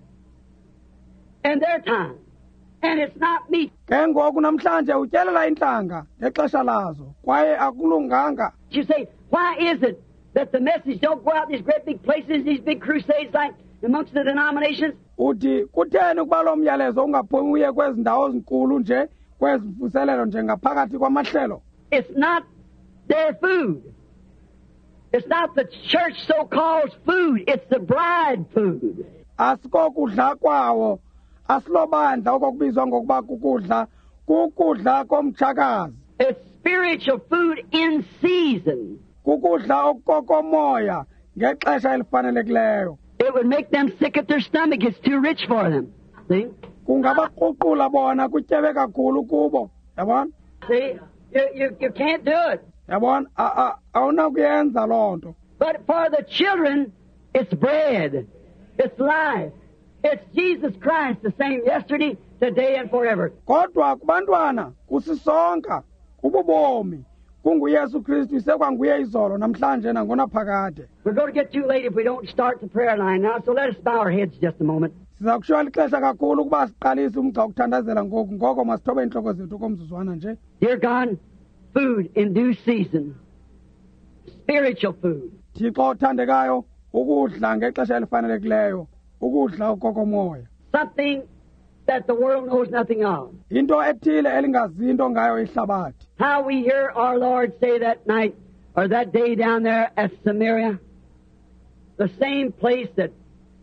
in their time. And it's not meat. Ke ngoku namhlanje utyelela intlanga ngexesha lazo kwaye akulunganga. You say, why is it that the message don't go out these great big places, these big crusades like amongst the denominations? Uthi kutheni ukuba lo myalezo ungaphumi uye kwezi ndawo ezinkulu nje kwezi mvuselelo nje ngaphakathi kwamahlelo? It's not their food. It's not the church so-called food. It's the bride food. Asikokudla kwawo asilobandla okokubizwa ngokuba kukudla kukudla komtshakazi. It's spiritual food in season. Kukudla okukokomoya ngexesha elifanelekileyo. It would make them sick at their stomach. It's too rich for them. See? Kungabaququla bona kutyebe kakhulu kubo. Yabona? See? You can't do it. yabona awunakuyenza loo nto. But for the children, it's bread. It's life. It's Jesus Christ, the same yesterday, today, and forever. Kodwa kubantwana kusisonka kububomi kunguYesu Kristu isekwanguye izolo namhlanje nangona phakade. We're going to get too late if we don't start the prayer line now, so let us bow our heads just a moment. Siza kushiywa lixesha kakhulu ukuba siqalise umgca wokuthandazela ngoko masithobe intloko zethu komzuzwana nje. Dear God, food in due season, spiritual food. Thixo othandekayo ukudla ngexesha elifanelekileyo ukudla okokomoya. Something that the world knows nothing of. Into ethile elingazinto ngayo ihlabathi. How we hear our Lord say that night or that day down there at Samaria, the same place that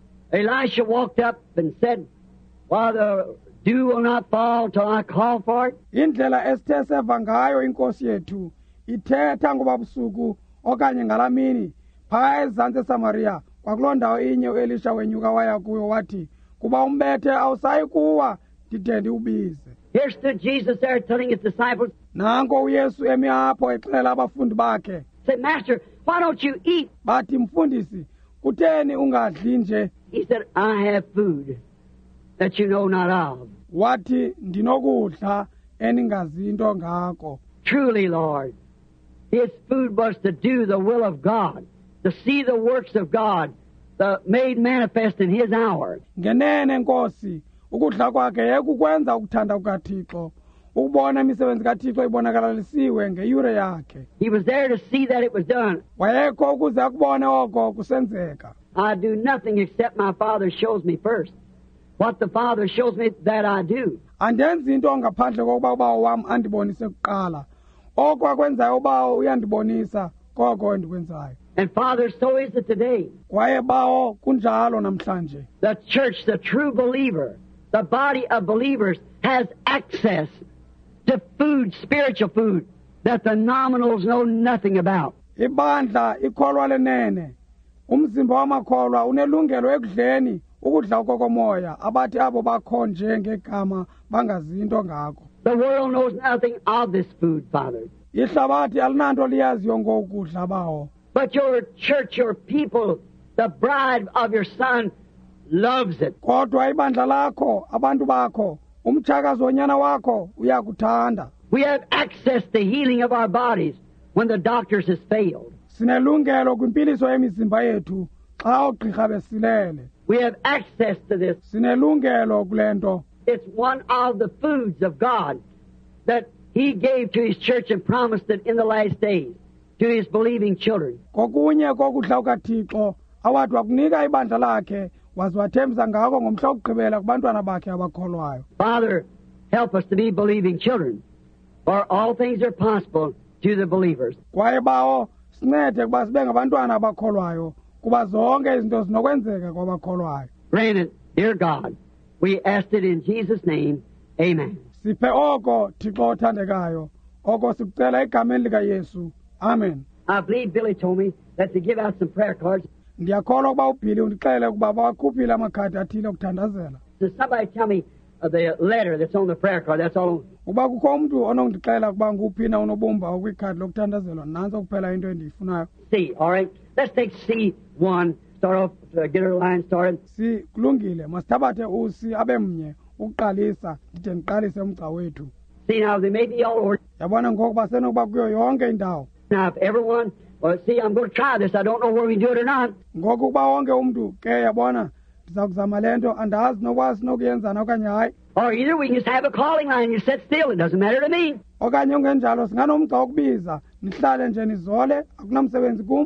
Elisha walked up and said, "While the dew will not fall till I call for it." Indlela esithe seva ngayo inkosi yethu ithetha ngoba busuku okanye ngalamini phaa ezantsi eSamaria kwakuloo ndawo inye uElisha wenyuka waya kuyo wathi kuba umbethe awusayi kuwa ndide ndiwubize. Here stood Jesus there telling his disciples, Nanko uYesu emi apho exelela abafundi bakhe. said, "Master, why don't you eat?" Bathi mfundisi kutheni ungadli nje? He said, "I have food that you know not of." Wathi ndinokudla eningazinto ngako. Truly, Lord, his food was to do the will of God, to see the works of God made manifest in his hour. Ngenene Nkosi, ukudla kwakhe yekukwenza ukuthanda kukaThixo, ukubona imisebenzi kaThixo ibonakalisiwe ngeyure yakhe. He was there to see that it was done. Wayekho ukuze akubone oko kusenzeka. I do nothing except my Father shows me first. What the Father shows me, that I do. Andenzi into ngaphandle kokuba ubawo wam andibonise kuqala. Oko akwenzayo ubawo uyandibonisa koko endikwenzayo. And Father, so is it today. Kwaye bawo kunjalo namhlanje. The church, the true believer, the body of believers has access to food, spiritual food, that the nominals know nothing about. Ibandla ikholwa lenene. Umzimba wamakholwa unelungelo ekudleni ukudla okokomoya abathi abo bakho nje ngegama bangazinto ngako. The world knows nothing of this food, Father. Ihlabathi alinanto liyaziyo ngokudla bawo. But your church, your people, the bride of your Son, loves it. Kodwa ibandla lakho, abantu bakho, umtshakazi wonyana wakho uyakuthanda. We have access to healing of our bodies when the doctors has failed. Sinelungelo kwimpiliso yemizimba yethu xa oogqirha besilele. We have access to this. Sinelungelo kulento. It's one of the foods of God that He gave to His church and promised it in the last days to His believing children. Kokunye kokudla kukaThixo awathi wakunika ibandla lakhe waziwathembisa ngako ngomhla wokugqibela kubantwana bakhe abakholwayo. Father, help us to be believing children, for all things are possible to the believers. Kwaye bawo sincede kuba sibe ngabantwana abakholwayo kuba zonke izinto zinokwenzeka kwabakholwayo. Grant it, dear God. We asked it in Jesus' name. Amen. Siphe oko Thixo othandekayo oko sikucela egameni likaYesu. Amen. I believe Billy told me that to give out some prayer cards. Ndiyakholwa ukuba uBhili undixelele ukuba bawakhuphile amakhadi athile okuthandazela. Does somebody tell me the letter that's on the prayer card? That's all. Uba kukho umuntu onondixelela ukuba nguphina unobumba okwikhadi lokuthandazelwa nanso kuphela into endiyifunayo. C, all right? Let's take C1. Start off, get our line started. Si kulungile masithabathe usi abemnye ukuqalisa ndide ndiqalise umgca wethu. See, now they may be all over. Yabona ngokuba senokuba kuyo yonke indawo. Now, if everyone, well, see, I'm going to try this. I don't know whether we do it or not. Ngoku ukuba wonke umntu ke yabona ndiza kuzama le nto andazi nokuba sinokuyenzana okanye hayi. Or either we can just have a calling line. You sit still. It doesn't matter to me. Okanye ungenjalo singanomgca wokubiza nihlale nje nizole akunamsebenzi kum.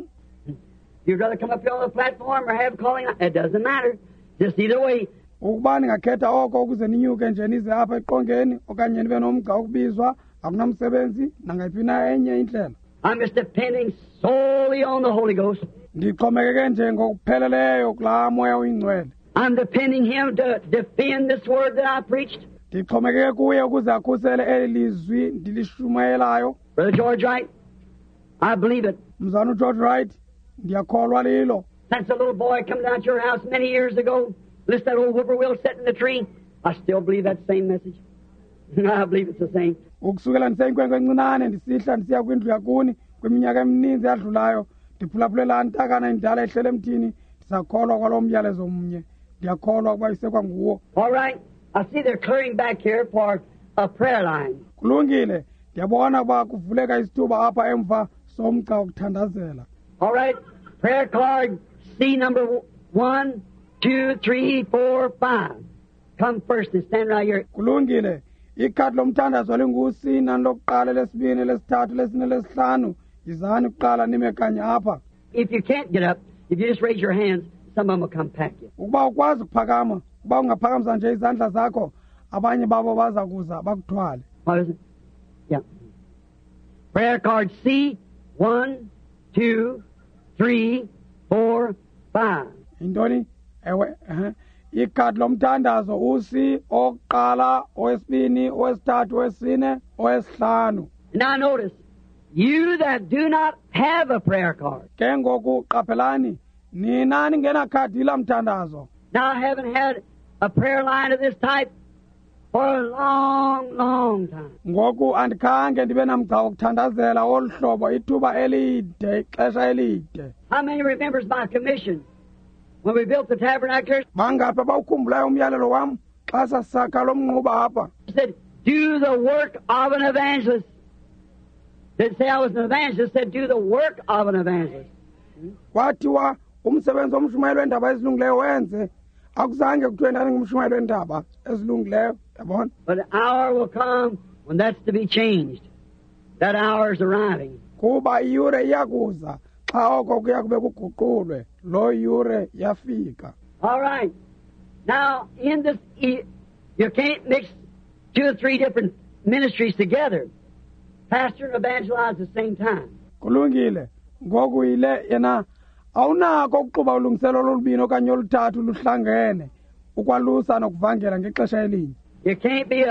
You'd rather come up here on the platform or have a calling line. It doesn't matter. Just either way. Ukuba ningakhetha oko ukuze ninyuke nje nize apha eqongeni okanye nibe nomgca wokubizwa akunamsebenzi nangayiphi na enye indlela. I'm just depending solely on the Holy Ghost. Ndixhomekeke nje ngokupheleleyo kulaa moya uyingcwele. I'm depending Him to defend this word that I preached. Ndixhomekeke kuye ukuze akhusele eli lizwi ndilishumayelayo. Brother George Wright, I believe it. Mzana uGeorge Wright, ndiyakholwa lilo. Since a little boy come down to your house many years ago, listen to that old whippoorwill sitting in the tree, I still believe that same message. I believe it's the same. ukusukela ndiseyinkwenkwe encinane ndisihla ndisiya kwindlu yakuni kwiminyaka emininzi yadlulayo ndiphulaphulela ntakana indala ehlele emthini ndisakholwa kwalo myalezo mnye ndiyakholwa ukuba isekwanguwo. All right. I see they're clearing back here for a prayer line. Kulungile, ndiyabona ukuba kuvuleka isithuba apha emva somgca wokuthandazela. All right. Prayer card C number 1, 2, 3, 4, 5. Come first and stand right here. Kulungile, ikhadi lomthandazo lingu-C nani lokuqala lesibini lesithathu lesine lesihlanu yizani kuqala nime kanye apha. If you can't get up, if you just raise your hands, some of them will come pack you. Ukuba ukwazi ukuphakama, ukuba ungaphakamisa nje izandla zakho, abanye babo baza kuza bakuthwale. What is it? Yeah. Prayer card C, 1, 2, 3, 4, 5. Intoni? Ewe, ikhadi lomthandazo u-C owokuqala, owesibini, owesithathu, owesine, owesihlanu. Now notice, you that do not have a prayer card. Ke ngoku qaphelani, nina ningenakhadi lamthandazo. Now I haven't had a prayer line of this type for a long, long time. Ngoku andikhange ndibe namgca wokuthandazela olu hlobo ithuba elide, ixesha elide. How many remembers my commission when we built the tabernacle? Bangaphi abawukhumbulayo umyalelo wam xa sasakha lo mnquba apha? I said, do the work of an evangelist. Didn't say I was an evangelist, said do the work of an evangelist. Kwathiwa umsebenzi womshumayeli wendaba ezilungileyo wenze, akuzange kuthiwe ndani ngumshumayeli wendaba ezilungileyo, yabona? But an hour will come when that's to be changed. That hour is arriving. Kuba iyure iyakuza xa oko kuya kube kuguqulwe, lo yure yafika. All right. Now, in this, you can't mix 2 or 3 different ministries together. Pastor and evangelize at the same time. Kulungile, ngoku yile yena awunako ukuxuba ulungiselo lolubini okanye oluthathu luhlangene ukwalusa nokuvangela ngexesha elinye. You can't be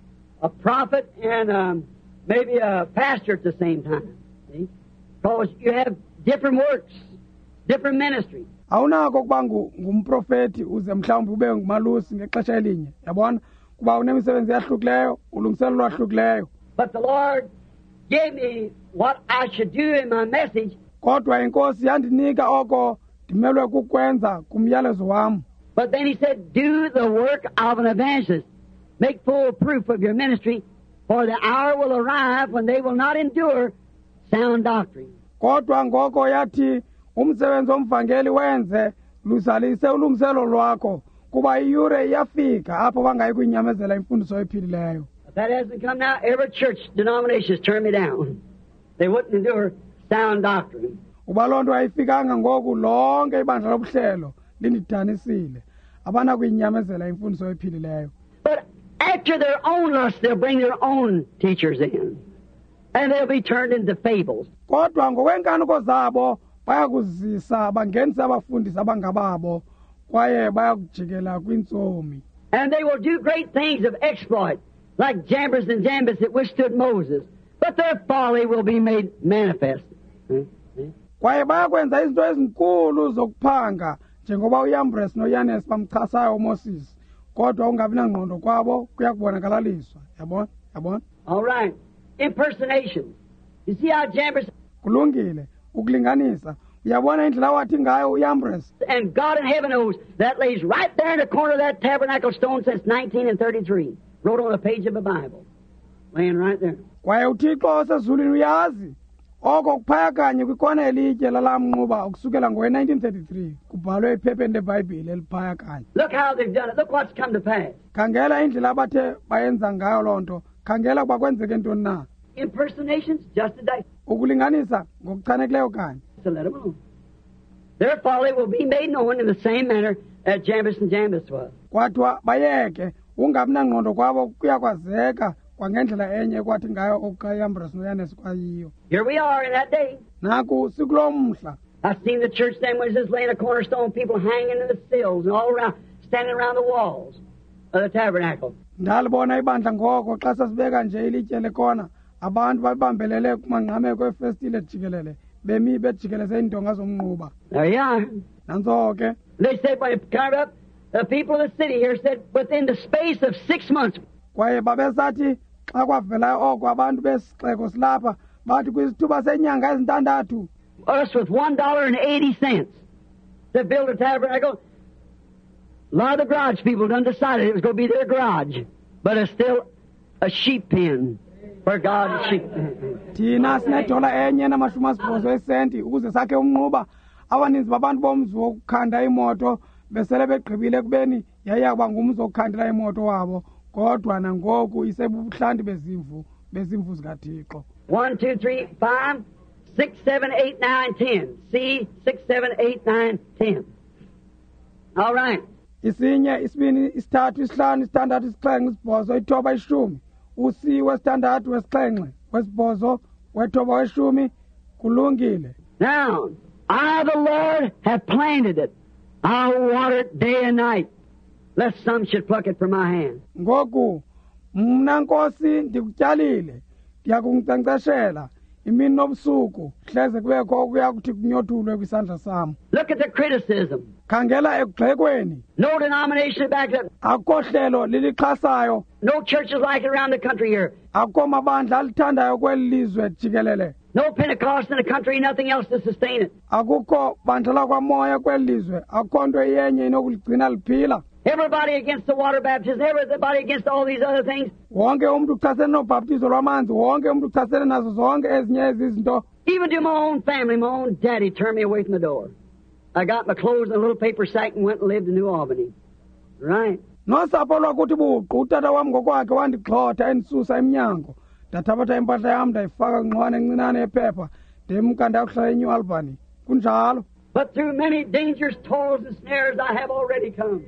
a prophet and maybe a pastor at the same time. See? Because you have different works, different ministries. Awunako kuba ngumprofeti uze mhlawumbe ube ngumalusi ngexesha elinye, yabona? Kuba unemisebenzi yahlukileyo, ulungiselo lwahlukileyo. But the Lord gave me what I should do in my message. Kodwa inkosi yandinika oko ndimelwe kukwenza kumyalezo wam. But then he said, do the work of an evangelist. Make full proof of your ministry, for the hour will arrive when they will not endure sound doctrine. Kodwa ngoko yathi umsebenzi womvangeli wenze lusalise ulungiselo lwakho kuba iyure iyafika apho bangayi kuyinyamezela imfundiso ephilileyo. If that hasn't come now, every church denomination has turned me down. They wouldn't endure sound doctrine. Uba loo nto ayifikanga ngoku lonke ibandla lobuhlelo lindidanisile abana kuyinyamezela imfundiso ephilileyo. But after their own lust, they'll bring their own teachers in. And they'll be turned into fables. Kodwa ngokwenkanuko zabo bayakuzisa bangenisa abafundisi abangababo kwaye bayakujikela kwintsomi. And they will do great things of exploit, like Jambres and Jambres that withstood Moses. But their folly will be made manifest. Kwaye bayakwenza izinto ezinkulu zokuphanga njengoba uYambres noYanes bamchasayo uMoses. Kodwa ungabi nangqondo kwabo kuyakubonakalaliswa, yabona? All right. Impersonations. You see how Jambres kulungile ukulinganisa. Uyabona indlela wathi ngayo uYambres. And God in heaven knows that lays right there in the corner of that tabernacle stone since 1933. Wrote on a page of the Bible. Laying right there. Kwaye uThixo osezulwini uyazi oko kuphaya kanye kwikona elitye lalamnquba ukusukela ngowe-1933 kubhalwe ephepheni leBhayibhile eliphaya kanye. Look how they've done it. Look what's come to pass. Khangela indlela abathe bayenza ngayo loo nto. Khangela ukuba kwenzeke ntoni na. Impersonations, just a day. Ukulinganisa ngokuchanekileyo kanye. So let them alone. Their folly will be made known in the same manner as Jambres and Jambres was. Kwathiwa bayeke ungabi nangqondo kwabo kuyakwazeka kwangendlela enye kwathi ngayo okaYambres noYanes kwayiyo. Here we are in that day. Naku sikulo mhla. I've seen the church then when it's just laying a cornerstone, people hanging in the sills and all around, standing around the walls of the tabernacle. Ndalibona ibandla ngoko xa sasibeka nje ilitye lekona abantu babambelele kumangqameko efestile jikelele bemi bejikeleze indonga zomnquba. There you are. Nanso ke. They said when it came up, the people of the city here said within the space of 6 months. Kwaye babesathi xa kwavela oko abantu besixeko silapha bathi kwisithuba senyanga ezintandathu Us with $1.80 to build a tabernacle. A lot of the garage people done decided it was going to be their garage, but it's still a sheep pen for God's sheep. thina sinedola enye namashumi asibhozo esenti ukuze sakhe umnquba abaninzi babantu bomzi wokukhanda imoto besele begqibile ekubeni yayakuba ngumzi wokukhandela imoto wabo kodwa nangoku isebubuhlanti bezimvu zikaThixo 1, 2, 3, 5, 6, 7, 8, 9, 10. See, 6, 7, 8, 9, 10. All right. isinye isibini isithathu isihlanu isithandathu isixhenxe isibhozo ithoba ishumi usi wesithandathu wesixhenxe wesibhozo wethoba weshumi kulungile Now, I, the Lord, have planted it. I'll water it day and night, lest some should pluck it from my hand. ngoku mna Nkosi ndikutyalile ndiyakuncenceshela imini nobusuku hleze kubekho okuya kuthi kunyothulwe kwisandla sam Look at the criticism. khangela ekugxekweni No denomination back up. akukho hlelo lilixhasayo No churches like it around the country here. akukho mabandla alithandayo kweli lizwe jikelele No Pentecost in the country, nothing else to sustain it. akukho bandla lakwamoya kweli lizwe akukho nto yenye inokuligcina liphila Everybody against the water baptism, everybody against all these other things. wonke umntu uchasene nobhaptizo lwamanzi wonke umntu uchasene nazo zonke ezinye ezi zinto Even to my own family, my own daddy turned me away from the door. I got my clothes in a little paper sack and went and lived in New Albany. Right? nosapho lwakuthi buqu utata wam ngokwakhe wandigxotha endisusa emnyango ndathabatha impahla yam ndayifaka kwingxowana encinane yephepha ndimka ndayokuhlala eNew Albany kunjalo But through many dangers, toils, and snares, I have already come.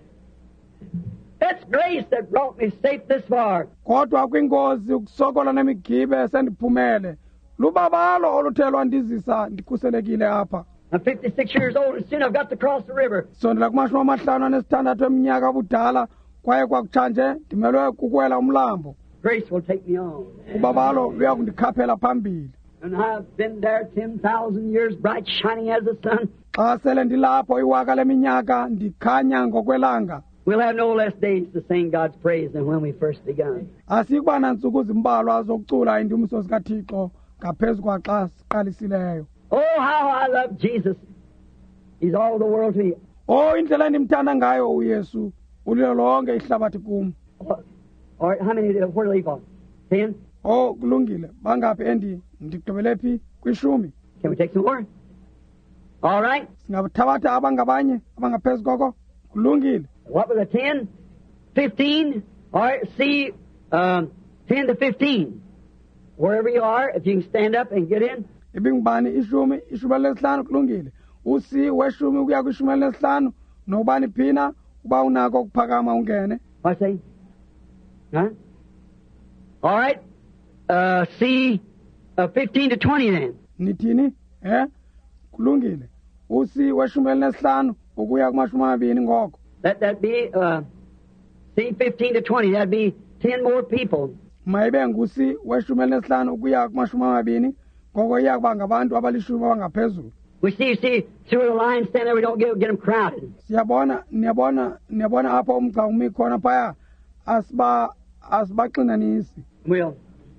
It's grace that brought me safe this far. kodwa kwingozi ukusokola nemigibe sendiphumele lubabalo oluthe lwandizisa ndikhuselekile apha I'm 56 years old, and soon I've got to cross the river. sondela kumashumi amahlanu anesithandathu eminyaka budala kwaye kwakutshanje ndimelwe kukwela umlambo Grace will take me on. ubabalo luya kundikhaphela phambili And I've been there 10,000 years, bright shining as the sun. xa sele ndilapho iwaka leminyaka ndikhanya ngokwelanga We'll have no less days to sing God's praise than when we first begun. asikuba nantsuku zimbalwa zokucula indumiso zikaThixo ngaphezu kwaxa siqalisileyo Oh, how I love Jesus. He's all the world to me. indlela endimthanda ngayo uyesu ulilo lonke ihlabathi kum All right, how many, where do I leave off? 10? kulungile bangaphi ndigqibele phi kwishumi Can we take some more? All right. singathabatha abangabanye abangaphezu koko kulungile What was the 10? 15? All right, see, 10 to 15. Wherever you are, if you can stand up and get in. ibingubani ishumi elinesihlanu kulungile usi weshumi ukuya kwishumi elinesihlanu nobani phina uba unako ukuphakama ungene What's that? Huh? All right. See, 15 to 20 then. nithini kulungile usi weshumi elinesihlanu ukuya kumashumi amabini ngoko Let that be, see, 15 to 20. That'd be 10 more people. mayibe ngusi weshumi elinesihlanu ukuya kumashumi amabini ngoko iya kuba ngabantu abalishumi abangaphezulu We see, through the line stand there, we don't get them crowded. niyabona apho umgca umi khona phaya asibaxinanisi Will.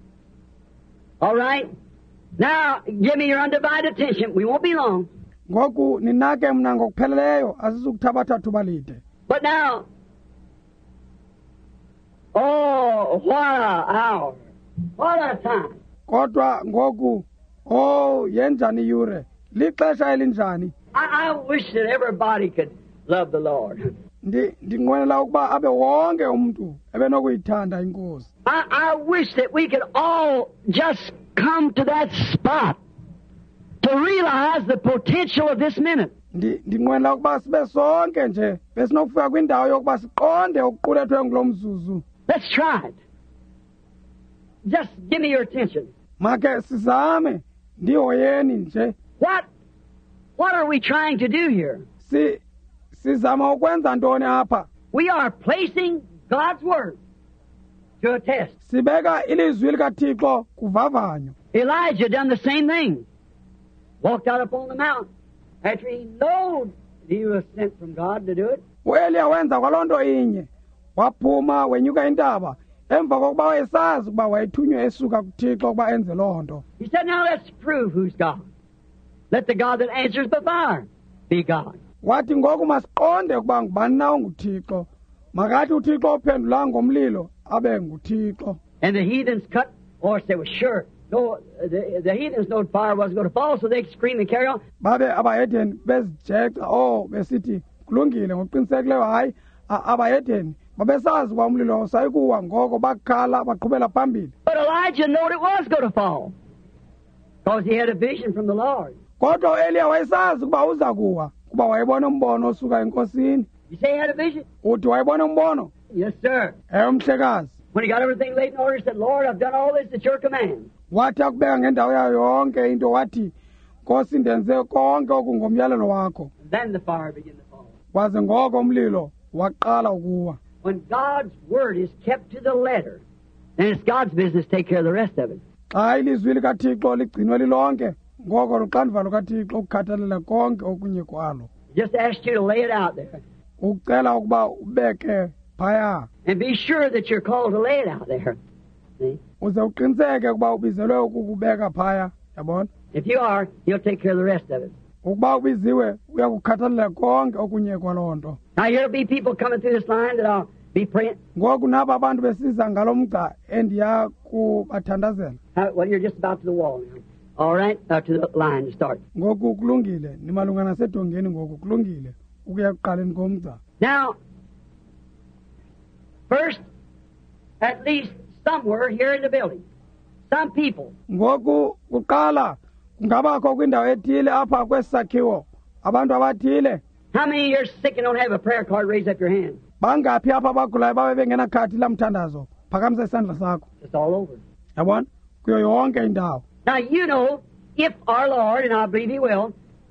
All right. Now, give me your undivided attention. We won't be long. ngoku ninake mna ngokupheleleyo asizukuthabatha thuba lide But now, oh, what an hour. What a time. kodwa ngoku yenjani yure lixesha elinjani I wish that everybody could love the Lord. ndinqwenela ukuba abe wonke umntu ebenokuyithanda inkosi I wish that we could all just come to that spot to realize the potential of this minute. ndinqwenela ukuba sibe sonke nje besinokufika kwindawo yokuba siqonde okuqulethwe ngulo mzuzu Let's try it. Just give me your attention. make sizame ndihoyeni nje What are we trying to do here? sizama ukwenza ntoni apha We are placing God's Word to a test. sibeka ilizwi likaThixo kuvavanyo Elijah done the same thing. Walked out upon the mountain after he knowed he was sent from God to do it. uEliya wenza kwaloo nto inye waphuma wenyuka intaba emva kokuba wayesazi ukuba wayethunywe esuka kuThixo ukuba enze loo nto. He said, now let's prove who's God. Let the God that answers by fire be God. Wathi ngoku masiqonde ukuba ngubani na onguThixo. Makathi uThixo ophendula ngomlilo abe nguThixo. And the heathens cut, or say, well, sure. No, the heathens knowed fire wasn't going to fall, so they scream and carry on. Babe abayedeni bezijexa besithi kulungile ngokuqinisekileyo hayi abayedeni babesazi ukuba umlilo usayikuwa ngoko bakhala baqhubela phambili. But Elijah knew it was going to fall because he had a vision from the Lord. Kodwa Eliya wayesazi ukuba uza kuwa kuba wayebona umbono osuka enkosini. You say he had a vision? Uthi wayebona umbono? Yes, sir. Mhlekazi. When he got everything laid in order, he said, Lord, I've done all this at your command. Wathi akubeka ngendawo yayo yonke into wathi Nkosi ndenze konke okungomyalelo wakho. Then the fire began to fall. Waze ngoko umlilo waqala ukuwa. When God's word is kept to the letter, then it's God's business to take care of the rest of it. Xa ilizwi likaThixo ligcinwe lilonke ngoko luxanduva lukaThixo ukukhathalela konke okunye kwalo. Just asked you to lay it out there. Ucela ukuba ubeke phaya. And be sure that you're called to lay it out there. See? Uze uqiniseke ukuba ubizelwe ukubeka phaya, yabona? If you are, he'll take care of the rest of it. Ukuba ubiziwe uyakukhathalela konke okunye kwaloo nto. Now here'll be people coming through this line that I'll be praying. Ngoku nabo abantu besiza ngalomgca endiya kubathandazela. Well, you're just about to the wall now. All right, to the line to start. Ngoku kulungile, nimalunga nasedongeni ngoku kulungile ukuya kuqaleni komgca. Now, first, at least somewhere here in the building, some people. Ngoku kuqala kungabakho kwindawo ethile apha kwesakhiwo abantu abathile. How many of you are sick and don't have a prayer card? Raise up your hand. Bangaphi apha abagulayo babe bengena khadi lamthandazo? Phakamisa isandla sakho. It's all over. Yabona? Kuyo yonke indawo. Now, you know, if our Lord, and I believe He will,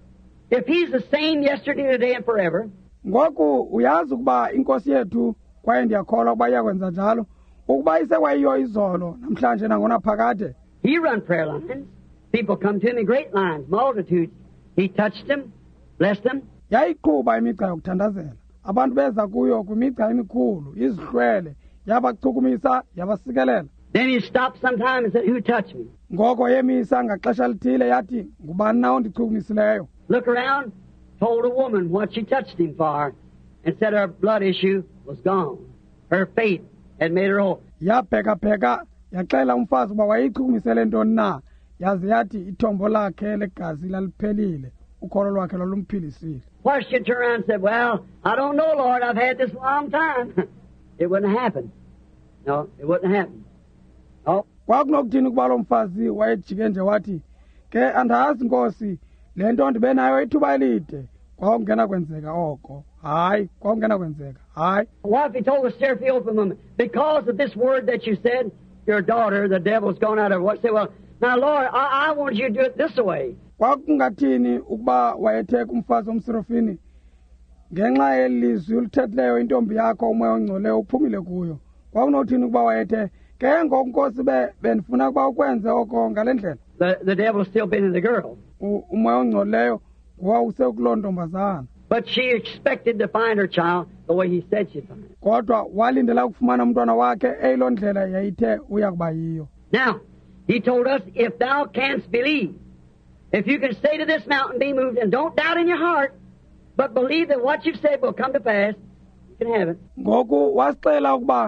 if He's the same yesterday, today, and forever. Ngoku uyazi ukuba inkosi yethu kwaye ndiyakholwa ukuba iyakwenza njalo ukuba isekwayiyo izolo namhlanje nangona phakade. He run prayer lines. People come to Him in great lines, multitudes. He touched them, blessed them. Yayiqhuba imigca yokuthandazela. Abantu beza kuyo kwimigca emikhulu, izihlwele, yabachukumisa, yabasikelela. Then He stopped sometime and said, who touched me? Ngoko yemisa ngaxesha lithile yathi ngubani na ondichukumisileyo. Look around, told a woman what she touched Him for, and said her blood issue was gone. Her faith had made her whole. Yabheka yaxela umfazi uba wayichukumisele ntoni na, yaze yathi ithombo lakhe legazi laliphelile, ukholo lwakhe lwalumphilisile. Why she turned around and said, well, I don't know, Lord, I've had this a long time. It wouldn't happen. No, it wouldn't happen. Oh. Kwakunokuthini ukuba lo mfazi wayejike nje wathi ke andazi Nkosi le nto ndibe nayo ithuba elide kwakungena kwenzeka oko hayi kwakungena kwenzeka hayi. What if He told the Seraphiel woman, because of this word that you said, your daughter, the devil's gone out of her? What say, well, now Lord, I want you to do it this way. Kwakungathini ukuba wayethe kumfazi womserofini ngenxa yelizwi ulithethileyo intombi yakho umoya ongcolileyo uphumile kuyo. Kwakunothini ukuba wayethe ke ngoku Nkosi benifuna ukuba ukwenze oko ngale ndlela. The devil's still been in the girl. Umoya ongcolileyo wawusekuloo ntombazana. But she expected to find her child the way He said she'd find it. Kodwa walindela ukufumana umntwana wakhe eyiloo ndlela yayithe uya kuba yiyo. Now, He told us, if thou canst believe, if you can say to this mountain, be moved, and don't doubt in your heart, but believe that what you've said will come to pass, you can have it. Ngoku wasicela ukuba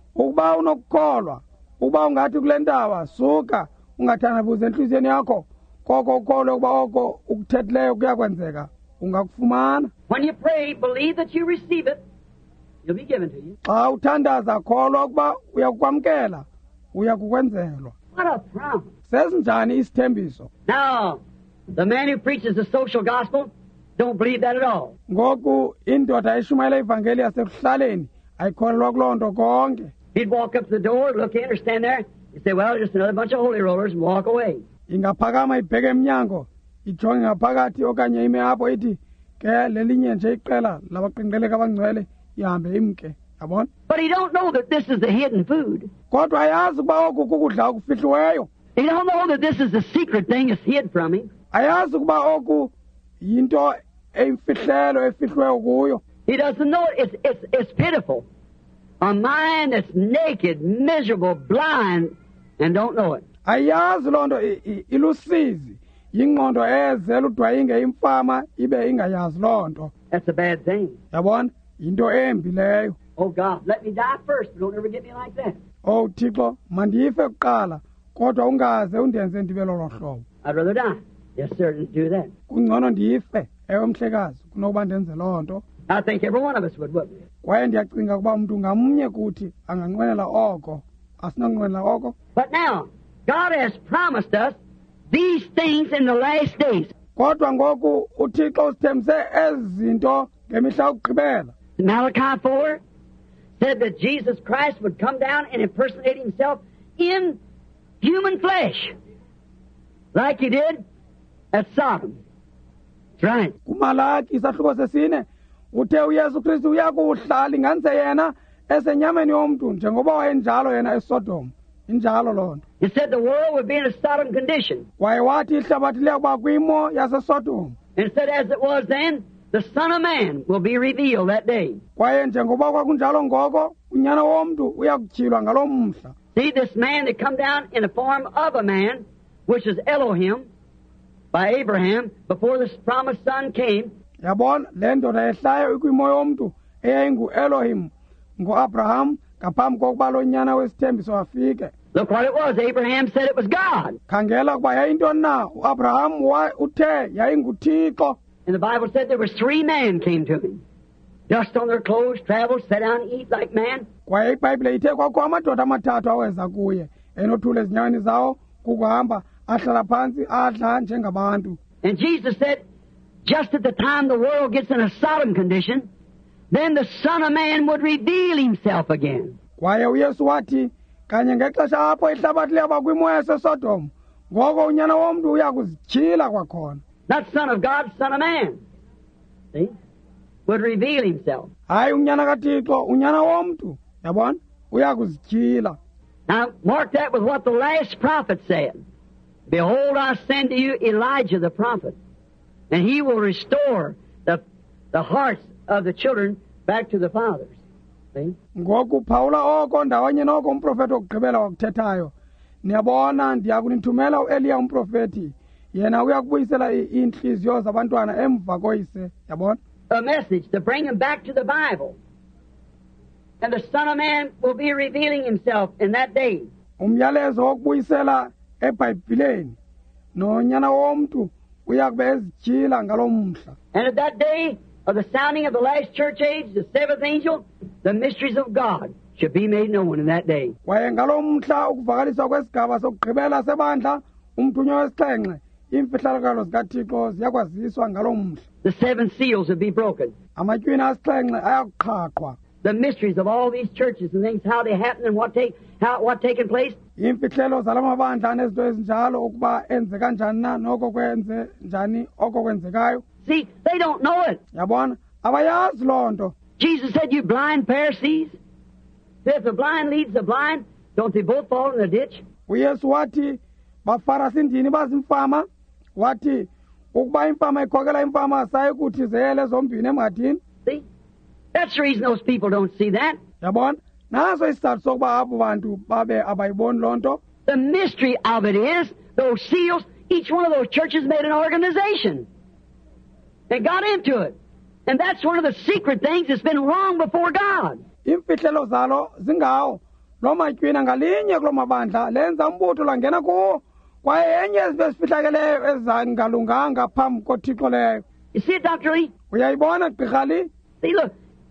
unokukholwa ukuba ungathi kule ndawo suka ungathandabuzi enhliziyweni yakho koko ukholwe ukuba oko ukuthethileyo kuyakwenzeka ungakufumana. When you pray, believe that you receive it, it'll be given to you. Xa uthandaza kholwa ukuba uyakukwamkela uyakukwenzelwa. What a promise. Sesinjani isithembiso. Now, the man who preaches the social gospel don't believe that at all. Ngoku indoda eshumayela ivangeli yasekuhlaleni ayikholelwa kuloo nto konke. He'd walk up to the door, look in, or stand there, and say, well, just another bunch of holy rollers, and walk away. Ingaphakama ibheke emnyango ijonge ngaphakathi okanye ime apho ithi ke lelinye nje iqela labaqinqeleka abangcwele ihambe imke, yabona. But he don't know that this is the hidden food. Kodwa ayazi ukuba oku kukudla okufihliweyo. He don't know that this is the secret thing that's hid from him. Ayazi ukuba oku yinto eyimfihlelo efihliweyo kuyo. He doesn't know it. It's pitiful. A mind that's naked, miserable, blind, and don't know it. ayazi loo nto ilusizi yingqondo ezela udwayinge imfama ibe ingayazi loo nto. That's a bad thing. Yabona into embi leyo. Oh, God, let me die first, but don't ever get me like that. Oh Thixo mandife kuqala kodwa ungaze undenze ndibe lolo hlobo. I'd rather die. Yes, sir, than do that. Kungcono ndife ewe mhlekazi kunokuba ndenze loo nto. I think every one of us would, wouldn't we? Kwaye ndiyacinga ukuba umntu ngamnye kuthi anganqwenela oko asinanqwenela oko. But now, God has promised us these things in the last days. Kodwa ngoku uThixo usithembise ezi zinto ngemihla yokugqibela. Malachi 4 said that Jesus Christ would come down and impersonate himself in human flesh, like he did at Sodom. That's right. Kumalaki isahluko sesine uthe uYesu Kristu uyakuhlala inganze yena esenyameni yomntu njengoba wayenjalo yena eSodom. Injalo loo nto. He said the world would be in a Sodom condition. Kwaye wathi ihlabathi liyakuba kwimo yaseSodom. And said as it was then, the Son of Man will be revealed that day. Kwaye njengoba kwakunjalo ngoko unyana womntu uyakutyhilwa ngaloo mhla. See, this man that come down in the form of a man, which is Elohim, by Abraham, before the promised son came. Yabona le ndoda yehlayo ikwimo yomntu eyayingu-Elohim ngu-Abraham ngaphambi kokuba lo nyana wesithembiso afike. Look what it was. Abraham said it was God. Khangela ukuba yayintoni na uAbraham uthe yayinguThixo. And the Bible said there was 3 men came to him. Dust on their clothes, traveled, sat down and eat like man. Kwaye iBhayibhile ithe kwakho amadoda amathathu aweza kuye enothula ezinyaweni zawo kukuhamba ahlala phantsi adla njengabantu. And Jesus said, just at the time the world gets in a Sodom condition, then the Son of Man would reveal himself again. Kwaye uYesu wathi kanye ngexesha apho ihlabathi liyaba kwimo yaseSodom ngoko unyana womntu uyakuzityhila kwakhona. Not Son of God, Son of Man. See? Would reveal himself. Hayi unyana kaThixo unyana womntu yabona uyakuzityhila. Now mark that with what the last prophet said. Behold, I send to you Elijah the prophet, and he will restore the hearts of the children back to the fathers. See? Ngoku Phawula oko ndawonye noko umprofeti wokugqibela wakuthethayo. Niyabona ndiyakunithumela uEliya umprofeti. Yena uyakubuyisela inhliziyo zabantwana emva koyise. Yabona? A message to bring them back to the Bible. And the Son of Man will be revealing himself in that day. Umyalezo wokubuyisela eBhayibhileni. Nonyana womntu uyakube ezityhila ngaloo mhla. And at that day of the sounding of the last church age, the 7th angel, the mysteries of God should be made known in that day. Kwaye ngaloo mhla ukuvakaliswa kwesigaba sokugqibela sebandla umthunywa wesixhenxe imfihlakalo zikaThixo ziyakwaziswa ngaloo mhla. The 7 seals will be broken. Amatywina asixhenxe ayakuqhaqhwa. The mysteries of all these churches and things, how they happen and what taken place. Imfihlelo zalamabandla nezinto ezinjalo ukuba enzeka njani na noko kwenze njani oko kwenzekayo. See, they don't know it. Yabona abayazi loo nto. Jesus said, you blind Pharisees, if the blind leads the blind, don't they both fall in the ditch? uYesu wathi bafarisi ndini bazimfama wathi ukuba imfama ikhokela imfama saye kuthi zeyele zombini emadini. See? That's the reason those people don't see that. Yabona naso isizathu sokuba abo bantu babe abayiboni loo nto. The mystery of it is, those seals, each one of those churches made an organization. They got into it. And that's one of the secret things that's been wrong before God. Imfihlelo zalo zingawo lo matywina ngalinye kulo mabandla lenza umbutho langena kuwo kwaye enye ezinto ezifihlakeleyo ezangalunganga phambi koThixo leyo. You see it, Dr. Lee? Uyayibona Gqirha Lee? See, look,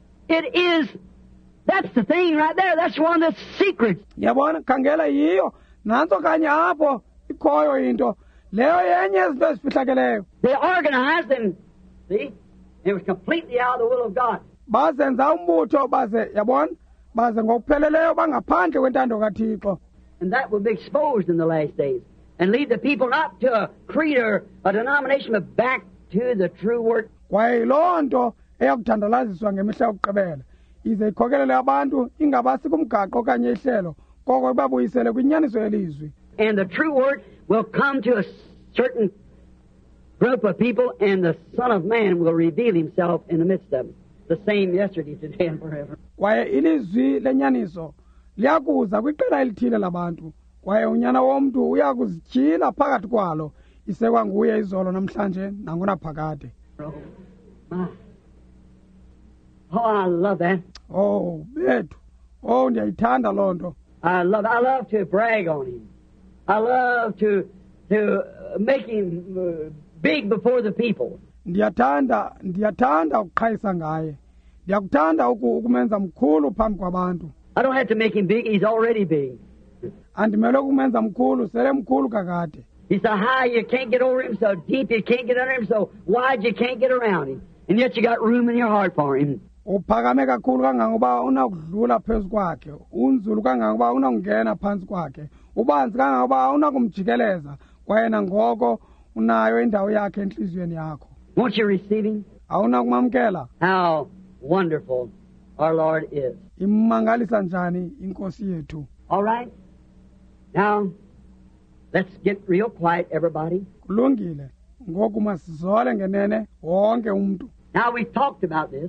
that's the thing right there. That's one of the secrets. Yabona khangela yiyo nanso kanye apho ikhoyo into leyo yenye ezinto ezifihlakeleyo. They organized and, see, it was completely out of the will of God. Bazenza umbutho baze yabona baze ngokupheleleyo bangaphandle kwentando kaThixo. And that will be exposed in the last days and lead the people not to a creed or a denomination but back to the true word. Kwaye loo nto eyakuthandalaziswa ngemihla yokugqibela ize ikhokelele abantu ingabasi kumgaqo okanye ihlelo koko ibabuyisele kwinyaniso yelizwi. And the true word will come to a certain group of people, and the Son of Man will reveal himself in the midst of them. the same yesterday, today, and forever. kwaye ilizwi lenyaniso liyakuza kwiqela elithile labantu kwaye unyana womntu uyakuzityhila phakathi kwalo isekwanguye izolo namhlanje nangonaphakade. Oh, my. Oh, I love that. Oh bethu, oh ndiyayithanda loo nto. I love to brag on him. I love to make him big before the people. ndiyathanda ukuqhayisa ngaye. Ndiyakuthanda ukumenza mkhulu phambi kwabantu. I don't have to make him big, he's already big. Andimele ukumenza mkhulu, sele mkhulu kakade. He's so high you can't get over him, so deep you can't get under him, so wide you can't get around him. And yet you got room in your heart for him. Uphakame kakhulu kangangoba unakudlula phezu kwakhe, unzulu kangangoba unakungena phansi kwakhe, ubanzi kangangoba unakumjikeleza, kwaye nangoko unayo indawo yakhe enhliziyweni yakho. Won't you receive him? Awunakumamkela? How wonderful our Lord is. Imangalisa njani inkosi yethu. All right? Now, let's get real quiet, everybody. Kulungile. Ngoku masizole ngenene wonke umuntu. Now, we've talked about this.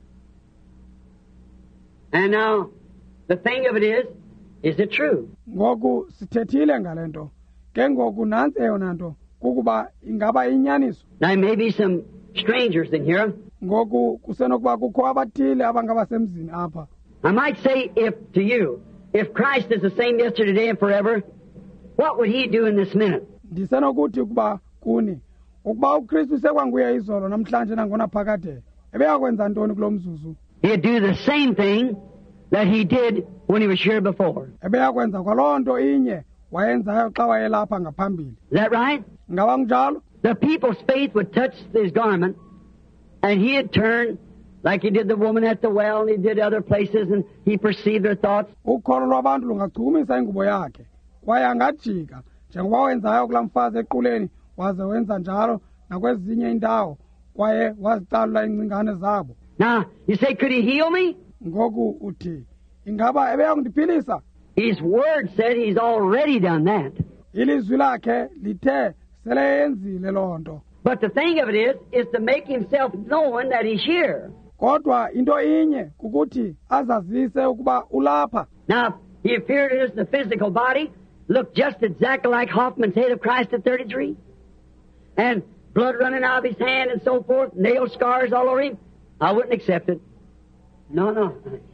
And now, the thing of it is it true? Ngoku sithethile ngalento. Ke ngoku nansi eyona nto kukuba ingaba inyaniso. Now, there may be some strangers in here. Ngoku kusenokuba kukho abathile abangabasemzini apha. I might say if Christ is the same yesterday, today, and forever, what would he do in this minute? Ndisenokuthi ukuba kuni ukuba uKristu sekwanguye izolo namhlanje nangonaphakade ebeyakwenza ntoni kulo mzuzu? He'd do the same thing that he did when he was here before. Ebeyakwenza kwaloo nto inye wayenzayo xa wayelapha ngaphambili. Is that right? Ngaba kunjalo? The people's faith would touch his garment, and he'd turn like he did the woman at the well, and he did other places, and he perceived their thoughts. Ukholo lwabantu lungachumisa ingubo yakhe kwaye angajika njengoba wenzayo kulaa mfazi equleni, waze wenza njalo nakwezinye indawo kwaye wazicalula iingcingane zabo. Now, you say, could he heal me? Ngoku uthi ingaba ebeyakundiphilisa? His word said he's already done that. Ilizwi lakhe lithe sele yenzile loo nto. But the thing of it is to make himself known that he's here. Kodwa into inye kukuthi azazise ukuba ulapha. Now, he appeared to us in the physical body, looked just exactly like Hoffman's head of Christ at 33, and blood running out of his hand and so forth, nail scars all over him. I wouldn't accept it. No.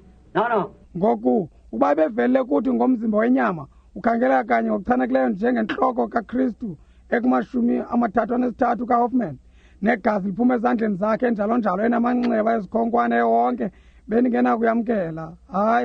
Ngoku uba bevelele kuthi ngomzimba wenyama ukhangeleka kanye ngokuchanekileyo njengentloko kaKristu ekumashumi-33 kaHoffman, negazi liphume ezandleni zakhe njalo njalo enamanxeba ezikhonkwane wonke, bendingena kuyamkela.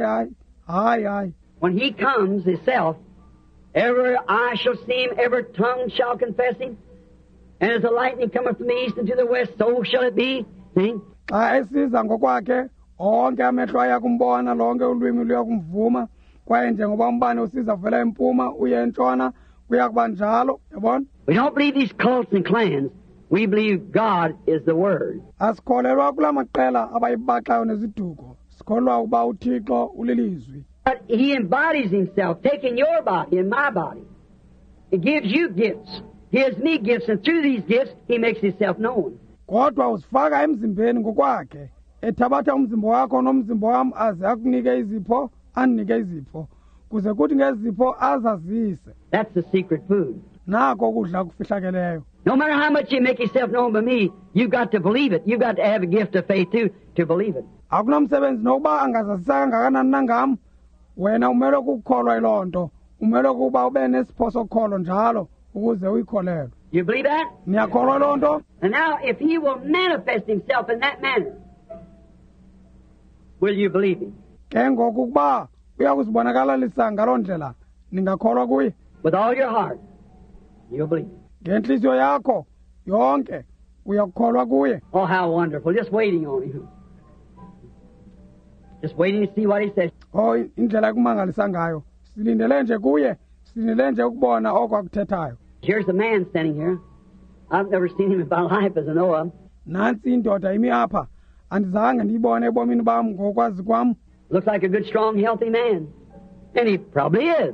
Hayi. When he comes himself, every eye shall see him, every tongue shall confess him, and as the lightning cometh from the east and to the west, so shall it be. See? Xa esiza ngokwakhe onke amehlo ayakumbona, lonke ulwimi luyakumvuma, kwaye njengoba umbane usiza vela empuma uye entshona, kuyakuba njalo. Yabona? We don't believe these cults and clans. We believe God is the Word. Asikholelwa kula maqela abayibaxayo neziduko, sikholwa ukuba uThixo ulilizwi. But he embodies himself, taking your body and my body. He gives you gifts. He gives me gifts, and through these gifts, he makes himself known. Kodwa usifaka emzimbeni ngokwakhe, ethabatha umzimba wakho nomzimba wam aze akunike izipho, andinike izipho, kuze kuthi ngezipho azazise. That's the secret food. Nako kudla kufihlakeleyo. No matter how much you make yourself known by me, you've got to believe it. You've got to have a gift of faith too to believe it. Akunamsebenzi nokuba angazazisa kangakanani nangam, wena umele ukukholwa iloo nto, umele ukuba ube nesipho sokholo njalo ukuze uyikholelwe. You believe that? Niyakholwa loo nto? And now, if he will manifest himself in that manner, will you believe him? Ke ngoku ukuba uyakuzibonakalisa ngaloo ndlela, ningakholwa kuye? With all your heart, you'll believe him. Ngenhliziyo yakho yonke uyakholwa kuye. Oh, how wonderful. Just waiting on him. Just waiting to see what he says. Oh, indlela ekumangalisa ngayo. Silindele nje kuye, silindele nje ukubona oko akuthethayo. Here's a man standing here. I've never seen him in my life as I know of. Nansi indoda imi apha. Andizange ndiyibone ebomini bam ngokwazi kwam. Looks like a good, strong, healthy man. And he probably is.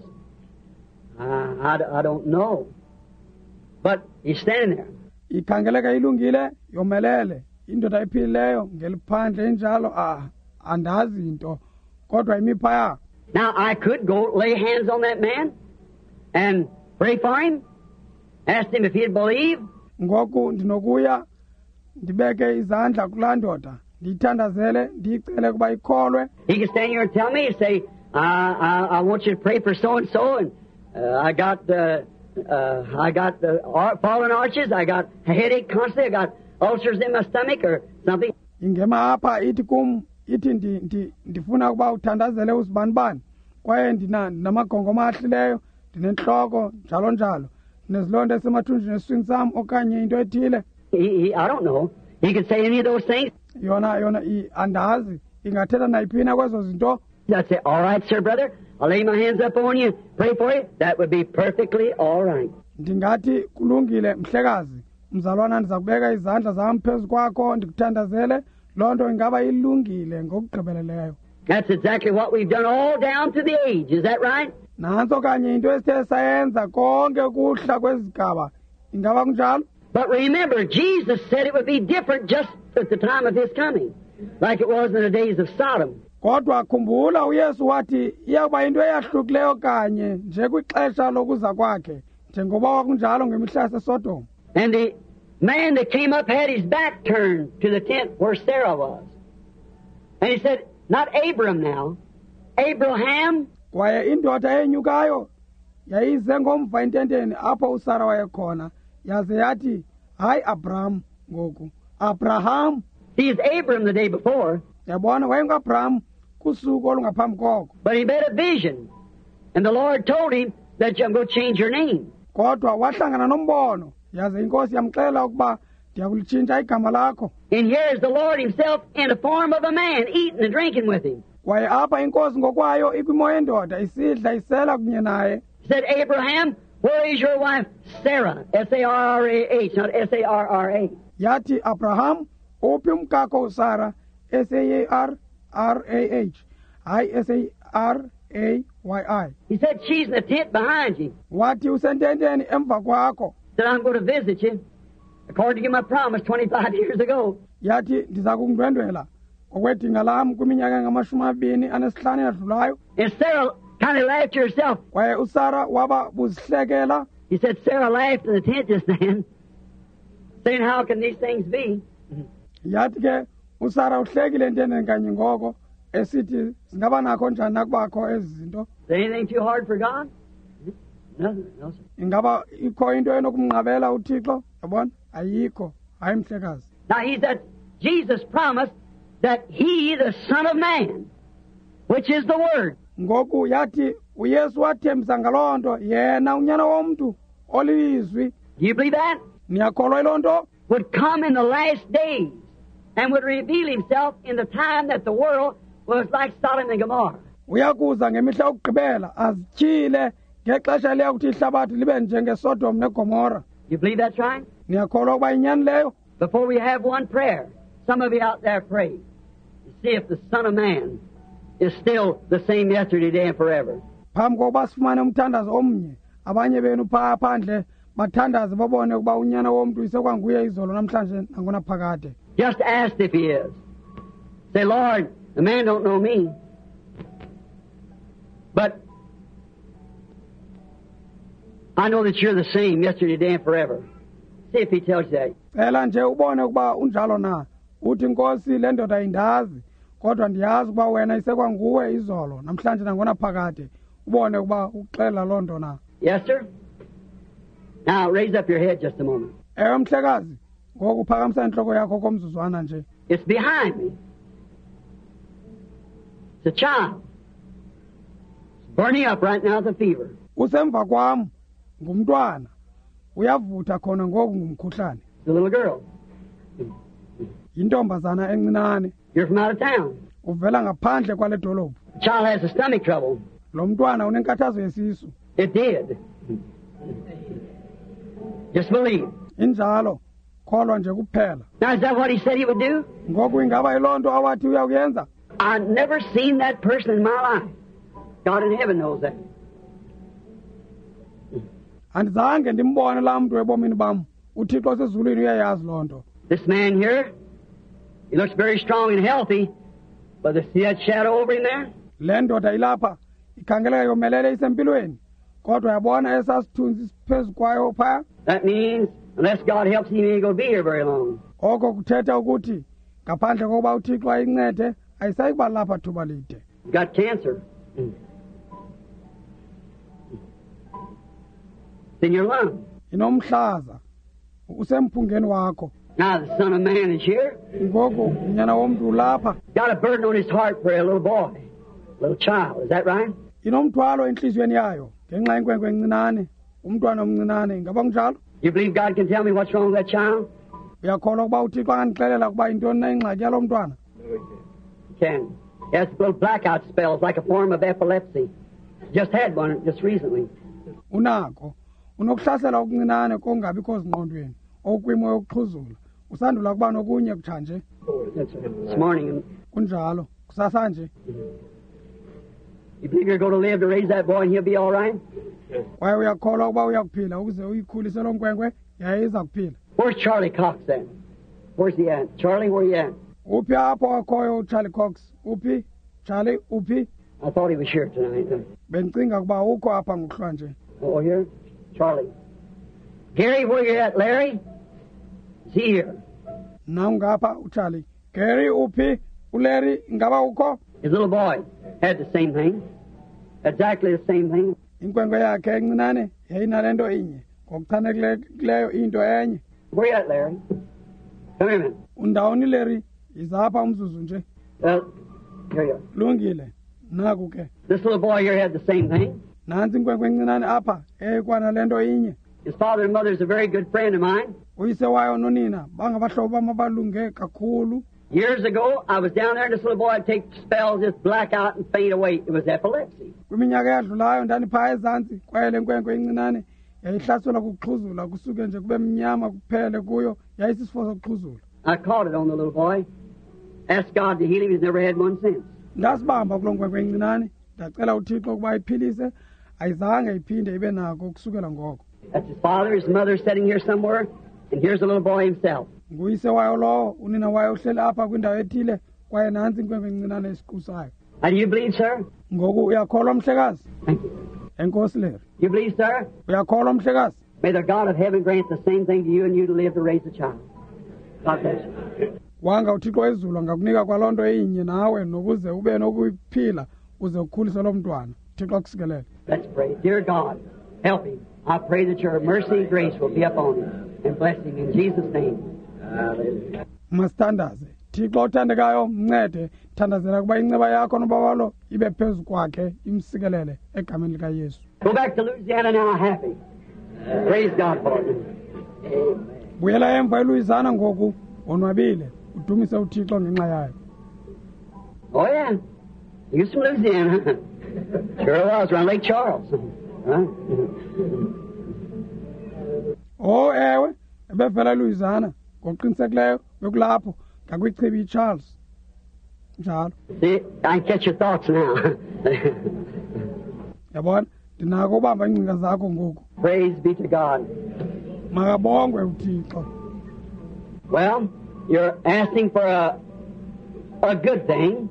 I don't know. But he's standing there. Ikhangeleka ilungile, yomelele, indoda ephilileyo ngeliphandle injalo andazi into kodwa imi phaya. Now, I could go lay hands on that man and pray for him, ask him if he'd believe. Ngoku ndinokuya ndibeke izandla kulaa ndoda ndiyithandazele ndiyicele ukuba ikholwe. He can stand here and tell me, say, I want you to pray for so and so, and I got the fallen arches, I got a headache constantly, I got ulcers in my stomach or something. Ingema apha ithi kum ithi ndifuna ukuba uthandazele uzibanibani kwaye ndinamagongoma ahlileyo ndinentloko njalo njalo ndinezilonda esemathunjini esiswini sam okanye into ethile. I don't know. He could say any of those things. Yona andazi ingathetha nayiphina kwezo zinto. I'd say, all right, sir, brother, I'll lay my hands up on you, pray for you. That would be perfectly all right. Ndingathi kulungile mhlekazi mzalwana ndiza kubeka izandla zam phezu kwakho ndikuthandazele loo nto ingaba ilungile ngokugqibeleleyo. That's exactly what we've done all down to the age. Is that right? Nantso kanye into esithe sayenza konke kuhla kwezigaba ingaba kunjalo. But remember, Jesus said it would be different just at the time of His coming, like it was in the days of Sodom. Kodwa khumbula uYesu wathi iyakuba into eyahlukileyo kanye nje kwixesha lokuza kwakhe njengoba wakunjalo ngemihla yaseSodom. And the man that came up had his back turned to the tent where Sarah was. And he said, not Abram now, Abraham. Kwaye indoda enyukayo yayize ngomva ententeni apho uSara wayekhona yaze yathi hayi Abraham ngoku Abraham. He is Abram the day before. Yabona wayenguAbraham kusuku olungaphambi koko. But he made a vision. And the Lord told him that I'm going to change your name. Kodwa wahlangana nombono yaze inkosi yamxela ukuba ndiyakulitshintsha igama lakho. And here is the Lord Himself in the form of a man, eating and drinking with him. Kwaye apha inkosi ngokwayo ikwimoya yendoda isidla isela kunye naye. He said, Abraham, where is your wife Sarah? S-A-R-R-A-H, not S-A-R-R-A. Yathi Abraham, uphi umkakho uSara? S-A-R-R-A-H, hayi S-A-R-A-Y-I. He said, she's in the tent behind you. Wathi usententeni emva kwakho. Said, I'm going to visit you, according to my promise 25 years ago. Yathi ndiza kukundwendwela ngokwedinga lam kwiminyaka engama-25 eyadlulayo. And Sarah kind of laughed to herself. Kwaye uSara waba buzihlekela. He said, Sarah laughed in the tent just then, saying, how can these things be? Yathi ke uSara uhlekile ententeni kanye ngoko esithi zingaba nakho njani nakubakho ezi zinto. Is there anything too hard for God? Nothing, no, sir. Ingaba ikho into enokumnqabela uThixo? Yabona ayikho, hayi mhlekazi. Now he said, Jesus promised that He, the Son of Man, which is the Word. Ngoku yathi uYesu wathembisa ngaloo nto yena unyana womntu olizwi. Do you believe that? Niyakholwa iloo nto? Would come in the last days and would reveal Himself in the time that the world was like Sodom and Gomorrah. Uyakuza ngemihla yokugqibela azityhile ngexesha liyakuthi ihlabathi libe njengeSodom neGomora. You believe that's right? Niyakholwa ukuba inyani leyo? Before we have one prayer, some of you out there pray to see if the Son of Man is still the same yesterday, today, and forever. Phambi kokuba sifumane umthandazo omnye abanye benu phaa phandle bathandaze babone ukuba unyana womntu isekwanguye izolo namhlanje nangonaphakade. Just ask if He is. Say, Lord, the man don't know me, but I know that you're the same yesterday, today, and forever. See if He tells you that. Cela nje ubone ukuba unjalo na. Uthi Nkosi le ndoda indazi kodwa ndiyazi ukuba wena isekwanguwe izolo namhlanje nangonaphakade. Ubone ukuba uxela loo nto na. Yes, sir? Now, raise up your head just a moment. Ewe mhlekazi, ngoku phakamisa intloko yakho komzuzwana nje. It's behind me. It's a child. It's burning up right now with a fever. Usemva kwam ngumntwana. Uyavutha khona ngoku ngumkhuhlane. It's a little girl. Yintombazana encinane. You're from out of town. Uvela ngaphandle kwale dolophu. The child has a stomach trouble. Lo mntwana unenkathazo yesisu. It did. Just believe. Injalo. Kholwa nje kuphela. Now, is that what He said He would do? Ngoku ingaba yiloo nto awathi uyakuyenza? I've never seen that person in my life. God in heaven knows that. Andizange ndimbone laa mntu ebomini bam. uThixo osezulwini uyayazi loo nto. This man here He looks very strong and healthy, but see that shadow over him there? le ndoda ilapha ikhangeleka yomelele isempilweni kodwa yabona esasithunzi siphezu kwayo phaya. That means, unless God helps him, he ain't going to be here very long. oko kuthetha ukuthi ngaphandle kokuba uThixo ayincede ayisayi kuba lapha thuba lide. He's got cancer. It's in your lung. inomhlaza usemphungeni wakho. Now the Son of Man is here. ngoku unyana womntu ulapha Got a burden on his heart for a little boy, a little child. Is that right? inomthwalo enhliziyweni yayo ngenxa yenkwenkwe encinane umntwana omncinane ngaba kunjalo. You believe God can tell me what's wrong with that child? uyakholwa ukuba uThixo angandixelela ukuba yintoni na ingxaki yalo mntwana? Can. He has little blackout spells like a form of epilepsy. Just had one just recently. unako unokuhlasela okuncinane kongabikho zingqondweni okwimo yokuxhuzula usandula kuba nokunye kutshanje This morning. kunjalo kusasa nje. You believe you're going to live to raise that boy and he'll be all right? kwaye uyakholwa ukuba uyakuphila ukuze uyikhulise lo nkwenkwe yaye iza kuphila. Where's Charlie Cox at? Where's he at? Charlie, where you at? uphi apho akhoyo uCharlie Cox? uphi Charlie? uphi? I thought he was here tonight. bendicinga ukuba ukho apha ngokuhlwa nje. Oh, here? Charlie. Gary, where you at, Larry? Is he here? nawu ngapha uCharlie. Gary uphi? uLarry ngaba ukho? His little boy had the same thing. Exactly the same thing. inkwenkwe yakhe encinane yayinalento inye ngokuchanekileyo into enye. Where you at, Larry? Come here a minute. undawoni Larry? yiza apha umzuzu nje. Well, here you are. Lungile naku ke This little boy here had the same thing. nansi inkwenkwe encinane apha ekwanalento inye. His father and mother is a very good friend of mine. uyise wayo nonina bangabahlobo bam abalunge kakhulu. Years ago, I was down there and this little boy would take spells, just black out and faint away. It was epilepsy. kwiminyaka eyadlulayo ndandiphaa ezantsi kwaye le nkwenkwe encinane yayihlaselwa kukuxhuzula kusuke nje kube mnyama kuphele kuyo yayisisifo sokuxhuzula. I caught it on the little boy. Asked God to heal him. He's never had one since. ndasibamba kulo nkwenkwe encinane ndacela uThixo ukuba iphilise ayizange iphinde ibe nako kusukela ngoko. That's his father, his mother sitting here somewhere, and here's the little boy himself. nguyise wayo lowo unina wayo uhleli apha kwindawo ethile kwaye nantsi inkwenkwe encinane esikusayo. How do you believe, sir? ngoku uyakholwa mhlekazi? Thank you. enkosi Larry. You believe, sir? uyakholwa mhlekazi? May the God of heaven grant the same thing to you and you to live to raise a child. God bless you. wanga uThixo wezulu angakunika kwaloo nto inye nawe nokuze ube nokuyiphila uze ukhulise lo mntwana. uThixo akusikelele. Let's pray. Dear God, help him. I pray that your mercy and grace will be upon him and bless him in Jesus' name. Hallelujah. masithandaze. Thixo othandekayo mncede thandazela kuba inceba yakho nobabalo ibe phezu kwakhe imsikelele egameni likaYesu. Go back to Louisiana now happy. Praise God for it. Amen. buyela emva eLouisiana ngoku onwabile udumise uThixo ngenxa yayo. Oh, yeah. You from Louisiana. Sure was, around Lake Charles. Right? ewe ebevela eLouisiana ngoqinisekileyo bekulapho ngakwichibi iCharles njalo. See, I catch your thoughts now. yabona ndinako ubamba ingcinga zakho ngoku. Praise be to God. makabongwe uThixo. Well, you're asking for a good thing.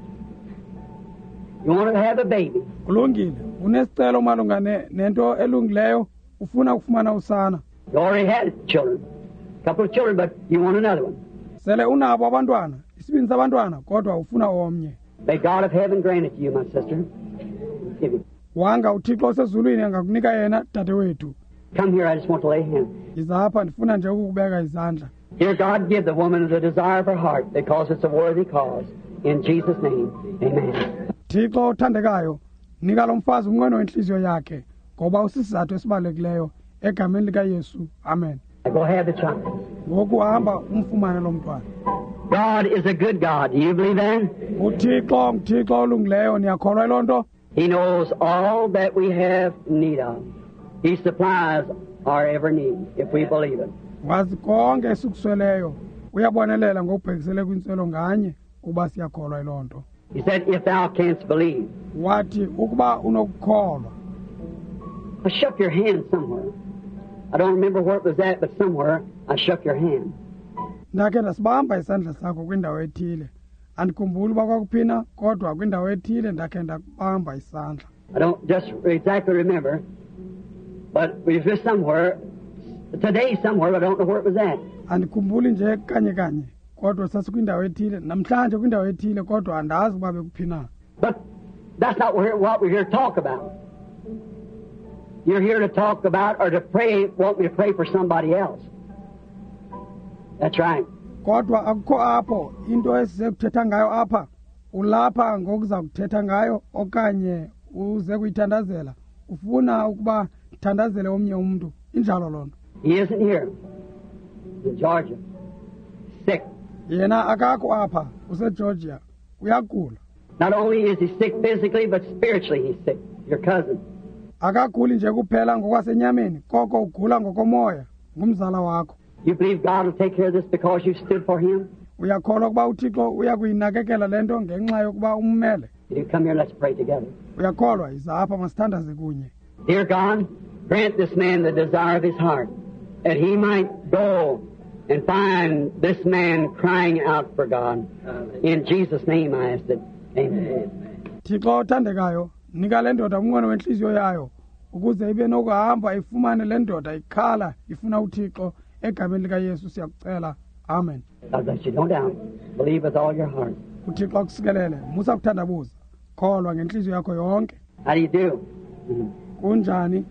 You want to have a baby. kulungile unesicelo malunga nento elungileyo ufuna ukufumana usana. You already had children. A couple of children, but you want another one. sele unabo abantwana isibini sabantwana kodwa ufuna omnye. May God of heaven grant it to you, my sister. Give it. wanga uThixo osezulwini angakunika yena dade wethu. Come here, I just want to lay hands. yiza apha ndifuna nje ukukubeka izandla. Dear God, give the woman the desire of her heart because it's a worthy cause. In Jesus' name, amen. Thixo othandekayo nika lo mfazi umnqweno wenhliziyo yakhe ngoba usisizathu esibalulekileyo egameni likaYesu. amen. Go have the child. ngoku hamba umfumane lo mntwana. God is a good God. Do you believe that? uThixo ngithixo olungileyo niyakholwa loo nto? He knows all that we have need of. He supplies our every need if we believe it. wazi konke esikusweleyo uyabonelela ngokubhekisele kwintswelo nganye uba siyakholwa loo nto. He said, if thou canst believe. wathi ukuba unokukholwa. I shook your hand somewhere. I don't remember where it was at, but somewhere I shook your hand. ndakhe ndasibamba isandla sakho kwindawo ethile andikhumbuli uba kwakuphina kodwa kwindawo ethile ndakhe ndakubamba isandla I don't just exactly remember, but we were somewhere, today somewhere, but I don't know where it was at. andikhumbuli nje kanye kodwa sasikwindawo ethile namhlanje kwindawo ethile kodwa andazi uba bekuphina But that's not what we're here to talk about. You're here to talk about or to pray, want me to pray for somebody else. That's right. kodwa akukho apho into esize kuthetha ngayo apha ulapha ngokuza kuthetha ngayo okanye uze kuyithandazela ufuna ukuba thandazele omnye umuntu injalo lona He isn't here. He's in Georgia. Sick. yena akakho apha useGeorgia uyagula Not only is he sick physically, but spiritually he's sick. Your cousin. akaguli nje kuphela ngokwasenyameni koko ugula ngokomoya ngumzala wakho You believe God will take care of this because you stood for him? uyakholwa ukuba uthixo uyakuyinakekela le nto ngenxa yokuba ummele If you come here, let's pray together. uyakholwa iza apha masithandaze kunye Dear God, grant this man the desire of his heart, that he might go and find this man crying out for God. In Jesus' name I ask it. Amen. thixo othandekayo nika le ndoda umnqweno wenhliziyo yayo ukuze ibe nokuhamba ifumane le ndoda ikhala ifuna uthixo egameni likayesu siyakucela amen God bless you. No doubt. Believe with all your heart. uthixo akusikelele musa kuthandabuza kholwa ngenhliziyo yakho yonke How do you do? kunjani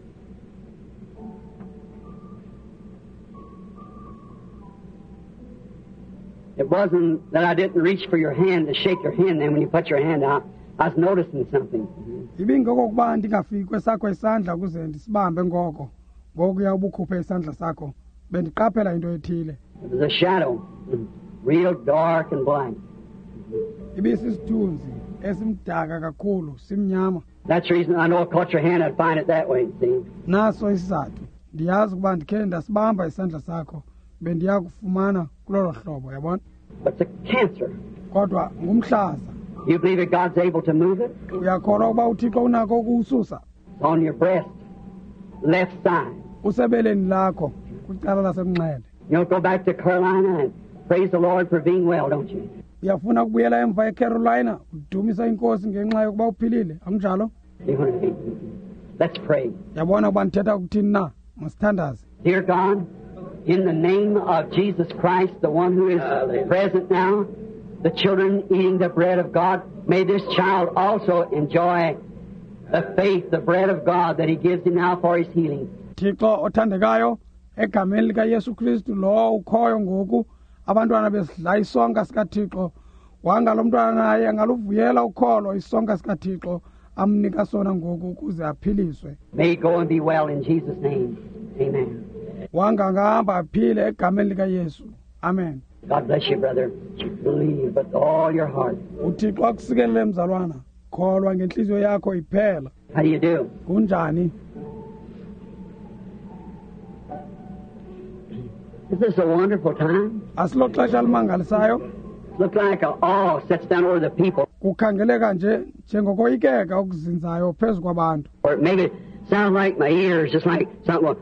It wasn't that I didn't reach for your hand to shake your hand then when you put your hand out. I was noticing something. ibingokokuba ndingafiki kwesakho isandla ukuze ndisibambe ngoko ngokuya ubukhuphe isandla sakho bendiqaphela into ethile It was a shadow. Real dark and black. ibisisithunzi esimdaka kakhulu simnyama That's the reason I know I caught your hand. I'd find it that way, see. naso isizathu ndiyazi ukuba ndikhe ndasibamba isandla sakho bendiya kufumana kulolo hlobo yabona But it's a cancer. kodwa ngumhlaza You believe that God's able to move it? uyakholwa ukuba uthixo unako ukuwususa It's on your breast, left side. usebeleni lakho kwicala lasemnxele You don't go back to Carolina and praise the Lord for being well, don't you? uyafuna ukubuyela emva eCarolina udumisa inkosi ngenxa yokuba uphilile akunjalo You want to- Let's pray. yabona ukuba ndithetha ukuthini na masithandaze Dear God, in the name of Jesus Christ, the one who is present now, the children eating the bread of God, may this child also enjoy the faith, the bread of God that He gives him now for his healing. thixo othandekayo egameni likayesu kristu lo ukhoyo ngoku abantwana besidla isonka sikathixo wangalo mntwana naye angaluvuyela ukholo isonka sikathixo amnika sona ngoku ukuze aphiliswe May he go and be well in Jesus' name. Amen. wangangahamba aphile egameni likayesu amen God bless you, brother. Believe with all your heart. uthixo akusikelele mzalwana kholwa ngenhliziyo yakho iphela How do you do? kunjani Is this a wonderful time? asilo xesha limangalisayo Look like a awe sets down over the people. kukhangeleka nje njengokoyikeka okuzinzayo phezu kwabantu Or maybe it sounds like my ears, just like something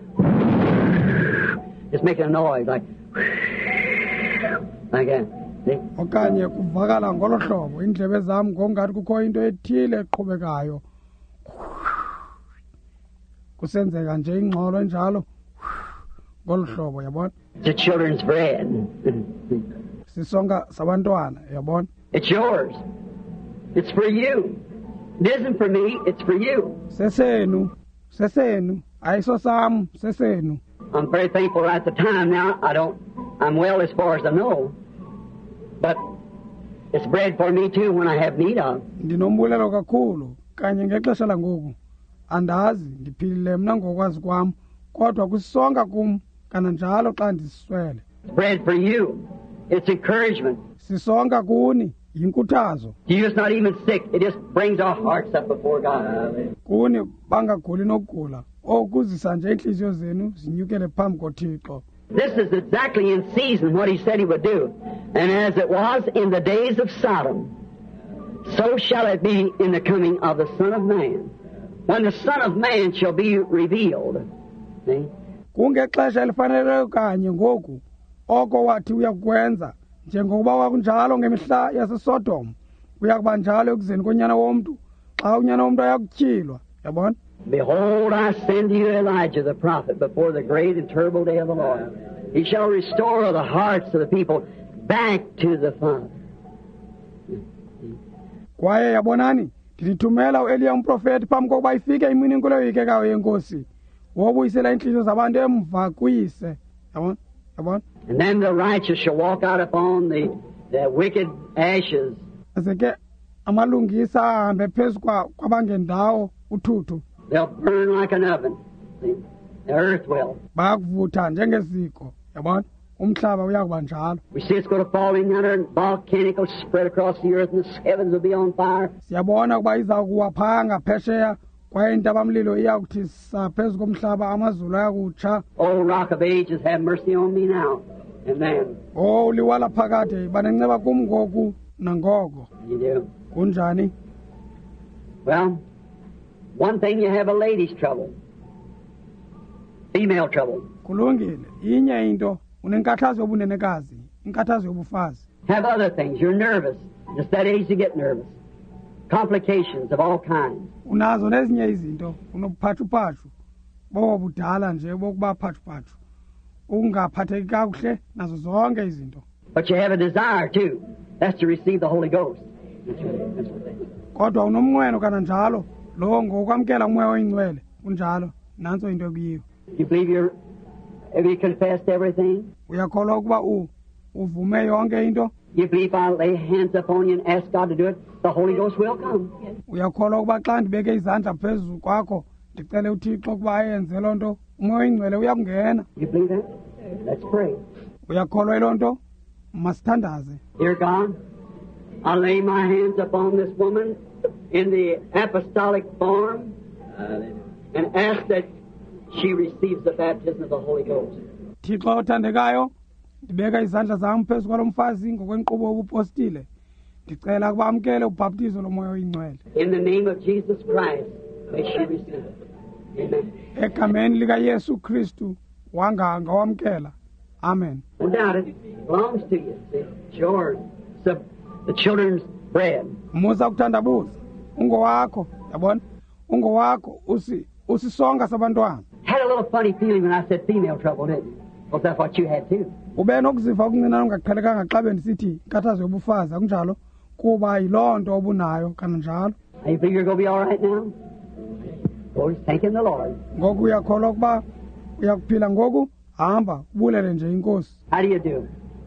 just making a noise, like that. See? okanye kuvakala ngolo hlobo indlebe zam ngongathi kukho into ethile eqhubekayo kusenzeka nje ingxolo enjalo ngolu hlobo yabona It's the children's bread. sisonka sabantwana yabona It's yours. It's for you. It isn't for me, it's for you. sesenu ayiso sam sesenu I'm very thankful at the time now. I'm well as far as I know. But it's bread for me too when I have need of. ndinombulelo kakhulu kanye ngexesha langoku andazi ndiphilile mna ngokwazi kwam kodwa kusonka kum kananjalo xa ndiswele It's bread for you. It's encouragement. sisonka kuni yinkuthazo You're just not even sick. It just brings our hearts up before God. kuni bangaguli nokugula okuzisa nje inhliziyo zenu zinyukele phambi kothixo This is exactly in season what He said He would do. And as it was in the days of Sodom, so shall it be in the coming of the Son of Man. When the Son of Man shall be revealed. See? kungexesha elifaneleyo kanye ngoku oko wathi uyakwenza njengokuba wakunjalo ngemihla yaseSodom uyakuba njalo ekuzeni konyana womntu xa unyana womntu ayakutyhilwa yabona. Behold, I send you Elijah the prophet before the great and terrible day of the Lord. He shall restore the hearts of the people back to the Father. Kwaye yabonani ndithumela uEliya umprofeti phambi kokuba ifike imini enkuleyikekayo yenkosi wobuyisela inhliziyo zabantu emva kuyise yabona yabona. And then the righteous shall walk out upon the wicked ashes. Aseke amalungisa ahambe phezu kwabangendawo uthuthu. They'll burn like an oven. See? The earth will. Bayakuvutha njengeziko yabona. Umhlaba uyakuba njalo. We see it's going to fall in yonder and volcanic will spread across the earth and the heavens will be on fire. Siyabona ukuba iza kuwa phaa ngaphesheya kwaye intabamlilo iyakuthi saphezu komhlaba amazulu ayakutsha. Oh, Rock of Ages, have mercy on me now. Amen. Oh, liwala phakade banenceba kum ngoku nangoko. You do. Kunjani? Well, one thing, you have a lady's trouble. Female trouble. Kulungile. Inye into unenkathazo yobunenekazi, inkathazo yobufazi. Have other things. You're nervous. It's that age to get nervous. Complications of all kinds. Unazo nezinye izinto, unobuphathuphathu. Bobudala nje bokuba phathuphathu. Ungaphatheki kakuhle nazo zonke izinto. But you have a desire too. That's to receive the Holy Ghost. Kodwa unomnqweno kananjalo, lo ngokwamkela umoya oyingcwele, kunjalo. Nanso into kuyiyo. You believe have you confessed everything? Uyakholwa ukuba uvume yonke into? You believe if I lay hands upon you and ask God to do it, the Holy Ghost will come? Uyakholwa ukuba xa ndibeke izandla phezu kwakho ndicele uThixo ukuba ayenze loo nto umoya oyingcwele uyakungena? You believe that? Let's pray. Uyakholwa loo nto? Masithandaze. Dear God, I lay my hands upon this woman in the apostolic form and ask that she receives the baptism of the Holy Ghost. Thixo othandekayo, ndibeka izandla zam phezu kwalo mfazi ngokwenkqubo yobupostile. Ndicela ukuba amkele ubhaptizo lomoya oyingcwele. In the name of Jesus Christ, may she receive it. Amen. Egameni likaYesu Kristu wamkela. Amen. No doubt it belongs to you. See, it's yours. It's the children's bread. Musa ukuthandabuza. Ungowakho, yabona? Ungowakho usisonga sabantwana. Had a little funny feeling when I said female trouble, didn't you? Because that's what you had too. Ube nokuziva okuncinane ungaqhelekanga xa bendisithi inkathazo yobufazi akunjalo kuba yiloo nto obunayo kananjalo. You think you're going to be all right now? Lord, thanking the Lord. Ngoku uyakholwa ukuba uyakuphila ngoku hamba ubulele nje inkosi. How do you do?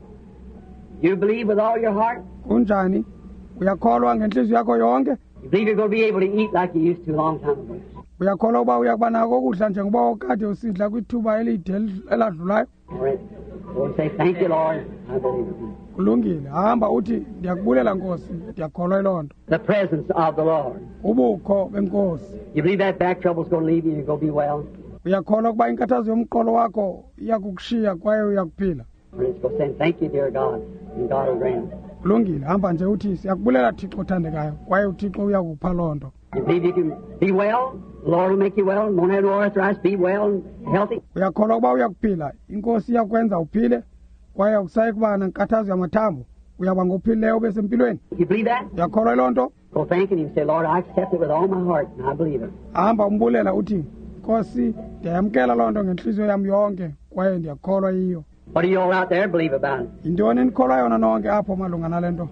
You believe with all your heart? Kunjani? Uyakholwa ngenhliziyo yakho yonke? You believe you're going to be able to eat like you used to a long time ago? Uyakholwa ukuba uyakuba nako ukudla njengoba ukade usidla kwithuba elide eladlulayo? All right. Lord, say, thank you, Lord. I believe it. Kulungile. Hamba uthi ndiyakubulela Nkosi, ndiyakholwa iloo nto. The presence of the Lord. Ubukho benkosi. You believe that back trouble's going to leave you and you're going to be well? Uyakholwa ukuba inkathazo yomqolo wakho iyakukushiya kwaye uyakuphila? Let's go saying, thank you, dear God, and God will grant it. Kulungile. Hamba nje uthi siyakubulela Thixo othandekayo kwaye uThixo uyakupha loo nto. You believe you can be well? The Lord will make you well. Won't have no arthritis. Be well and healthy. Uyakholwa ukuba uyakuphila, inkosi iyakwenza uphile kwaye akusayi kuba nenkathazo yamathambo, uyaba ngophilileyo ube sempilweni. You believe that? Uyakholwa loo nto? Go thanking Him. Say, Lord, I accept it with all my heart, and I believe it. Hamba umbulela uthi Nkosi ndiyamkela loo nto ngenhliziyo yam yonke kwaye ndiyakholwa yiyo. What do you all out there believe about it? Yintoni enikholwa yona nonke apho malunga nale nto?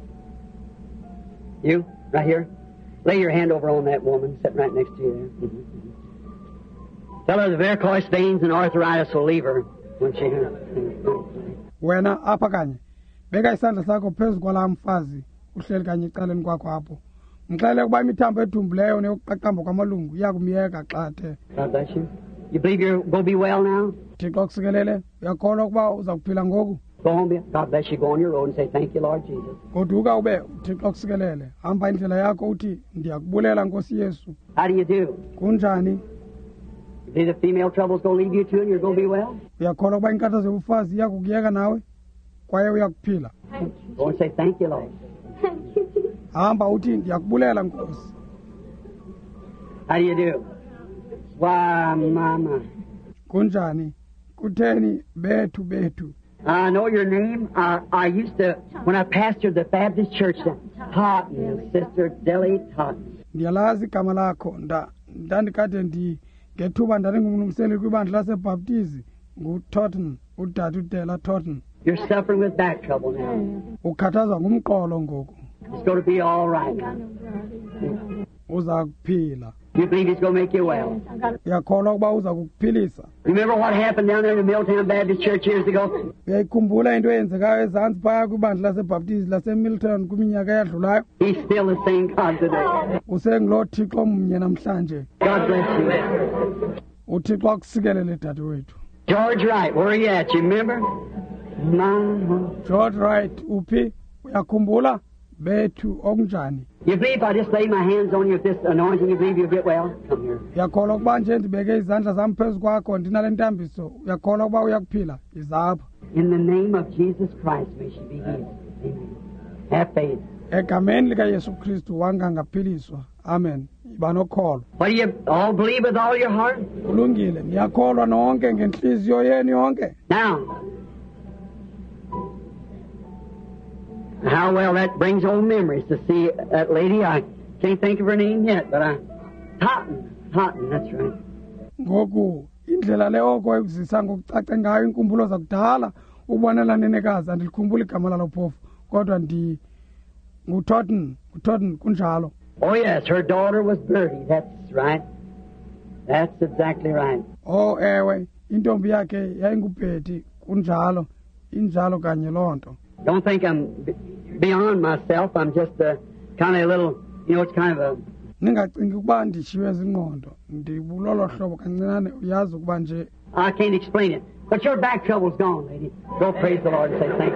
You, right here. Lay your hand over on that woman sitting right next to you there. Tell her the varicose veins and arthritis will leave her when she... Wena apha kanye beka isandla sakho phezu kwalaa mfazi uhleli kanye ecaleni kwakho apho. Mxelele ukuba imithambo edumbileyo neyokuqaqamba kwamalungu iyakumyeka xa athe. God bless you. You believe you're going to be well now? Thixo akusikelele, uyakholwa ukuba uza kuphila ngoku? Go home. God bless you. Go on your road and say, thank you, Lord Jesus. Goduka ube uThixo akusikelele, hamba indlela yakho uthi ndiyakubulela Nkosi Yesu. How do you do? Kunjani? You believe the female trouble's going to leave you too and you're going to be well? Uyakholwa ukuba inkathazo yobufazi iyakukuyeka nawe kwaye uyakuphila? Go and say, thank you, Lord. Hamba uthi ndiyakubulela Nkosi. How do you do? Why, mama. Kunjani? Kutheni bethu? I know your name. I used to, when I pastored the Baptist church, Totten, Sister Deli Totten. Ndiyalazi igama lakho ndandikade ngethuba ndandingumlungiseli kwibandla lasebhaptizi nguTotten, udade uDela Totten. You're suffering with back trouble now. Ukhathazwa ngumqolo ngoku. It's going to be all right. Uza kuphila. You believe He's going to make you well? Uyakholwa ukuba uza kukuphilisa. Remember what happened down there in the Milltown Baptist Church years ago? Uyayikhumbula into eyenzekayo ezantsi phaya kwibandla lasebhaptizi laseMilton kwiminyaka eyadlulayo? He's still the same God today. Usenguloo Thixo mnye namhlanje. God bless you. uThixo akusikelele dadewethu. George Wright, where are you at? You remember? George Wright, uphi? Uyakhumbula? Bethu okunjani? You believe if I just lay my hands on you with this anointing, you believe you'll get well? Come here. Uyakholwa ukuba nje ndibeke izandla zam phezu kwakho ndinale ntambiso, uyakholwa ukuba uyakuphila? Izapha. In the name of Jesus Christ, may she be healed. Amen. Have faith. Egameni likaYesu Kristu wanga ngaphiliswa. Amen. Iba nokholo. What do you all believe with all your heart? Kulungile, niyakholwa nonke ngenhliziyo yenu yonke. Now, how well that brings old memories to see that lady. I can't think of her name yet, but Totten, that's right. Ngoku indlela leyo oko ekuzisa ngokucace ngayo inkumbulo zakudala ubonela nenekazi andilikhumbula igama lalo phofu kodwa nguTotten kunjalo. Oh yes, her daughter was Bertie. That's right. That's exactly right. Oh ewe, intombi yakhe yayinguBetty kunjalo, injalo kanye lonto. Don't think I'm beyond myself. I'm just kind of a little, it's kind of a... Ningacingi ukuba ndishiywe zingqondo. Ndibulolo hlobo kancinane uyazi ukuba nje. I can't explain it. But your back trouble's gone, lady. Go praise the Lord and say thank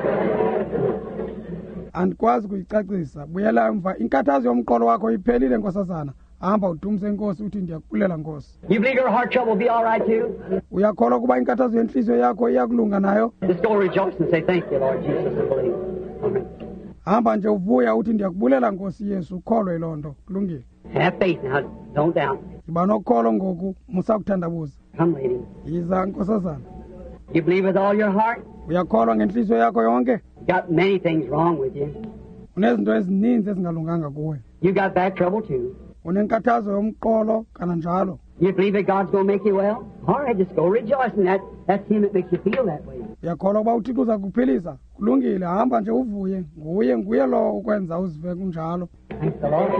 you. Andikwazi kuyicacisa. Buyela emva. Inkathazo yomqolo wakho iphelile nkosazana. Hamba udumise inkosi uthi ndiyakubulela nkosi. You believe your heart trouble will be all right too? Uyakholwa ukuba inkathazo yenhliziyo yakho iyakulunga nayo? Just go rejoice and say thank you, Lord Jesus, and believe. Amen. Hamba nje uvuya uthi ndiyakubulela nkosi Yesu ukholwe lonto kulungile. Have faith now, don't doubt. Iba nokholo ngoku musakuthandabuza. Come, lady. Yiza nkosazana. You believe with all your heart? Uyakholwa ngenhliziyo yakho yonke? You got many things wrong with you. Unezinto ezininzi ezingalunganga kuwe. You got back trouble too. Unenkathazo yomqolo kananjalo. You believe that God's going to make you well? All right, just go rejoicing. That's Him that makes you feel that way. Uyakholwa ukuba uThixo uza kuphilisa? Kulungile, hamba nje uvuye. Nguye lo ukwenza uzive kunjalo. Thank the Lord.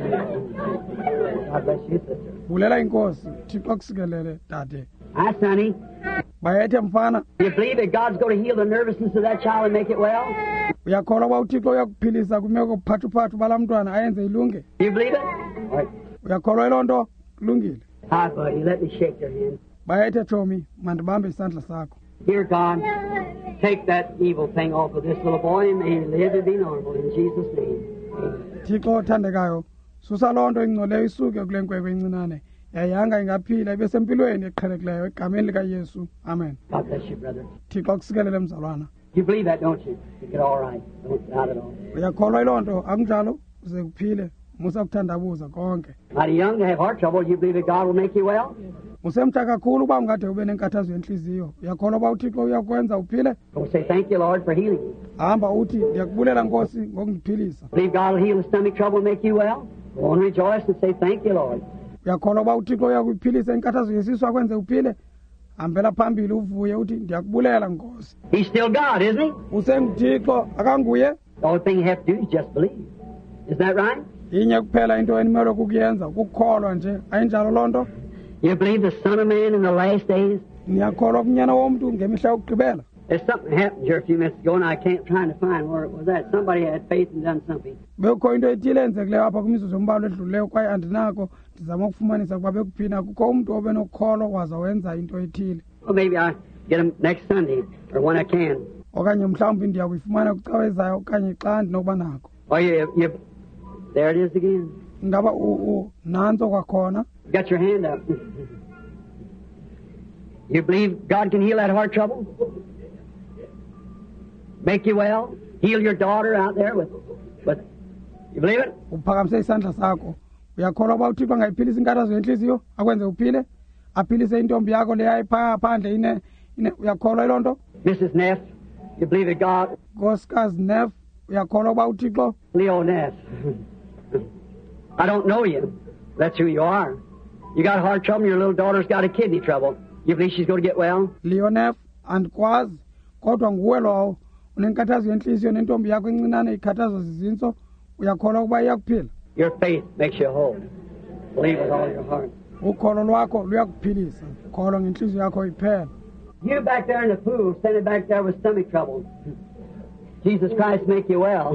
God bless you, sister. Bulela inkosi, Thixo akusikelele dade. Hi, sonny. Bayethe mfana. You believe that God's going to heal the nervousness of that child and make it well? Uyakholwa ukuba uThixo uyakuphilisa kwimeko phathu bala mntwana ayenze ilunge? You believe it? All right. Uyakholwa lonto? Kulungile. Hi, buddy. Let me shake your hand. Bayethe Tommy, mandibambe isandla sakho. Dear God, take that evil thing off of this little boy and may he live and be normal in Jesus' name. Amen. Thixo othandekayo, susa lonto ingcoleyo isuke kule nkwenkwe encinane. Yayanga ingaphila ibe sempilweni eqhelekileyo egameni likaYesu. Amen. God bless you, brother. Thixo akusikelele mzalwana. You believe that, don't you? You get all right. Don't doubt it all. Uyakholwa ilonto akunjalo uze kuphile musa kuthandabuza konke. Mighty young to have heart trouble. You believe that God will make you well? Usemtsha kakhulu uba ungade ube nenkathazo yenhliziyo. Uyakholwa uba uThixo uyakwenza uphile? Go say thank you, Lord, for healing you. Hamba uthi ndiyakubulela Nkosi ngokungiphilisa. Believe God will heal the stomach trouble and make you well? Go and rejoice and say thank you, Lord. Uyakholwa uba uThixo uyakuphilisa inkathazo yesisu akwenze uphile? Hambela phambili uvuye uthi ndiyakubulela Nkosi. He's still God, isn't he? UsenguThixo akanguye? The only thing you have to do is just believe. Is that right? Inye kuphela into enimele kukuyenza ukukholwa nje ayinjalo lonto? You believe the Son of Man in the last days? Niyakholwa kunyana womuntu ngemihla yokugqibela? There's something happened here a few minutes ago, and I can't trying to find where it was at. Somebody had faith and done something. Bekho into ethile enzekileyo apha kwimizuzu yombalo edlulileyo kwaye andinako ndizama ukufumanisa ukuba bekuphina kukho umntu obenokholo waza wenza into ethile. Well, maybe I get them next Sunday or when I can. Okanye mhlawumbi ndiya kuyifumana kucawezayo okanye xa ndinokuba nako. Oh, there it is again. Ngaba nanzo kwakhona. Got your hand up. You believe God can heal that heart trouble? Make you well? Heal your daughter out there with you believe it? Uphakamise isandla sakho. Uyakholwa uba uThixo angayiphilisa inkathazo yenhliziyo akwenze uphile? Aphilise intombi yakho leya phandle ine uyakholwa ilonto? Mrs. Neff, You believe that God, nkosikazi Nef, uyakholwa ukuba uThixo? Leoness. I don't know you. That's who you are. You got heart trouble, your little daughter's got a kidney trouble. You believe she's going to get well? Leonef, andikwazi kodwa nguwe lowo unenkathazo yenhliziyo nentombi yakho encinane ikhathazwa zizintso, uyakholwa ukuba iyakuphila? Your faith makes you whole. Believe with all your heart. Ukholo lwakho luyakuphilisa, kholwa ngenhliziyo yakho iphela. You back there in the pool, standing back there with stomach trouble. Jesus Christ make you well.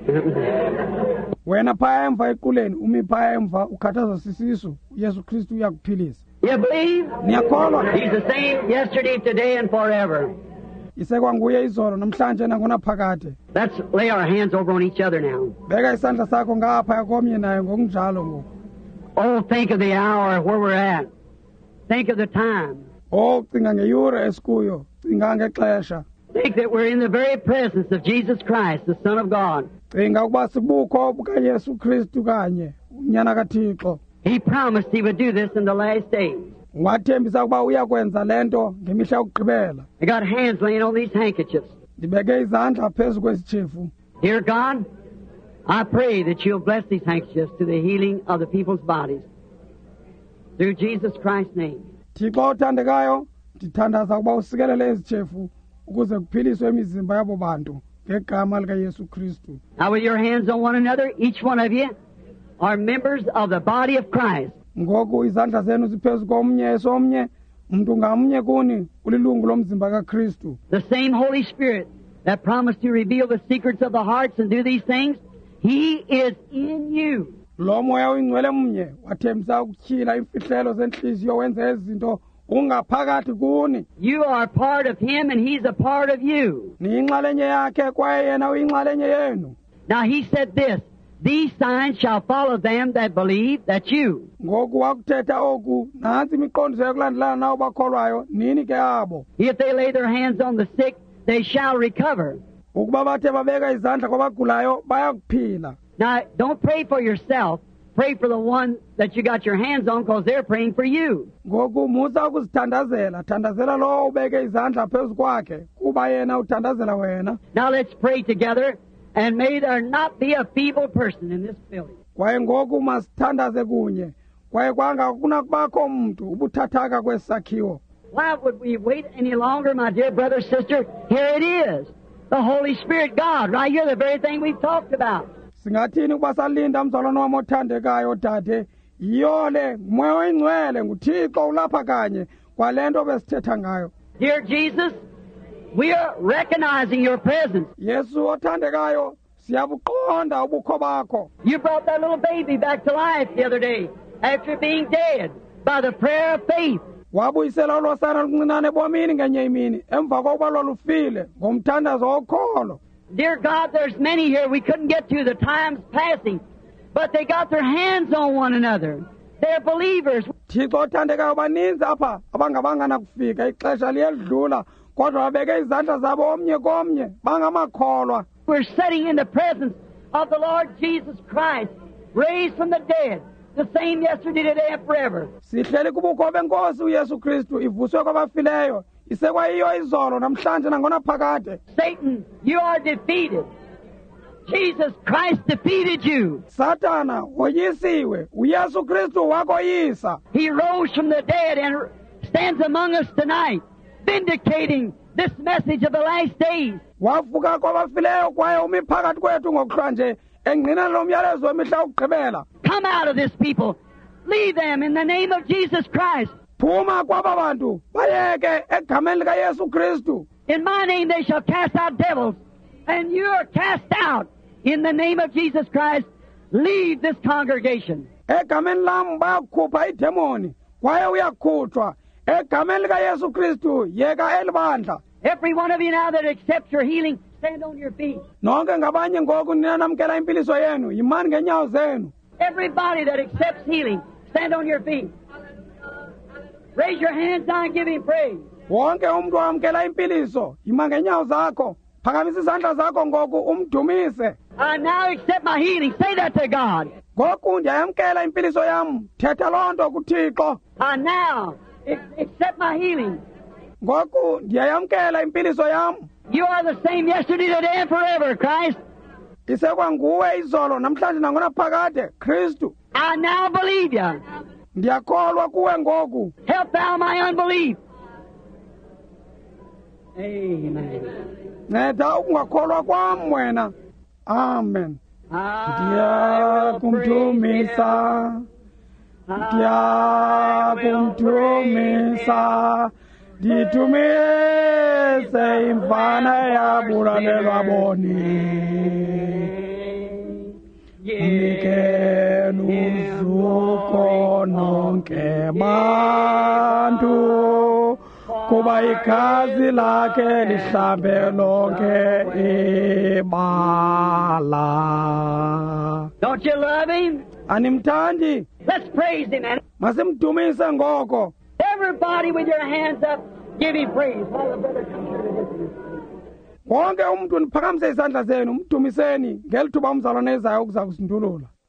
Wena phaya emva equleni, umi phaya emva ukhathazwa sisisu, uYesu Kristu uyakuphilisa. You believe? Niyakholwa? He's the same yesterday, today, and forever. Isekwanguye izolo namhlanje nangonaphakade. Let's lay our hands over on each other now. Beka isandla sakho ngapha komnye naye ngokunjalo ngoku. Oh, think of the hour where we're at. Think of the time. Oh, cinga ngeyure esikuyo, cinga ngexesha. Think that we're in the very presence of Jesus Christ, the Son of God. Cinga ukuba sibukho bukaYesu Kristu kanye, unyana kaThixo. He promised He would do this in the last days. Wathembisa ukuba uyakwenza lento ngemihla yokugqibela. I got hands laying on these handkerchiefs. Ndibeke izandla phezu kwesitshefu. Dear God, I pray that You'll bless these handkerchiefs to the healing of the people's bodies. Through Jesus Christ's name. Thixo othandekayo, ndithandaza ukuba usikelele ezitshefu ukuze kuphiliswe imizimba yabo bantu ngegama likaYesu Kristu. Now with your hands on one another, each one of you are members of the body of Christ. Ngoku izandla zenu ziphezu komnye esomnye, umuntu ngamnye kuni ulilungu lomzimba kaKristu. The same Holy Spirit that promised to reveal the secrets of the hearts and do these things, He is in you. Lo moya oyingcwele mnye wathembisa ukutyhila imfihlelo zenhliziyo wenze izinto ungaphakathi kuni. You are part of Him and He's a part of you. Niyinxalenye yakhe kwaye yena uyinxalenye yenu. Now He said this, these signs shall follow them that believe, that you. Ngoku wakuthetha oku, nansi imiqondiso yokulandelana nabo bakholwayo, nini ke abo. If they lay their hands on the sick, they shall recover. Ukuba bathe babeka izandla kwabagulayo bayakuphila. Now, don't pray for yourself. Pray for the one that you got your hands on because they're praying for you. Ngoku musa ukuzithandazela, thandazela lo ubeke izandla phezu kwakhe, kuba yena uthandazela wena. Now let's pray together, and may there not be a feeble person in this building. Kwaye ngoku masithandaze kunye, kwaye kwangakuna kubakho umuntu ubuthathaka kwesakhiwo. Why would we wait any longer, my dear brother, sister? Here it is. The Holy Spirit, God, right here, the very thing we've talked about. Singathini ukuba salinda mzalwane wami othandekayo dade, yiyole moya oyingcwele nguThixo ulapha kanye kwalento besithetha ngayo. Dear Jesus, we are recognizing your presence. Yesu othandekayo, siyabuqonda ubukho bakho. You brought that little baby back to life the other day after being dead by the prayer of faith. Wabuyisela ulosana luncinane ebomini ngenye imini emva kokuba lwalufile ngomthandazo wokholo. Dear God, there's many here we couldn't get to, the time's passing, but they got their hands on one another. They're believers. Thixo othandekayo baninzi apha abangabangana kufika ixesha liyedlula kodwa babeke izandla zabo omnye komnye bangamakholwa. We're sitting in the presence of the Lord Jesus Christ, raised from the dead, the same yesterday, today, and forever. Sihleli kubukho benkosi uYesu Kristu ivuswe kwabafileyo, isekwayiyo izolo namhlanje nangonaphakade. Satan, you are defeated. Jesus Christ defeated you. Satana woyisiwe, uYesu Kristu wakoyisa. He rose from the dead and stands among us tonight, vindicating this message of the last days. Wavuka kwabafileyo kwaye umi phakathi kwethu ngokuhlanje engqina lo myalezo wemihla yokugqibela. Come out of this people. Leave them in the name of Jesus Christ. Phuma kwaba bantu bayeke egameni likaYesu Kristu. In my name they shall cast out devils, and you are cast out in the name of Jesus Christ. Leave this congregation. Egameni lam bayakhupha idemoni kwaye uyakhutshwa egameni likaYesu Kristu yeka elibandla. Every one of you now that accepts your healing, stand on your feet. Nonke ngabanye ngoku ninamkela impiliso yenu, yimani ngenyawo zenu. Everybody that accepts healing, stand on your feet. Raise your hands down and give Him praise. Wonke umuntu wamkela impiliso, yima ngenyawo zakho, phakamisa izandla zakho ngoku umdumise. I now accept my healing. Say that to God. Ngoku ndiyamkela impiliso yam, thetha loo nto kuThixo. I now accept my healing. Ngoku ndiyayamkela impiliso yam. You are the same yesterday, today, and forever, Christ. isekwanguwe izolo namhlanje nangona phakade Kristu. I now believe you. Ndiyakholwa kuwe ngoku. Help thou my unbelief. Amen. Nceda ukungakholwa kwam wena. Amen. Ndiyakumdumisa. Ndiyakumdumisa. Nditumise imfana yabulalelwa boni. Umnikelo uzuko nonke bantu. Kuba igazi lakhe lihlambe lonke ibala. Don't you love him? Animthandi? Let's praise him. And Masimdumise ngoko. everybody with your hands up, give him praise. While the brother comes to the distance. Wonke umuntu niphakamise izandla zenu mdumiseni ngelithuba umzalwane ezayo ukuza kusindulula.